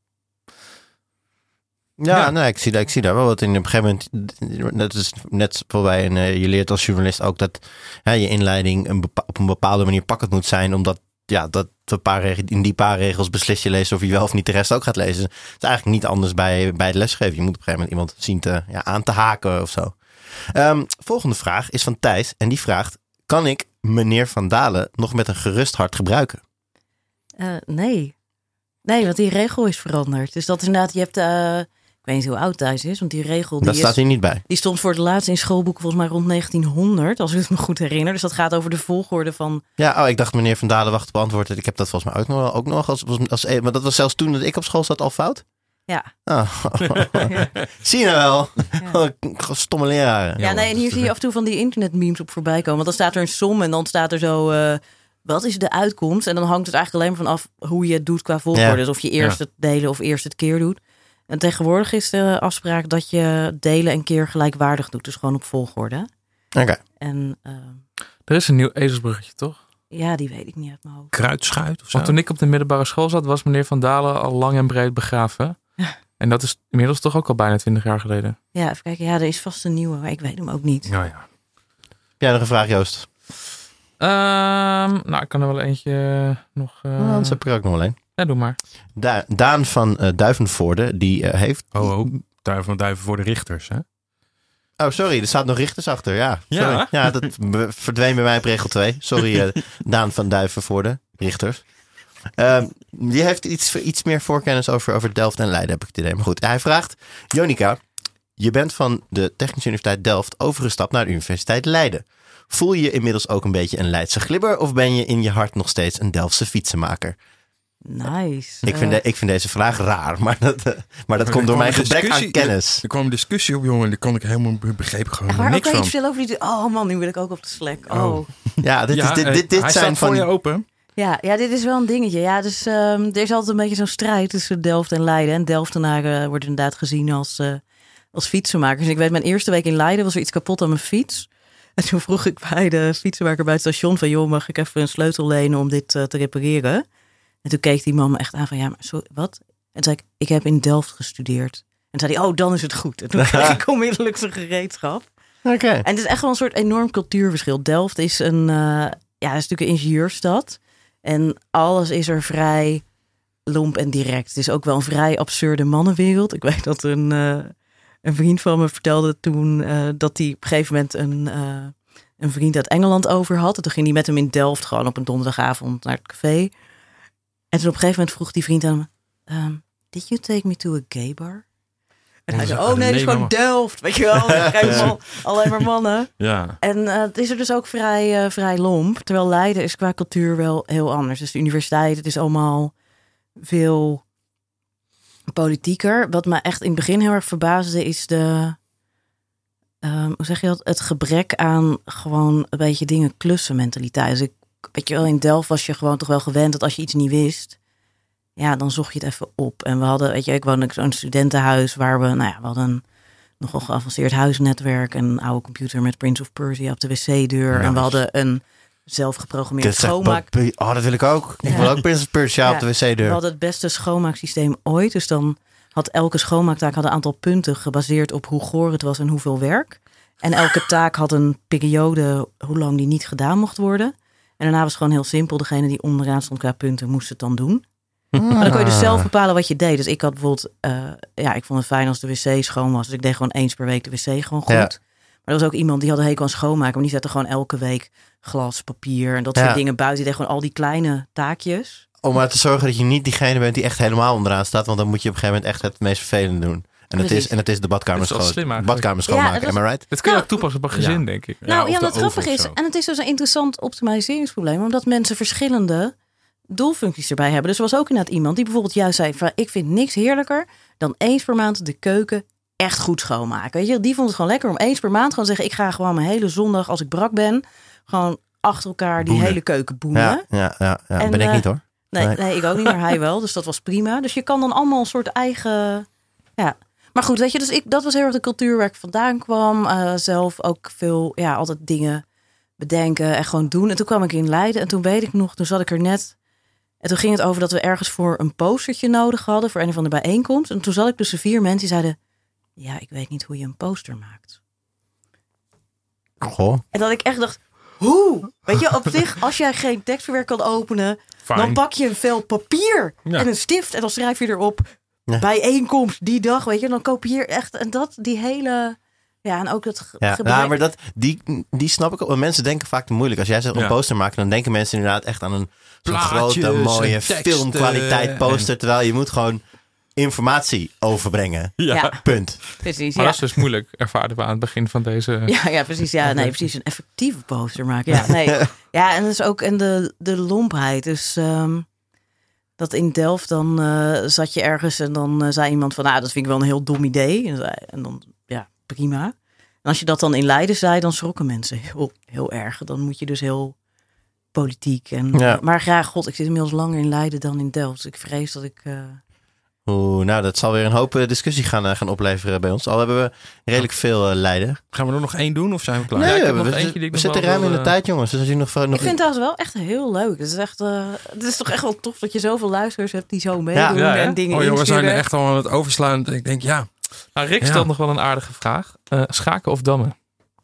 Ja, nee, ik zie daar wel wat in. Op een gegeven moment, dat is net voorbij. En je leert als journalist ook dat je inleiding op een bepaalde manier pakkend moet zijn. Omdat dat in die paar regels beslis je lezen of je wel of niet de rest ook gaat lezen. Het is eigenlijk niet anders bij het lesgeven. Je moet op een gegeven moment iemand zien aan te haken of zo. Volgende vraag is van Thijs. En die vraagt, kan ik meneer Van Dalen nog met een gerust hart gebruiken? Nee. Nee, want die regel is veranderd. Dus dat is inderdaad, je hebt... ik weet niet hoe oud Thijs is, want die regel... Dat staat hier niet bij. Die stond voor het laatst in schoolboeken volgens mij rond 1900, als ik het me goed herinner. Dus dat gaat over de volgorde van... Ja, ik dacht meneer Van Dalen wacht op antwoord. Ik heb dat volgens mij ook nog maar dat was zelfs toen dat ik op school zat al fout? Ja. Zie je nou wel? Ja. Stomme leraren. Ja, nee, en hier zie je af en toe van die internetmemes op voorbij komen. Want dan staat er een som en dan staat er zo... wat is de uitkomst? En dan hangt het eigenlijk alleen maar van af hoe je het doet qua volgorde. Ja. Dus of je eerst het delen of eerst het keer doet. En tegenwoordig is de afspraak dat je delen en keer gelijkwaardig doet. Dus gewoon op volgorde. Oké. En er is een nieuw ezelsbruggetje, toch? Ja, die weet ik niet uit mijn hoofd. Kruidschuit of zo? Want toen ik op de middelbare school zat, was meneer Van Dalen al lang en breed begraven. En dat is inmiddels toch ook al bijna 20 jaar geleden. Ja, even kijken. Ja, er is vast een nieuwe, maar ik weet hem ook niet. Ja. Heb jij nog een vraag, Joost? Ik kan er wel eentje nog... Anders heb ik er ook nog wel een. Ja, doe maar. Daan van Duivenvoorde, die heeft... Daan van Duivenvoorde Richters, hè? Oh, sorry, er staat nog Richters achter, ja. Sorry. Ja, dat verdween bij mij op regel 2. Sorry, Daan van Duivenvoorde, Richters. Die heeft iets meer voorkennis over Delft en Leiden, heb ik het idee. Maar goed, hij vraagt... Jonica, je bent van de Technische Universiteit Delft overgestapt naar de Universiteit Leiden. Voel je je inmiddels ook een beetje een Leidse glibber... of ben je in je hart nog steeds een Delftse fietsenmaker? Nice. Ik vind deze vraag raar, maar dat komt door mijn gebrek aan kennis. Er kwam een discussie op, jongen, daar kon ik helemaal begrepen gewoon niks van. Iets veel over die... Oh man, nu wil ik ook op de Slack. Oh. Ja, dit hij zijn voor je open. Ja, dit is wel een dingetje. Ja, dus er is altijd een beetje zo'n strijd tussen Delft en Leiden. En Delftenaren worden inderdaad gezien als fietsenmakers. En ik weet, mijn eerste week in Leiden was er iets kapot aan mijn fiets. En toen vroeg ik bij de fietsenmaker bij het station van... joh, mag ik even een sleutel lenen om dit te repareren? En toen keek die man me echt aan van, ja, maar sorry, wat? En toen zei ik heb in Delft gestudeerd. En toen zei hij, dan is het goed. En toen kreeg ik onmiddellijk zijn gereedschap. Oké. En het is echt wel een soort enorm cultuurverschil. Delft is is natuurlijk een ingenieursstad. En alles is er vrij lomp en direct. Het is ook wel een vrij absurde mannenwereld. Ik weet dat een vriend van me vertelde toen dat hij op een gegeven moment een vriend uit Engeland over had. En toen ging hij met hem in Delft gewoon op een donderdagavond naar het café. En toen op een gegeven moment vroeg die vriend aan hem... Did you take me to a gay bar? En hij zei, nee, dat is gewoon Delft. Weet je wel, alleen maar mannen. Ja. En het is er dus ook vrij lomp. Terwijl Leiden is qua cultuur wel heel anders. Dus de universiteit, het is allemaal veel politieker. Wat me echt in het begin heel erg verbaasde is hoe zeg je dat? Het gebrek aan gewoon een beetje dingen klussen mentaliteit. Dus weet je wel, in Delft was je gewoon toch wel gewend dat als je iets niet wist, ja, dan zocht je het even op. En we hadden, weet je, ik woonde in zo'n studentenhuis waar we hadden een nogal geavanceerd huisnetwerk en een oude computer met Prince of Persia op de wc-deur. En we hadden een zelfgeprogrammeerd schoonmaak. Dat wil ik ook. Ik wil ook Prince of Persia op de wc-deur. We hadden het beste schoonmaaksysteem ooit. Dus dan had elke schoonmaaktaak een aantal punten gebaseerd op hoe goor het was en hoeveel werk. En elke taak had een periode hoe lang die niet gedaan mocht worden. En daarna was het gewoon heel simpel. Degene die onderaan stond qua punten moest het dan doen. Maar dan kon je dus zelf bepalen wat je deed. Dus ik had bijvoorbeeld, ik vond het fijn als de wc schoon was. Dus ik deed gewoon eens per week de wc gewoon goed. Ja. Maar er was ook iemand die had een hekel aan schoonmaken. Maar die zette gewoon elke week glas, papier en dat soort dingen buiten. Die deed gewoon al die kleine taakjes. Om maar te zorgen dat je niet diegene bent die echt helemaal onderaan staat. Want dan moet je op een gegeven moment echt het meest vervelende doen. En het is de badkamer schoonmaken, am I right? Dat kun je ook toepassen op een gezin, denk ik. Nou ja, wat grappig is, en het is dus een interessant optimaliseringsprobleem. Omdat mensen verschillende doelfuncties erbij hebben. Dus er was ook inderdaad iemand die bijvoorbeeld juist zei van, ik vind niks heerlijker dan eens per maand de keuken echt goed schoonmaken. Weet je, die vond het gewoon lekker om eens per maand gewoon te zeggen, ik ga gewoon mijn hele zondag als ik brak ben, gewoon achter elkaar die hele keuken boenen. Ja. En, ben ik niet hoor. Nee, ik ook niet, maar hij wel. Dus dat was prima. Dus je kan dan allemaal een soort eigen, Maar goed, weet je, dus dat was heel erg de cultuur waar ik vandaan kwam. Zelf ook veel, altijd dingen bedenken en gewoon doen. En toen kwam ik in Leiden en toen weet ik nog, toen zat ik er net. En toen ging het over dat we ergens voor een postertje nodig hadden voor een of andere bijeenkomst. En toen zat ik tussen 4 mensen die zeiden, ja, ik weet niet hoe je een poster maakt. Goh. En dat ik echt dacht, hoe? Weet je, op zich, als jij geen tekstverwerk kan openen, dan pak je een vel papier en een stift en dan schrijf je erop bijeenkomst die dag, weet je. Dan kopieer echt en die hele. Ja, en ook dat gebrek. Ja, maar die snap ik ook. Want mensen denken vaak te moeilijk. Als jij zegt een poster maken, dan denken mensen inderdaad echt aan een grote, mooie filmkwaliteit poster. Terwijl je moet gewoon informatie overbrengen. Ja. Punt. Precies, maar dat is dus moeilijk, ervaren we aan het begin van deze. Ja, precies. Ja, nee, precies. Een effectieve poster maken. Ja, nee. Ja, en dat is ook en de lompheid. Dus dat in Delft dan zat je ergens en dan zei iemand van, dat vind ik wel een heel dom idee. En dan prima. En als je dat dan in Leiden zei, dan schrokken mensen heel erg. Dan moet je dus heel politiek. Maar graag, god, ik zit inmiddels langer in Leiden dan in Delft. Dus ik vrees dat ik. Dat zal weer een hoop discussie gaan opleveren bij ons. Al hebben we redelijk veel Leiden. Gaan we er nog 1 doen of zijn we klaar? Nee, we zitten ruim in de tijd, jongens. Dus als je nog ik vind het trouwens wel echt heel leuk. Het is toch echt wel tof dat je zoveel luisteraars hebt die zo meedoen en dingen insturen. We zijn er echt al aan het overslaan. Ik denk, Nou, Rick stelt nog wel een aardige vraag. Schaken of dammen?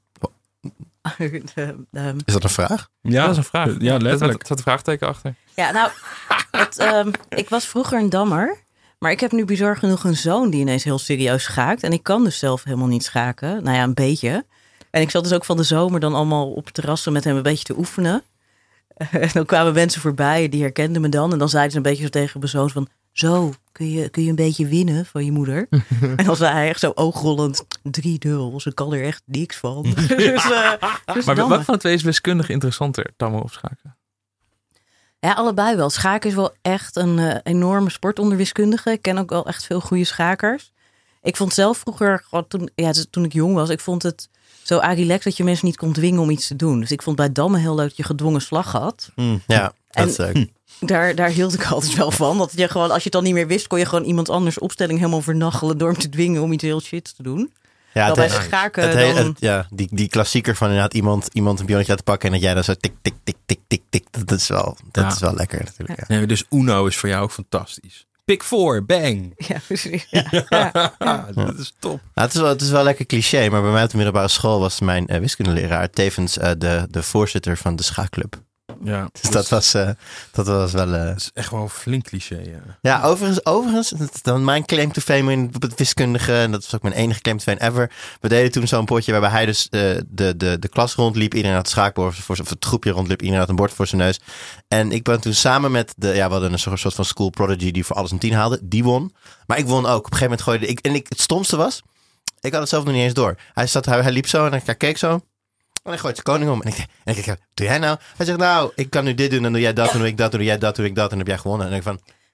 Is dat een vraag? Ja, dat is een vraag. Ja, letterlijk. Er zat een vraagteken achter. Ja, nou, ik was vroeger een dammer. Maar ik heb nu bizar genoeg een zoon die ineens heel serieus schaakt. En ik kan dus zelf helemaal niet schaken. Nou ja, een beetje. En ik zat dus ook van de zomer dan allemaal op terrassen met hem een beetje te oefenen. En dan kwamen mensen voorbij, die herkenden me dan. En dan zeiden ze een beetje zo tegen mijn zoon van, zo, kun je een beetje winnen van je moeder? En dan zei hij echt zo oogrollend, 3-0. Ze kan er echt niks van. Dus maar wat van de twee is wiskundig interessanter, dammen of schaken? Ja, allebei wel. Schaken is wel echt een enorme sport onder wiskundigen. Ik ken ook wel echt veel goede schakers. Ik vond zelf vroeger, toen ik jong was, ik vond het zo relaxed dat je mensen niet kon dwingen om iets te doen. Dus ik vond bij dammen heel leuk dat je gedwongen slag had. Ja, dat is leuk. Daar hield ik altijd wel van. Dat je gewoon, als je het dan niet meer wist, kon je gewoon iemand anders opstelling helemaal vernachelen door hem te dwingen om iets heel shit te doen. Ja, bij schaken die klassieker van inderdaad iemand een pionnetje te pakken en dat jij dan zo tik, tik, tik, tik, tik, tik. Dat is wel lekker natuurlijk. Ja. Nee, dus Uno is voor jou ook fantastisch. Pick 4, bang. Ja, precies. Dat is top. Nou, het is wel lekker cliché, maar bij mij op de middelbare school was mijn wiskundeleraar tevens de voorzitter van de schaakclub. Ja, dus dat was wel. Dat is echt wel een flink cliché. Ja, overigens, dat is dan mijn claim to fame op het wiskundige. En dat was ook mijn enige claim to fame ever. We deden toen zo'n potje waarbij hij dus de klas rondliep. Iedereen had het schaakbord of het groepje rondliep. Iedereen had een bord voor zijn neus. En ik ben toen samen met we hadden een soort van school prodigy die voor alles een 10 haalde. Die won. Maar ik won ook. Op een gegeven moment gooide ik. En het stomste was, ik had het zelf nog niet eens door. Hij liep zo en hij keek zo. En hij gooit zijn koning om. En ik denk, doe jij nou? Hij zegt, nou, ik kan nu dit doen en doe jij dat. En doe ik dat, doe jij dat, doe ik dat. En dan heb jij gewonnen. En dan denk ik van,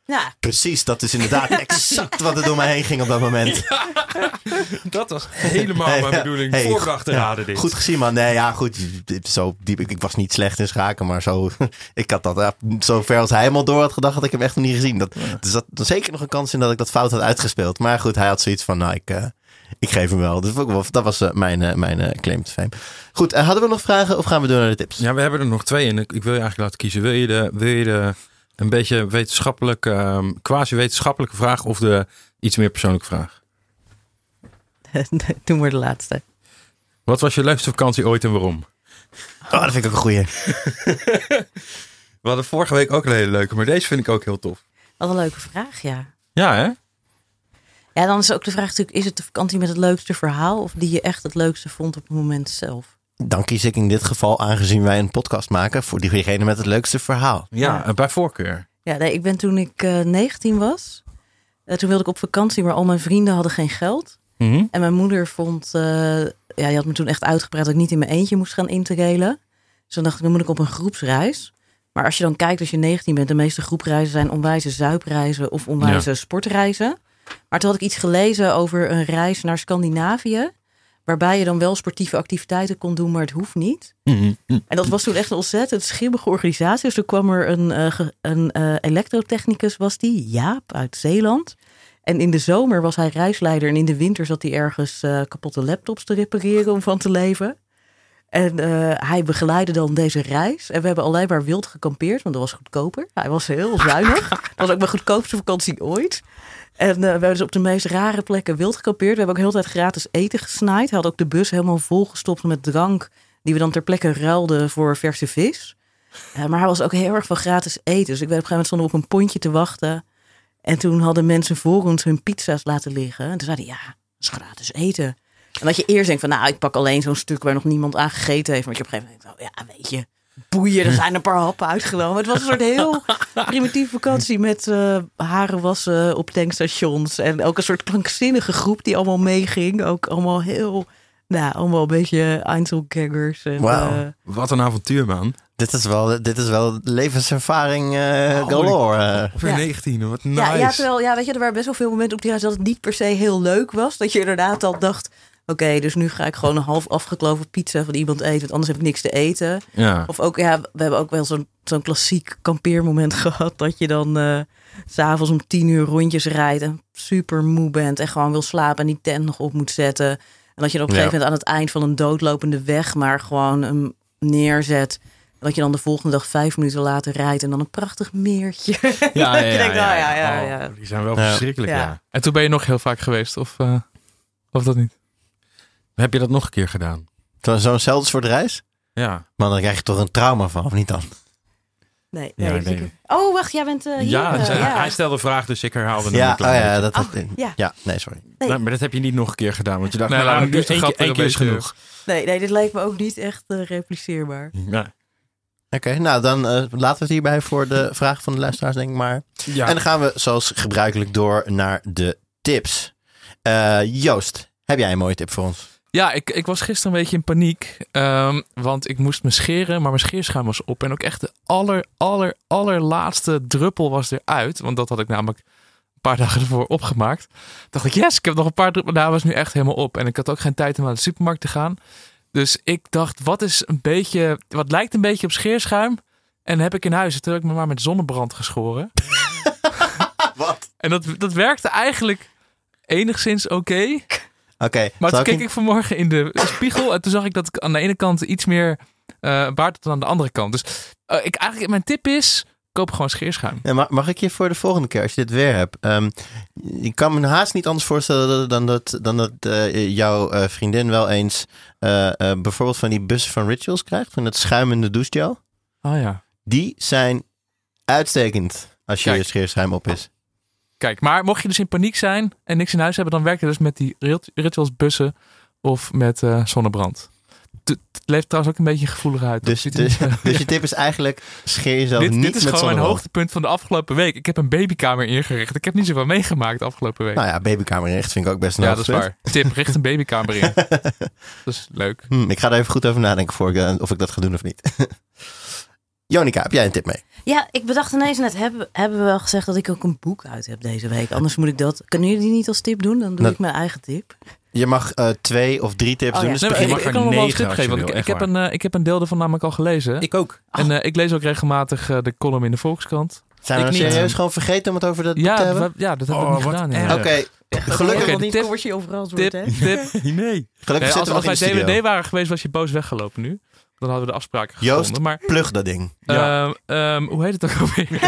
Ja. Precies, dat is inderdaad exact wat er door mij heen ging op dat moment. Ja, dat was helemaal mijn bedoeling. Voorbedachte raden dit. Goed gezien, man. Nee, ja, goed. Zo diep. Ik was niet slecht in schaken, maar zo. Ik had dat zo ver als hij helemaal door had gedacht, had ik hem echt nog niet gezien. Er zat zeker nog een kans in dat ik dat fout had uitgespeeld. Maar goed, hij had zoiets van, nou, ik geef hem wel. Dus dat was mijn claim to fame. Goed, hadden we nog vragen of gaan we door naar de tips? Ja, we hebben er nog 2 en ik wil je eigenlijk laten kiezen. Wil je de een beetje quasi-wetenschappelijke vraag of de iets meer persoonlijke vraag? Doe maar de laatste. Wat was je leukste vakantie ooit en waarom? Oh, dat vind ik ook een goeie. We hadden vorige week ook een hele leuke, maar deze vind ik ook heel tof. Wat een leuke vraag, ja. Ja, hè? Ja, dan is ook de vraag natuurlijk, is het de vakantie met het leukste verhaal of die je echt het leukste vond op het moment zelf? Dan kies ik in dit geval, aangezien wij een podcast maken, voor diegene met het leukste verhaal. Ja, bij voorkeur. Ja, nee, ik ben toen ik 19 was, toen wilde ik op vakantie, maar al mijn vrienden hadden geen geld. Mm-hmm. En mijn moeder vond, die had me toen echt uitgepraat dat ik niet in mijn eentje moest gaan integreren. Dus dan dacht ik, dan moet ik op een groepsreis. Maar als je dan kijkt, als je 19 bent, de meeste groepreizen zijn onwijze zuipreizen of onwijze sportreizen. Maar toen had ik iets gelezen over een reis naar Scandinavië, waarbij je dan wel sportieve activiteiten kon doen, maar het hoeft niet. Mm-hmm. En dat was toen echt een ontzettend schimmige organisatie. Dus toen kwam er een elektrotechnicus, was die, Jaap, uit Zeeland. En in de zomer was hij reisleider en in de winter zat hij ergens kapotte laptops te repareren om van te leven. En hij begeleidde dan deze reis. En we hebben alleen maar wild gekampeerd, want dat was goedkoper. Hij was heel zuinig. Dat was ook mijn goedkoopste vakantie ooit. En we hebben dus op de meest rare plekken wild gekampeerd. We hebben ook heel de tijd gratis eten gesnaaid. Hij had ook de bus helemaal volgestopt met drank, die we dan ter plekke ruilden voor verse vis. Maar hij was ook heel erg van gratis eten. Dus ik weet op een gegeven moment stonden we op een pontje te wachten. En toen hadden mensen voor ons hun pizza's laten liggen. En toen zeiden ja, dat is gratis eten. En dat je eerst denkt van, nou, ik pak alleen zo'n stuk waar nog niemand aan gegeten heeft. Maar je op een gegeven moment denkt, ja, weet je, boeien, er zijn een paar happen uitgenomen. Het was een soort heel primitieve vakantie met haren wassen op tankstations. En ook een soort krankzinnige groep die allemaal meeging. Ook allemaal heel, allemaal een beetje Einzelgaggers. Wauw. Wat een avontuur, man. Dit is wel levenservaring galore. Of 19, wat nice. Ja, terwijl, weet je, er waren best wel veel momenten op die reis dat het niet per se heel leuk was. Dat je inderdaad al dacht, oké, dus nu ga ik gewoon een half afgekloven pizza van iemand eten, want anders heb ik niks te eten. Ja. Of ook, we hebben ook wel zo'n klassiek kampeermoment gehad, dat je dan 's avonds om 10 uur rondjes rijdt en super moe bent en gewoon wil slapen en die tent nog op moet zetten. En dat je dan op een gegeven moment aan het eind van een doodlopende weg maar gewoon hem neerzet. Dat je dan de volgende dag 5 minuten later rijdt en dan een prachtig meertje. Ja. Die zijn wel verschrikkelijk, ja. En toen ben je nog heel vaak geweest, of dat niet? Heb je dat nog een keer gedaan? Zo'nzelfde soort reis? Ja. Maar dan krijg je toch een trauma van, of niet dan? Nee. Oh, wacht, jij bent hier. Hij stelde een vraag, dus ik herhaalde nee, sorry. Nee. Maar dat heb je niet nog een keer gedaan, want je dacht, nu is één keer is genoeg. Nee, dit lijkt me ook niet echt repliceerbaar. Ja. Oké, nou dan laten we het hierbij voor de vraag van de luisteraars, denk ik maar. Ja. En dan gaan we zoals gebruikelijk door naar de tips. Joost, heb jij een mooie tip voor ons? Ja, ik was gisteren een beetje in paniek. Want ik moest me scheren, maar mijn scheerschuim was op. En ook echt de allerlaatste druppel was eruit. Want dat had ik namelijk een paar dagen ervoor opgemaakt. Dacht ik, yes, ik heb nog een paar druppels. Nou, was nu echt helemaal op. En ik had ook geen tijd om naar de supermarkt te gaan. Dus ik dacht, wat lijkt een beetje op scheerschuim? En heb ik in huis. Toen heb ik me maar met zonnebrand geschoren. Wat? En dat werkte eigenlijk enigszins oké. Maar toen keek ik vanmorgen in de spiegel en toen zag ik dat ik aan de ene kant iets meer baard had dan aan de andere kant. Dus mijn tip is, koop gewoon scheerschuim. Ja, mag ik je voor de volgende keer, als je dit weer hebt. Ik kan me haast niet anders voorstellen dan dat jouw vriendin wel eens bijvoorbeeld van die bussen van Rituals krijgt. Van het schuimende douchegel. Oh ja. Die zijn uitstekend als je scheerschuim op is. Kijk, maar mocht je dus in paniek zijn en niks in huis hebben, dan werkt het dus met die Rituals bussen of met zonnebrand. Het leeft trouwens ook een beetje gevoelig uit. Dus je tip is eigenlijk, scheer jezelf niet met zonnebrand. Dit is gewoon mijn hoogtepunt van de afgelopen week. Ik heb een babykamer ingericht. Ik heb niet zoveel meegemaakt de afgelopen week. Nou ja, babykamer ingericht vind ik ook best een hoogtepunt. Ja, dat is waar. Tip, richt een babykamer in. Dat is leuk. Ik ga er even goed over nadenken of ik dat ga doen of niet. Jonica, heb jij een tip mee? Ja, ik bedacht ineens net, hebben we wel gezegd dat ik ook een boek uit heb deze week. Anders moet ik dat... Kunnen jullie die niet als tip doen? Dan doe ik mijn eigen tip. Je mag 2 of 3 tips doen. Ja. Dus Nee, begin ik maar. kan nog wel een 9 tip als je geven. wil, Want echt ik heb een deel ervan namelijk al gelezen. Ik ook. En ik lees ook regelmatig de column in de Volkskrant. Zijn we Ik nou niet. serieus gewoon vergeten om het over dat boek te Ja, hebben? dat hebben we niet wat gedaan. Ja. erg. Oké, gelukkig, Oké, de niet tip- Corsi overal Tip, wordt, hè? tip. Nee. gelukkig Nee, zitten we als nog in wij de studio. DVD waren geweest, was je boos weggelopen nu. Dan hadden we de afspraken Joost, gevonden. Maar plug dat ding. hoe heet het ook alweer?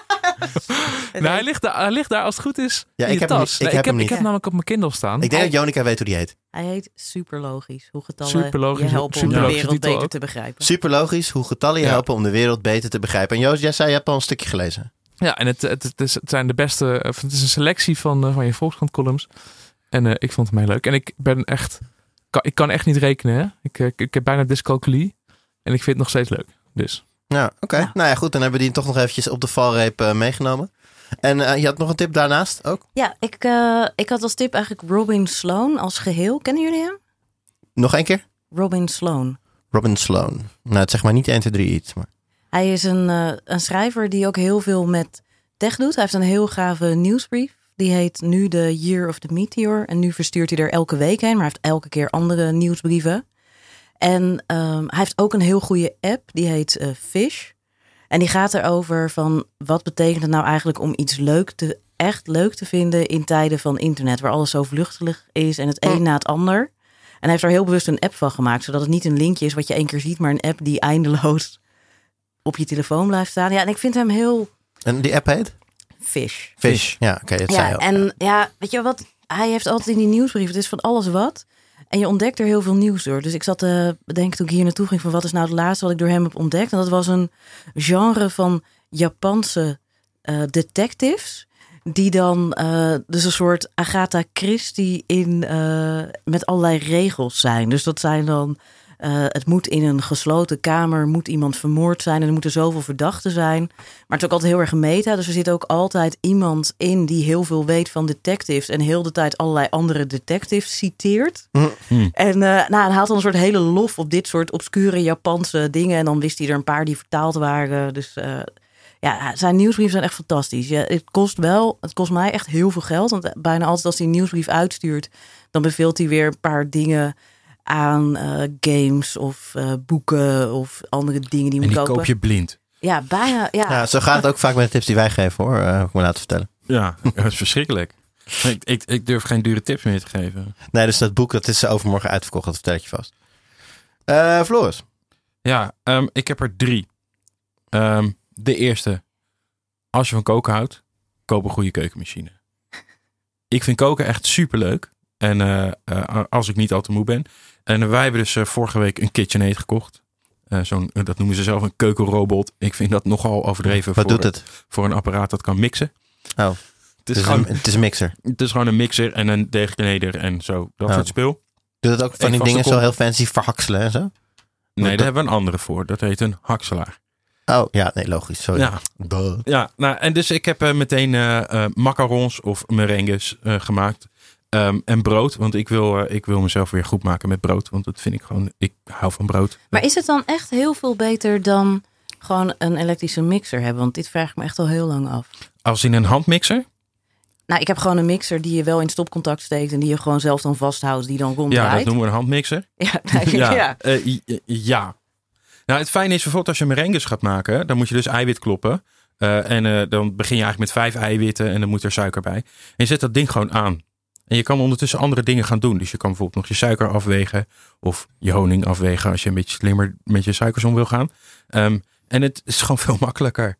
Nou, hij ligt daar als het goed is Ja, in ik je heb hem tas. niet. Nee, Ik heb hem niet. Ik heb namelijk op mijn Kindle staan. Ik denk dat Jonica weet hoe die heet. Hij heet Super Logisch. Hoe getallen Superlogisch, je helpen om de superlogische wereld titel beter ook. te begrijpen. Super logisch hoe getallen je Ja. helpen om de wereld beter te begrijpen. En Joost, jij zei je hebt al een stukje gelezen. Ja, en het zijn de beste... Het is een selectie van je Volkskrant columns. En ik vond het mij leuk. En ik ben echt... Ik kan echt niet rekenen. Hè? Ik heb bijna dyscalculie. En ik vind het nog steeds leuk. Dus... Ja, oké. Ja. Nou ja, goed. Dan hebben we die toch nog eventjes op de valreep meegenomen. En je had nog een tip daarnaast ook? Ja, ik had als tip eigenlijk Robin Sloan als geheel. Kennen jullie hem? Nog één keer? Robin Sloan. Robin Sloan. Nou, het zeg maar niet 1, 2, 3 iets. Maar... Hij is een schrijver die ook heel veel met tech doet. Hij heeft een heel gave nieuwsbrief. Die heet nu de Year of the Meteor. En nu verstuurt hij er elke week heen. Maar hij heeft elke keer andere nieuwsbrieven. En hij heeft ook een heel goede app. Die heet Fish. En die gaat erover van wat betekent het nou eigenlijk om iets echt leuk te vinden in tijden van internet. Waar alles zo vluchtig is en het een na het ander. En hij heeft er heel bewust een app van gemaakt. Zodat het niet een linkje is wat je 1 keer ziet. Maar een app die eindeloos op je telefoon blijft staan. Ja, en ik vind hem heel... En die app heet? Fish. Ja, oké, dat zei je Ja, ook. en ja, weet je wat? Hij heeft altijd in die nieuwsbrief, het is van alles wat. En je ontdekt er heel veel nieuws door. Dus ik zat te bedenken toen ik hier naartoe ging van wat is nou het laatste wat ik door hem heb ontdekt. En dat was een genre van Japanse detectives. Die dan dus een soort Agatha Christie met allerlei regels zijn. Dus dat zijn dan... het moet in een gesloten kamer, moet iemand vermoord zijn en er moeten zoveel verdachten zijn. Maar het is ook altijd heel erg meta. Dus er zit ook altijd iemand in die heel veel weet van detectives en heel de tijd allerlei andere detectives citeert. En hij haalt dan een soort hele lof op dit soort obscure Japanse dingen. En dan wist hij er een paar die vertaald waren. Dus zijn nieuwsbrieven zijn echt fantastisch. Ja, het kost mij echt heel veel geld. Want bijna altijd als hij een nieuwsbrief uitstuurt, dan beveelt hij weer een paar dingen aan games of boeken of andere dingen die En moet die kopen. koop je blind. Ja, bijna. Ja. Ja, zo gaat het ook vaak met de tips die wij geven hoor. Heb ik me laten vertellen. Ja, dat is verschrikkelijk. Ik durf geen dure tips meer te geven. Nee, dus dat boek dat is overmorgen uitverkocht. Dat vertel ik je vast. Floris. Ja, ik heb er 3. De eerste. Als je van koken houdt, koop een goede keukenmachine. Ik vind koken echt superleuk. En als ik niet al te moe ben. En wij hebben dus vorige week een KitchenAid gekocht. Dat noemen ze zelf een keukenrobot. Ik vind dat nogal overdreven. Wat doet het? Voor een apparaat dat kan mixen. Oh, Het is, gewoon, het is een mixer. het is gewoon een mixer en een deegkneder en zo. Dat soort spul. Doet het ook van die vaste dingen zo kop. heel fancy verhakselen en zo? Nee, daar hebben we een andere voor. Dat heet een hakselaar. Oh, ja, nee, logisch. Sorry. Ja. Duh. Ja, nou, en dus ik heb meteen macarons of merengues gemaakt. En brood, want ik wil mezelf weer goed maken met brood. Want dat vind ik gewoon, ik hou van brood. Maar is het dan echt heel veel beter dan gewoon een elektrische mixer hebben? Want dit vraag ik me echt al heel lang af. Als in een handmixer? Nou, ik heb gewoon een mixer die je wel in stopcontact steekt en die je gewoon zelf dan vasthoudt, die dan Ja, ronddraait. dat noemen we een handmixer. Ja, Ja. Ja. Nou, het fijne is bijvoorbeeld als je merengues gaat maken, dan moet je dus eiwit kloppen. Dan begin je eigenlijk met 5 eiwitten en dan moet er suiker bij. En je zet dat ding gewoon aan. En je kan ondertussen andere dingen gaan doen. Dus je kan bijvoorbeeld nog je suiker afwegen of je honing afwegen als je een beetje slimmer met je suikers om wil gaan. En het is gewoon veel makkelijker.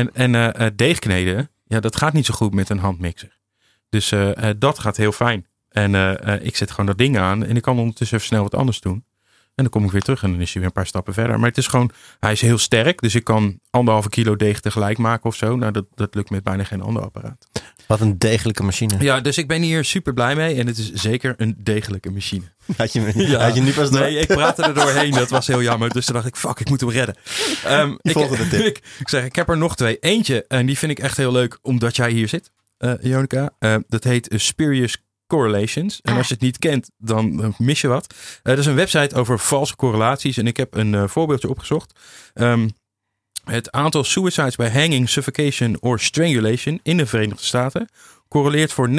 En deegkneden, ja, dat gaat niet zo goed met een handmixer. Dus dat gaat heel fijn. En ik zet gewoon dat ding aan en ik kan ondertussen even snel wat anders doen. En dan kom ik weer terug en dan is hij weer een paar stappen verder. Maar het is gewoon, hij is heel sterk. Dus ik kan 1,5 kilo deeg tegelijk maken of zo. Nou, dat lukt met bijna geen ander apparaat. Wat een degelijke machine. Ja, dus ik ben hier super blij mee. En het is zeker een degelijke machine. Had je nu pas door? Nee, ik praatte er doorheen. Dat was heel jammer. Dus toen dacht ik, fuck, ik moet hem redden. volgende tip. Ik zeg, ik heb er nog 2. Eentje, en die vind ik echt heel leuk, omdat jij hier zit, Jonica. Dat heet Spurious Correlations. En als je het niet kent, dan mis je wat. Dat is een website over valse correlaties. En ik heb een voorbeeldje opgezocht. Het aantal suicides bij hanging, suffocation or strangulation in de Verenigde Staten correleert voor 99,37%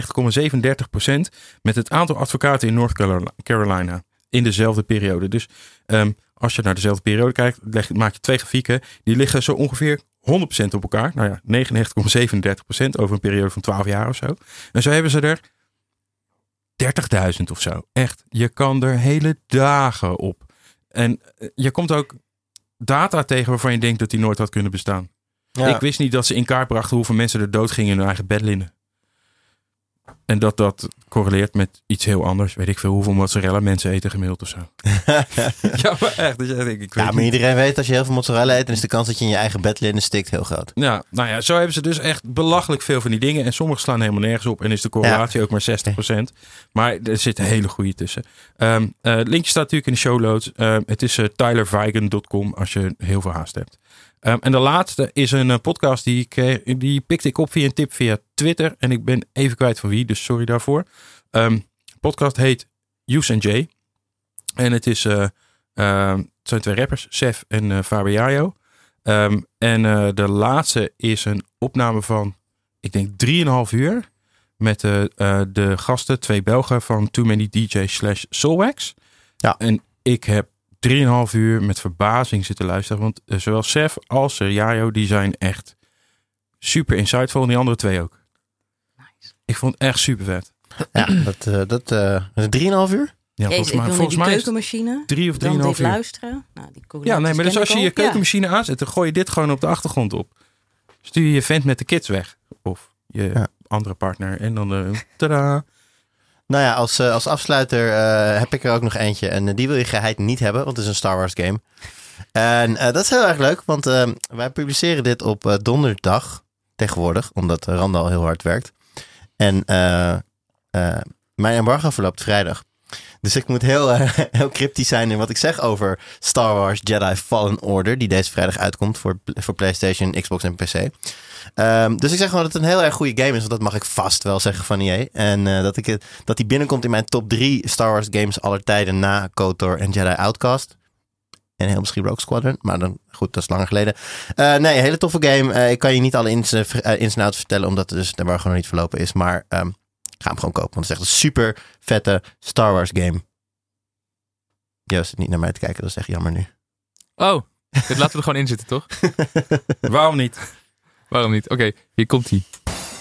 met het aantal advocaten in North Carolina in dezelfde periode. Dus als je naar dezelfde periode kijkt, maak je 2 grafieken. Die liggen zo ongeveer 100% op elkaar. Nou ja, 99,37% over een periode van 12 jaar of zo. En zo hebben ze er 30.000 of zo. Echt, je kan er hele dagen op. En je komt ook data tegen waarvan je denkt dat die nooit had kunnen bestaan. Ja. Ik wist niet dat ze in kaart brachten hoeveel mensen er dood gingen in hun eigen bedlinnen. En dat correleert met iets heel anders. Weet ik veel hoeveel mozzarella mensen eten gemiddeld of zo. Ja, maar echt. Dus ik weet maar iedereen weet als je heel veel mozzarella eet, dan is de kans dat je in je eigen bedlinnen stikt heel groot. Ja, nou ja, zo hebben ze dus echt belachelijk veel van die dingen. En sommige slaan helemaal nergens op. En is de correlatie ook maar 60%. Maar er zit een hele goede tussen. Linkje staat natuurlijk in de show notes. Het is tylervigan.com als je heel veel haast hebt. En de laatste is een podcast die pikte ik op via een tip via Twitter. En ik ben even kwijt van wie, dus sorry daarvoor. De podcast heet Use and Jay. En het zijn 2 rappers, Sef en Fabiayo. En de laatste is een opname van, ik denk 3,5 uur. Met de gasten, 2 Belgen van Too Many DJs /Soulwax. Ja. En ik heb 3,5 uur met verbazing zitten luisteren. Want zowel Sef als Jajo, die zijn echt super insightful. En die andere 2 ook. Nice. Ik vond het echt super vet. Ja, dat is 3,5 uur? Ja, volgens mij keukenmachine. 3 of 3,5 uur. Luisteren. Nou, ja, nee, maar dus als je je keukenmachine aanzet, dan gooi je dit gewoon op de achtergrond op. Stuur je vent met de kids weg. Of je andere partner. En dan tadaa. Nou ja, als afsluiter heb ik er ook nog eentje. En die wil je geheid niet hebben, want het is een Star Wars game. En dat is heel erg leuk, want wij publiceren dit op donderdag tegenwoordig. Omdat Randal heel hard werkt. En mijn embargo verloopt vrijdag. Dus ik moet heel cryptisch zijn in wat ik zeg over Star Wars Jedi Fallen Order. Die deze vrijdag uitkomt voor PlayStation, Xbox en PC. Dus ik zeg gewoon dat het een heel erg goede game is. Want dat mag ik vast wel zeggen van EA. En dat die binnenkomt in mijn top 3 Star Wars games aller tijden na KOTOR en Jedi Outcast. En heel misschien Rogue Squadron. Maar dan, goed, dat is langer geleden. Nee, een hele toffe game. Ik kan je niet alle ins en outs vertellen. Omdat het dus de embargo nog niet verlopen is. Maar ga hem gewoon kopen. Want het is echt een super vette Star Wars game. Joost zit niet naar mij te kijken. Dat is echt jammer nu. Oh, dit laten we er gewoon in zitten, toch? Waarom niet? Waarom niet? Oké, hier komt hij.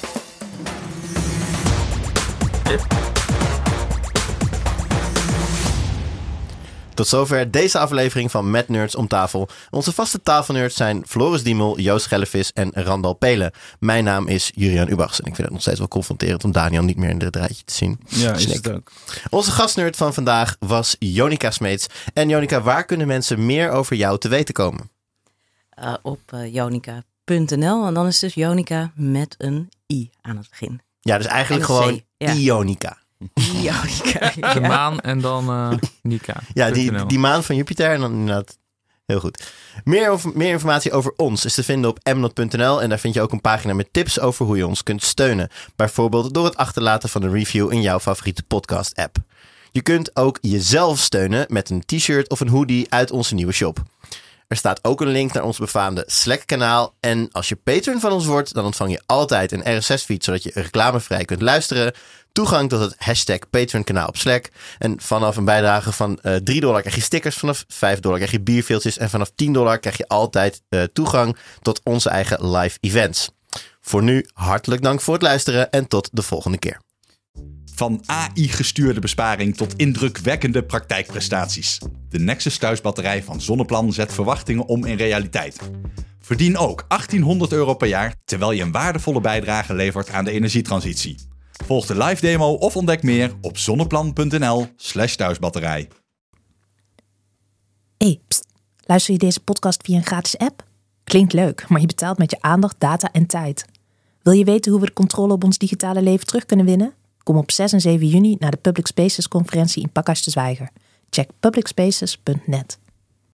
Tot zover deze aflevering van Met Nerds om tafel. Onze vaste tafelnerds zijn Floris Diemel, Joost Gellevis en Randal Pelen. Mijn naam is Juriaan Ubachs en ik vind het nog steeds wel confronterend om Daniel niet meer in het rijtje te zien. Ja, is het ook. Onze gastnerd van vandaag was Jonica Smeets. En Jonica, waar kunnen mensen meer over jou te weten komen? Op jonica.nl en dan is dus Jonica met een I aan het begin. Ja, dus eigenlijk gewoon Ionica. Jonica. De maan en dan Nika. Ja, die maan van Jupiter en dan inderdaad heel goed. Meer informatie over ons is te vinden op mnot.nl en daar vind je ook een pagina met tips over hoe je ons kunt steunen. Bijvoorbeeld door het achterlaten van een review in jouw favoriete podcast app. Je kunt ook jezelf steunen met een t-shirt of een hoodie uit onze nieuwe shop. Er staat ook een link naar ons befaamde Slack-kanaal. En als je patron van ons wordt, dan ontvang je altijd een RSS-feed, zodat je reclamevrij kunt luisteren. Toegang tot het #Patreon-kanaal op Slack. En vanaf een bijdrage van $3 krijg je stickers, vanaf $5 krijg je bierveeltjes en vanaf $10 krijg je altijd toegang tot onze eigen live events. Voor nu hartelijk dank voor het luisteren en tot de volgende keer. Van AI-gestuurde besparing tot indrukwekkende praktijkprestaties. De Nexus thuisbatterij van Zonneplan zet verwachtingen om in realiteit. Verdien ook €1800 per jaar, terwijl je een waardevolle bijdrage levert aan de energietransitie. Volg de live demo of ontdek meer op zonneplan.nl/thuisbatterij. Hey, pst, luister je deze podcast via een gratis app? Klinkt leuk, maar je betaalt met je aandacht, data en tijd. Wil je weten hoe we de controle op ons digitale leven terug kunnen winnen? Kom op 6 en 7 juni naar de Public Spaces conferentie in Pakhuis de Zwijger. Check publicspaces.net.